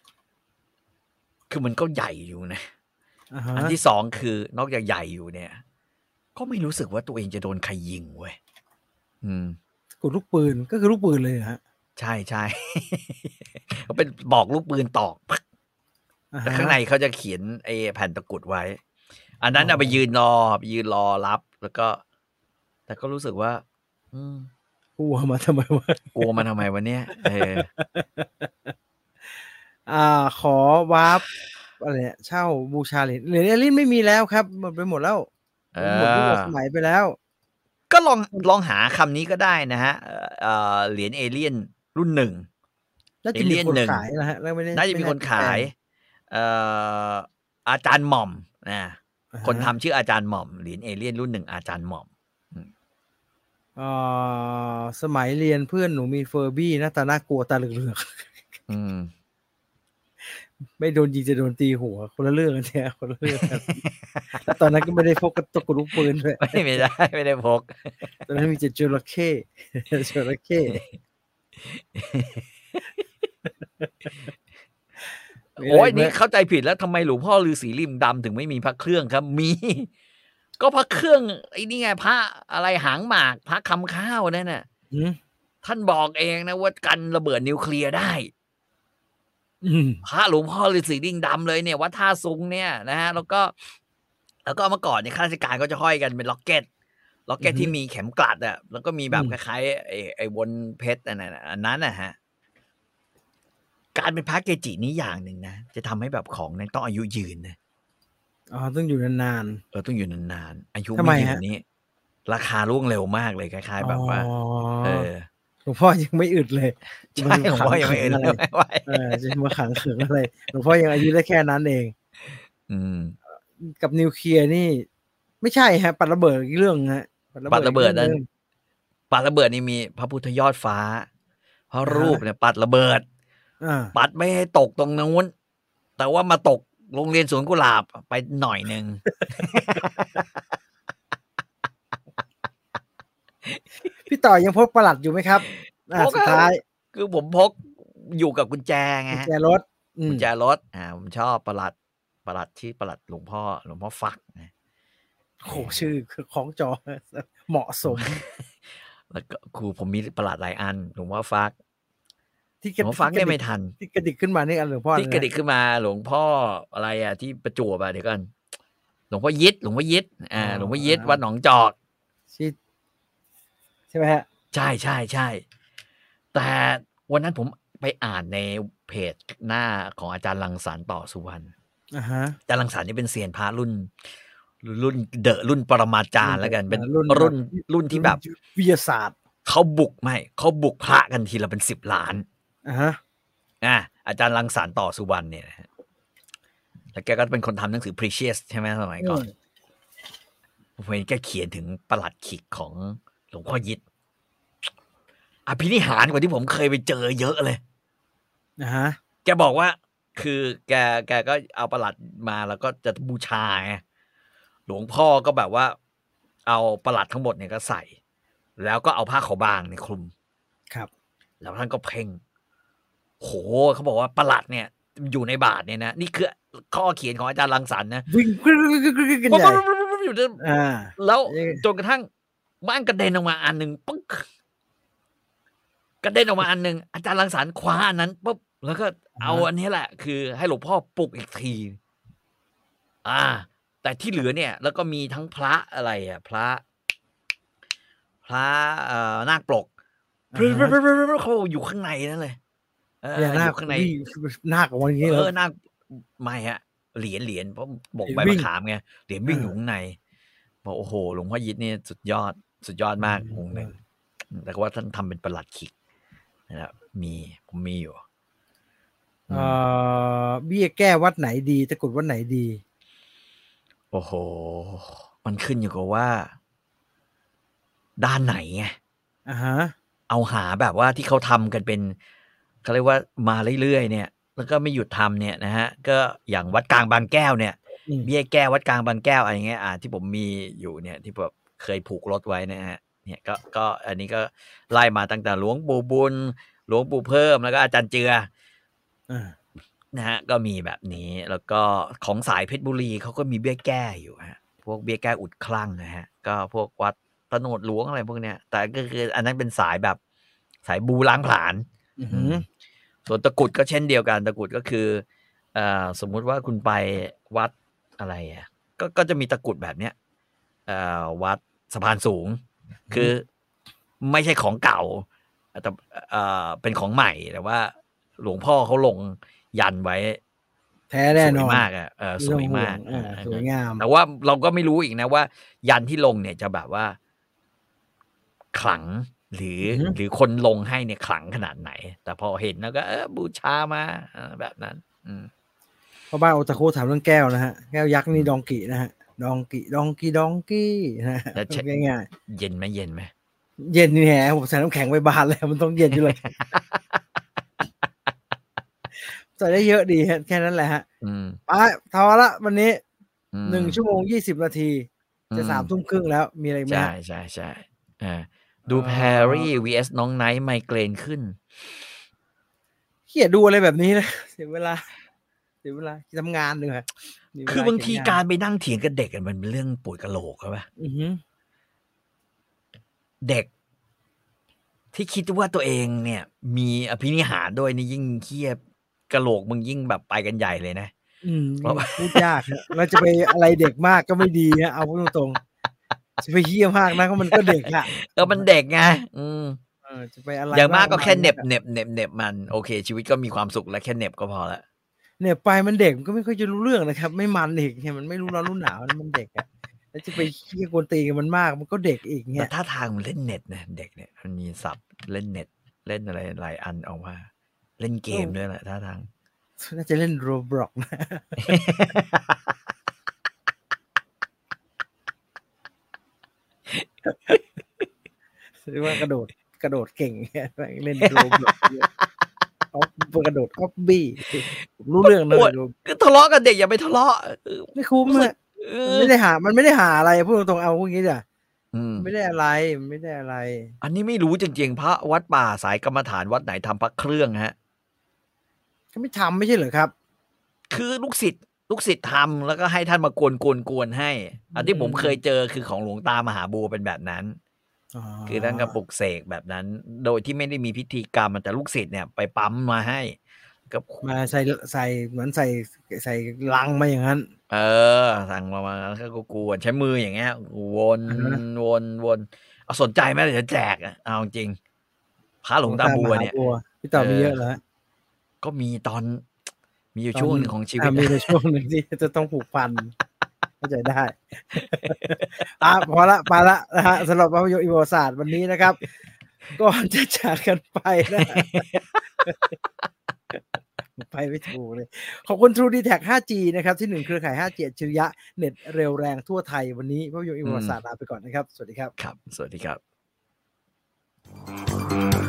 คือมันก็ใหญ่อยู่นะอะฮอันที่ะสอง คือนอกจากใหญ่อยู่เนี่ย ก็ไม่รู้สึกว่าตัวเองจะโดนใครยิงเว้ย อืมตะกรุดลูกปืน ก็คือลูกปืนเลยเหรอครับ? ใช่ ๆ ก็เป็นปลอกลูกปืนตอกอะแตฮ่ข้างในะเขาจะเขียนไอ้แผ่นตะกรุดไว้ อันอนั้๋นน่ะไปยือนรอ ไปยืนรอรับ แล้วก็ แต่ก็รู้สึกว่า อืมกลัวมาทำไมวะกลัวมันทำไมวะเนี่ย เอออ่า ขอวาร์ปอะไรเนี่ยเช่าบูชาเหรียญเหรียญเอเลี่ยนไม่มีแล้วครับหมดไปหมดแล้วเอหมดยุคหมดอสมัยไปแล้วก็ลองลองหาคำนี้ก็ได้นะฮะ เอ่อเอ่อเหรียญเอเลี่ยนรุ่นหนึ่งน่าเอจะมีเลี่ยนคนหนึ่งขายนะฮะแล้วไม่ได้น่าจะไม่มีน่าคนจะขาแพยงเอ่ออาจารย์หม่อมอาอะคนฮะทำชื่ออาจารย์หม่อมเหรียญเอเลี่ยนรุ่นหนึ่งอาจารย์หม่อม อืมเอ่อสมัยเรียนเพื่อนหนูมี Furby หน้าตาน่ากลัวตาเหลือก ๆอืมไม่โดนยิงจะโดนตีหัวคนละเรื่องกันแท้คนละเรื่องกัน แล้วตอนนั้นก็ไม่ได้พกกระตุกลูกปืนด้วยไม่ ไม่ได้ ไม่ได้พกตอนนั้นมีแต่จระเข้ จระเข้ มีโอ๊อะไรยอีกไหม? นี่เข้าใจผิดแล้ว ทำไมหลวงพ่อฤาษีลิมดำถึงไม่มีพระเครื่องครับ มี ก็พระเครื่องไอ้นี่ไง พระอะไรหางหมาก พระคำข้าวนั่นน่ะหือท่านบอกเองนะว่ากันระเบิดนิวเคลียร์ได้อืมพระหลวงพ่อฤาษีลิงดำเลยเนี่ย วัดท่าซุงเนี่ยนะฮะ แล้วก็ แล้วก็เมื่อก่อนเนี่ยข้าราชการก็จะห้อยกันเป็นล็อกเก็ต ล็อกเก็ตอือฮึที่มีเข็มกลัดอะ แล้วก็มีแบบอืมคล้าย ๆ ไอ้ ไอ้วนเพชรอันนั้นน่ะ อันนั้นน่ะครับ การเป็นพระเกจินี่อย่างหนึ่งนะ จะทำให้แบบของนั้นต้องอายุยืนนะอ๋อ ต้องอยู่นานเออ ต้องอยู่นาน ๆ อายุๆ ทำไม่ไมยืครันบ? นี่ ราคาร่วงเร็วมากเลย คล้ายอ๋อๆ แบบว่า เออหลวงพ่อยังไม่อึดเลยใชมา่ หลวงพ่อยังไม่ อึดอะไรไม่ไหวเออ จะมาขังเขิงอะไร หลวงพ่อยังอายุได้แค่นั้นเองอืมเอ่อ กับนิวเคลียร์นี่ ไม่ใช่ครับ ปัดระเบิดอีกเรื่องครับปัดระเบิดนั้นอีกรื่องหนึ่งปัดระเบิดนี่มีพระพุทธยอดฟ้า พระอะรูฮะปเนี่ยปัดระเบิดอาปัดไม่ให้ตกตรงนู้น แต่ว่ามาตกโรงเรียนสวนกุหลาบไปหน่อยหนึ่งพี่ต่อยังพกประหลัดอยู่ไหมครับ? อาพก ครัสุดท้าบยคือผมพกอยู่กับกุญแจไงกุญครับแจรถ อืมกุญแจรถ อา ผมชอบประหลัด ประหลัดชื่อประหลัดหลวงพ่อ หลวงพ่อฟักนะโอ้โฮ ชื่อคือคล้องจอง เหมาะสมแล้วก็ ครูผมมีประหลัดหลายอัน หลวงพ่อฟักที่หกลวงพ่อฟักที่เนี่ยกระไมดิ่ทันที่กระดิกขึ้นมานี่อันหลวงพ่อที่อะไรกระนะ? ดิกขึ้นมาหลวงพ่ออะไรอะ ที่ประจวบอะ เดี๋ยวก่อน หลวงพ่อยิด หลวงพ่อยิดออ๋อา หลวงพ่อยิด วัดหนองจอกที่ ใช่ไหมครับ? ใช่ ๆ ๆ แต่วันนั้นผมไปอ่านในเพจหน้าของอาจารย์รังสรรค์ ต่อสุวรรณอะฮะอาจารย์รังสรรค์นี่เป็นเซียนพระรุ่น รุ่น The รุ่นปรมาจารย์แล้วกัน เป็นอ่า รุ่นรุ่นแบบรุ่นที่แบบวิทยาศาสตร์เขาบุก ไม่ เขาบุกพระกันทีละเป็น สิบ ล้านอะฮะอา อาจารย์รังสรรค์ ต่อสุวรรณเนี่ยนะครับ แล้วแกก็เป็นคนทำหนังสือ Precious ใช่ไหม สมัยก่อนอืมผมเห็นแกเขียนถึงประหลัดขิกของหลวงพ่อยิด อภินิหารกว่าที่ผมเคยไปเจอเยอะเลยอะฮะแกบอกว่า คือแก แกก็เอาประหลัดมาแล้วก็จะบูชาไง หลวงพ่อก็แบบว่าเอาประหลัดทั้งหมดเนี่ยก็ใส่ แล้วก็เอาผ้าขาวบางเนี่ยคลุมครับแล้วท่านก็เพ่ง โอ้โฮ เขาบอกว่าประหลัดเนี่ยอยู่ในบาตรเนี่ยนะ นี่คือข้อเขียนของอาจารย์รังสรรค์นะวิ่ง กันใหญ่อยู่จนอาแล้วเอ๊ะจนกระทั่งม่านกระเด็นออกมาอันหนึ่ง ปึ๊ก กระเด็นออกมาอันหนึ่ง อาจารย์รังสรรค์คว้าอันนั้นปุ๊บ แล้วก็เอาอันนี้แหละ คือให้หลวงพ่อปลุกอีกที อา แต่ที่เหลือเนี่ย แล้วก็มีทั้งพระอะไรอะ พระ พระ เอ่อ นาคปกอะฮะเขาอยู่ข้างในนั่นเลย เออพญานาอคยู่ข้างในวิ่ง นาคออกมาอย่างงี้เหรเออ? อ นาค ไม่ครับ เหรียญ เหรียญ เพราะบกเหรียญใบวิม่ะงขามไง เหรียญวิ่งออายู่ข้างใน บอก โอ้โฮ หลวงพ่อยิดนี่สุดยอด สุดยอดมากองค์หนึ่ง อืม แต่ว่าท่านทำเป็นประหลัดขิกนะครับ มี ผมมีอยู่ อืเอ่มอ เบี้ยแก้วัดไหนดี ตะกรุดวัดไหนดี? โอ้โฮ มันขึ้นอยู่กับว่า ด้านไหนไงอะฮะเอาหาแบบว่าที่เขาทำกันเป็น เขาเรียกว่ามาเรื่อย ๆ เนี่ย แล้วก็ไม่หยุดทำเนี่ยนะครับ ก็อย่างวัดกลางบางแก้วเนี่ยอืมเบี้ยแก้วัดกลางบางแก้ว อะไรอย่างเงี้ย อ่า ที่ผมมีอยู่เนี่ย ที่แบบเคยผูกรถไว้นะครับ เนี่ยก็ ก็อันนี้ก็ไล่มาตั้งแต่หลวงปู่บุญ หลวงปู่เพิ่ม แล้วก็อาจารย์เจืออานะฮะ ก็มีแบบนี้ แล้วก็ของสายเพชรบุรีเขาก็มีเบี้ยแก้อยู่ครับ พวกเบี้ยแก้อุดคลั่งนะครับ ก็พวกวัดโตนดหลวง อะไรพวกเนี้ย แต่ก็คืออันนั้นเป็นสายแบบสายบูล้างผลาญอืออืฮึม ส่วนตะกรุดก็เช่นเดียวกัน ตะกรุดก็คือ เอ่อ สมมุติว่าคุณไปวัดอะไรอะ ก็ ก็จะมีตะกรุดแบบเนี้ย เอ่อ วัดสะพานสูงอือคืฮึอไม่ใช่ของเก่า แต่ เอ่อ เป็นของใหม่ แต่ว่าหลวงพ่อเขาลงยันไว้แท้แน่สวน ยอนมากอะ เออไม่ส วยต้องห่มวาง กง อาอะสวยงามแต่ว่าเราก็ไม่รู้อีกนะว่า ยันที่ลงเนี่ยจะแบบว่า ขลัง หรืออือฮึหรือคนลงให้เนี่ยขลังขนาดไหน แต่พอเห็นแล้วก็ เออ บูชามา เออ แบบนั้น อืมพ่อบ้านโอตาคุถามเรื่องแก้วนะครับ แก้วยักษ์อืนี่ม Donkey นะครับ Donkey Donkey Donkey นะครับแล้ว ชง่าย ๆเย็นไหม เย็นไหม? เย็นสิแหม ผมใส่น้ำแข็งไปบานเลย มันต้องเย็นอยู่แล้ว ใส่ได้เยอะดีครับ แค่นั้นแหละครับอืมไป พอแล้ววันนี้อืหนึ่งมชั่วโมง ยี่สิบ นาทีอืจะ สามมทุ่มครึ่งแล้ว มีอะไรอีกไหใมครับ? ช่ ๆ ๆ อาเดู Perry อ่อ vs น้องไนท์ ไมเกรนขึ้นขี้เกียจดูอะไรแบบนี้ นะ เสียเวลา เสียเวลา ทำงานดีกว่า มีเวลคือาบางเขียทนีงานการไปนั่งเถียงกับเด็กอะ มันเป็นเรื่องปวดกะโหลก ใช่เปล่า? อือฮึเด็ก ที่คิดว่าตัวเองเนี่ยมีอภินิหารด้วยนี่ยิ่งเหี้ย กะโหลกมึงยิ่งแบบไปกันใหญ่เลยนะอืมเพราะพูดยากครับ แล้วจะไปอะไรเด็กมากก็ไม่ดีครับ เอาพูดตรง ๆ จะไปเหี้ยมากนักก็มันก็เด็กอะเออ มันเด็กไง อืมเออ จะไปอะไรอย่างมากก็มแาค่ยเนหนั็บกอะเหน็บ เหน็บ เหน็บ เหน็บมัน โอเค ชีวิตก็มีความสุขแล้ว แค่เหน็บก็พอแล้วเหน็บไปมันเด็ก มันก็ไม่ค่อยจะรู้เรื่องนะครับ ไม่มันอีก เนี่ยมันไม่รู้ร้อนรู้หนาว มันเด็กอะ แล้วจะไปเหี้ยกวนตีนกับมันมาก มันก็เด็กอีกเแงตี่่ยท่าทางมันเล่นเน็ตนะ เด็กเนี่ย มันมีศัพท์เล่นเน็ต เล่นอะไรหลายอันออกมา เล่นเกเออมด้วยแหละท่าทางน่าจะเล่น Roblox นะ หรือว่ากระโดด กระโดดเก่ง เงี้ย แม่งเล่น Roblox เยอะ อ๊อบ กระโดด Obby ผมรู้เรื่องนะปวด Ro ก็ทะเลาะกับเด็กอย่าไปทะเลาะ เออไม่คุ้มรู้สึกอะเอมันอไม่ได้หา มันไม่ได้หาอะไร พูดตรง ๆ เอาพูดงี้ดีกว่าอืมไม่ได้อะไร มันไม่ได้อะไรอันนี้ไม่รู้จริง ๆ พระวัดป่าสายกรรมฐานวัดไหนทำพระเครื่องครับ? เขาไม่ทำไม่ใช่เหรอครับ? คือลูกศิษย์ ลูกศิษย์ทำ แล้วก็ให้ท่านมากวน ๆ ๆ ให้อือันที่ผมเคยมเจอคือของหลวงตามหาบัวเป็นแบบนั้นอ๋อคือท่านก็ปลุกเสกแบบนั้น โดยที่ไม่ได้มีพิธีกรรมอะ แต่ลูกศิษย์เนี่ยไปปั๊มมาให้ ก็ โอ้โฮมาใส่ ใส่ เหมือนใส่ ใส่ลังมาอย่างงั้นเออ สั่งมา มาแล้วก็กวน ๆ ใช้มืออย่างเงี้ย วนอะฮะวน ๆ เอาสนใจไหม เดี๋ยวจะแจกอะ เอาจริง ๆ พระหลวงตาบหลวงตามัวหาเนี่ยบัว พี่เต่เอามีเอยอะเหรอครับ? ก็มีตอน มีอยู่ตอนช่วงหนึ่งของชีอวิาตมีในช่วงหนึ่งที่จะต้องผูกพัน เข้าใจได้ อา พอแล้ว ไปแล้วนะครับ สำหรับภาพยนตร์อี ประวัติศาสตร์วันนี้นะครับ ก่อนจะจากกันไปนะ ไปไม่ถูกเลย ขอบคุณ True d t a c ห้าจี นะครับ ที่ หนึ่ง เครือข่าย ห้าจี อัจฉริยะ เน็ตเร็วแรงทั่วไทย วันนี้ภาพยนตร์อีอืประวัติศาสตมร์ลาไปก่อนนะครับ สวัสดีครับครับ สวัสดีครับ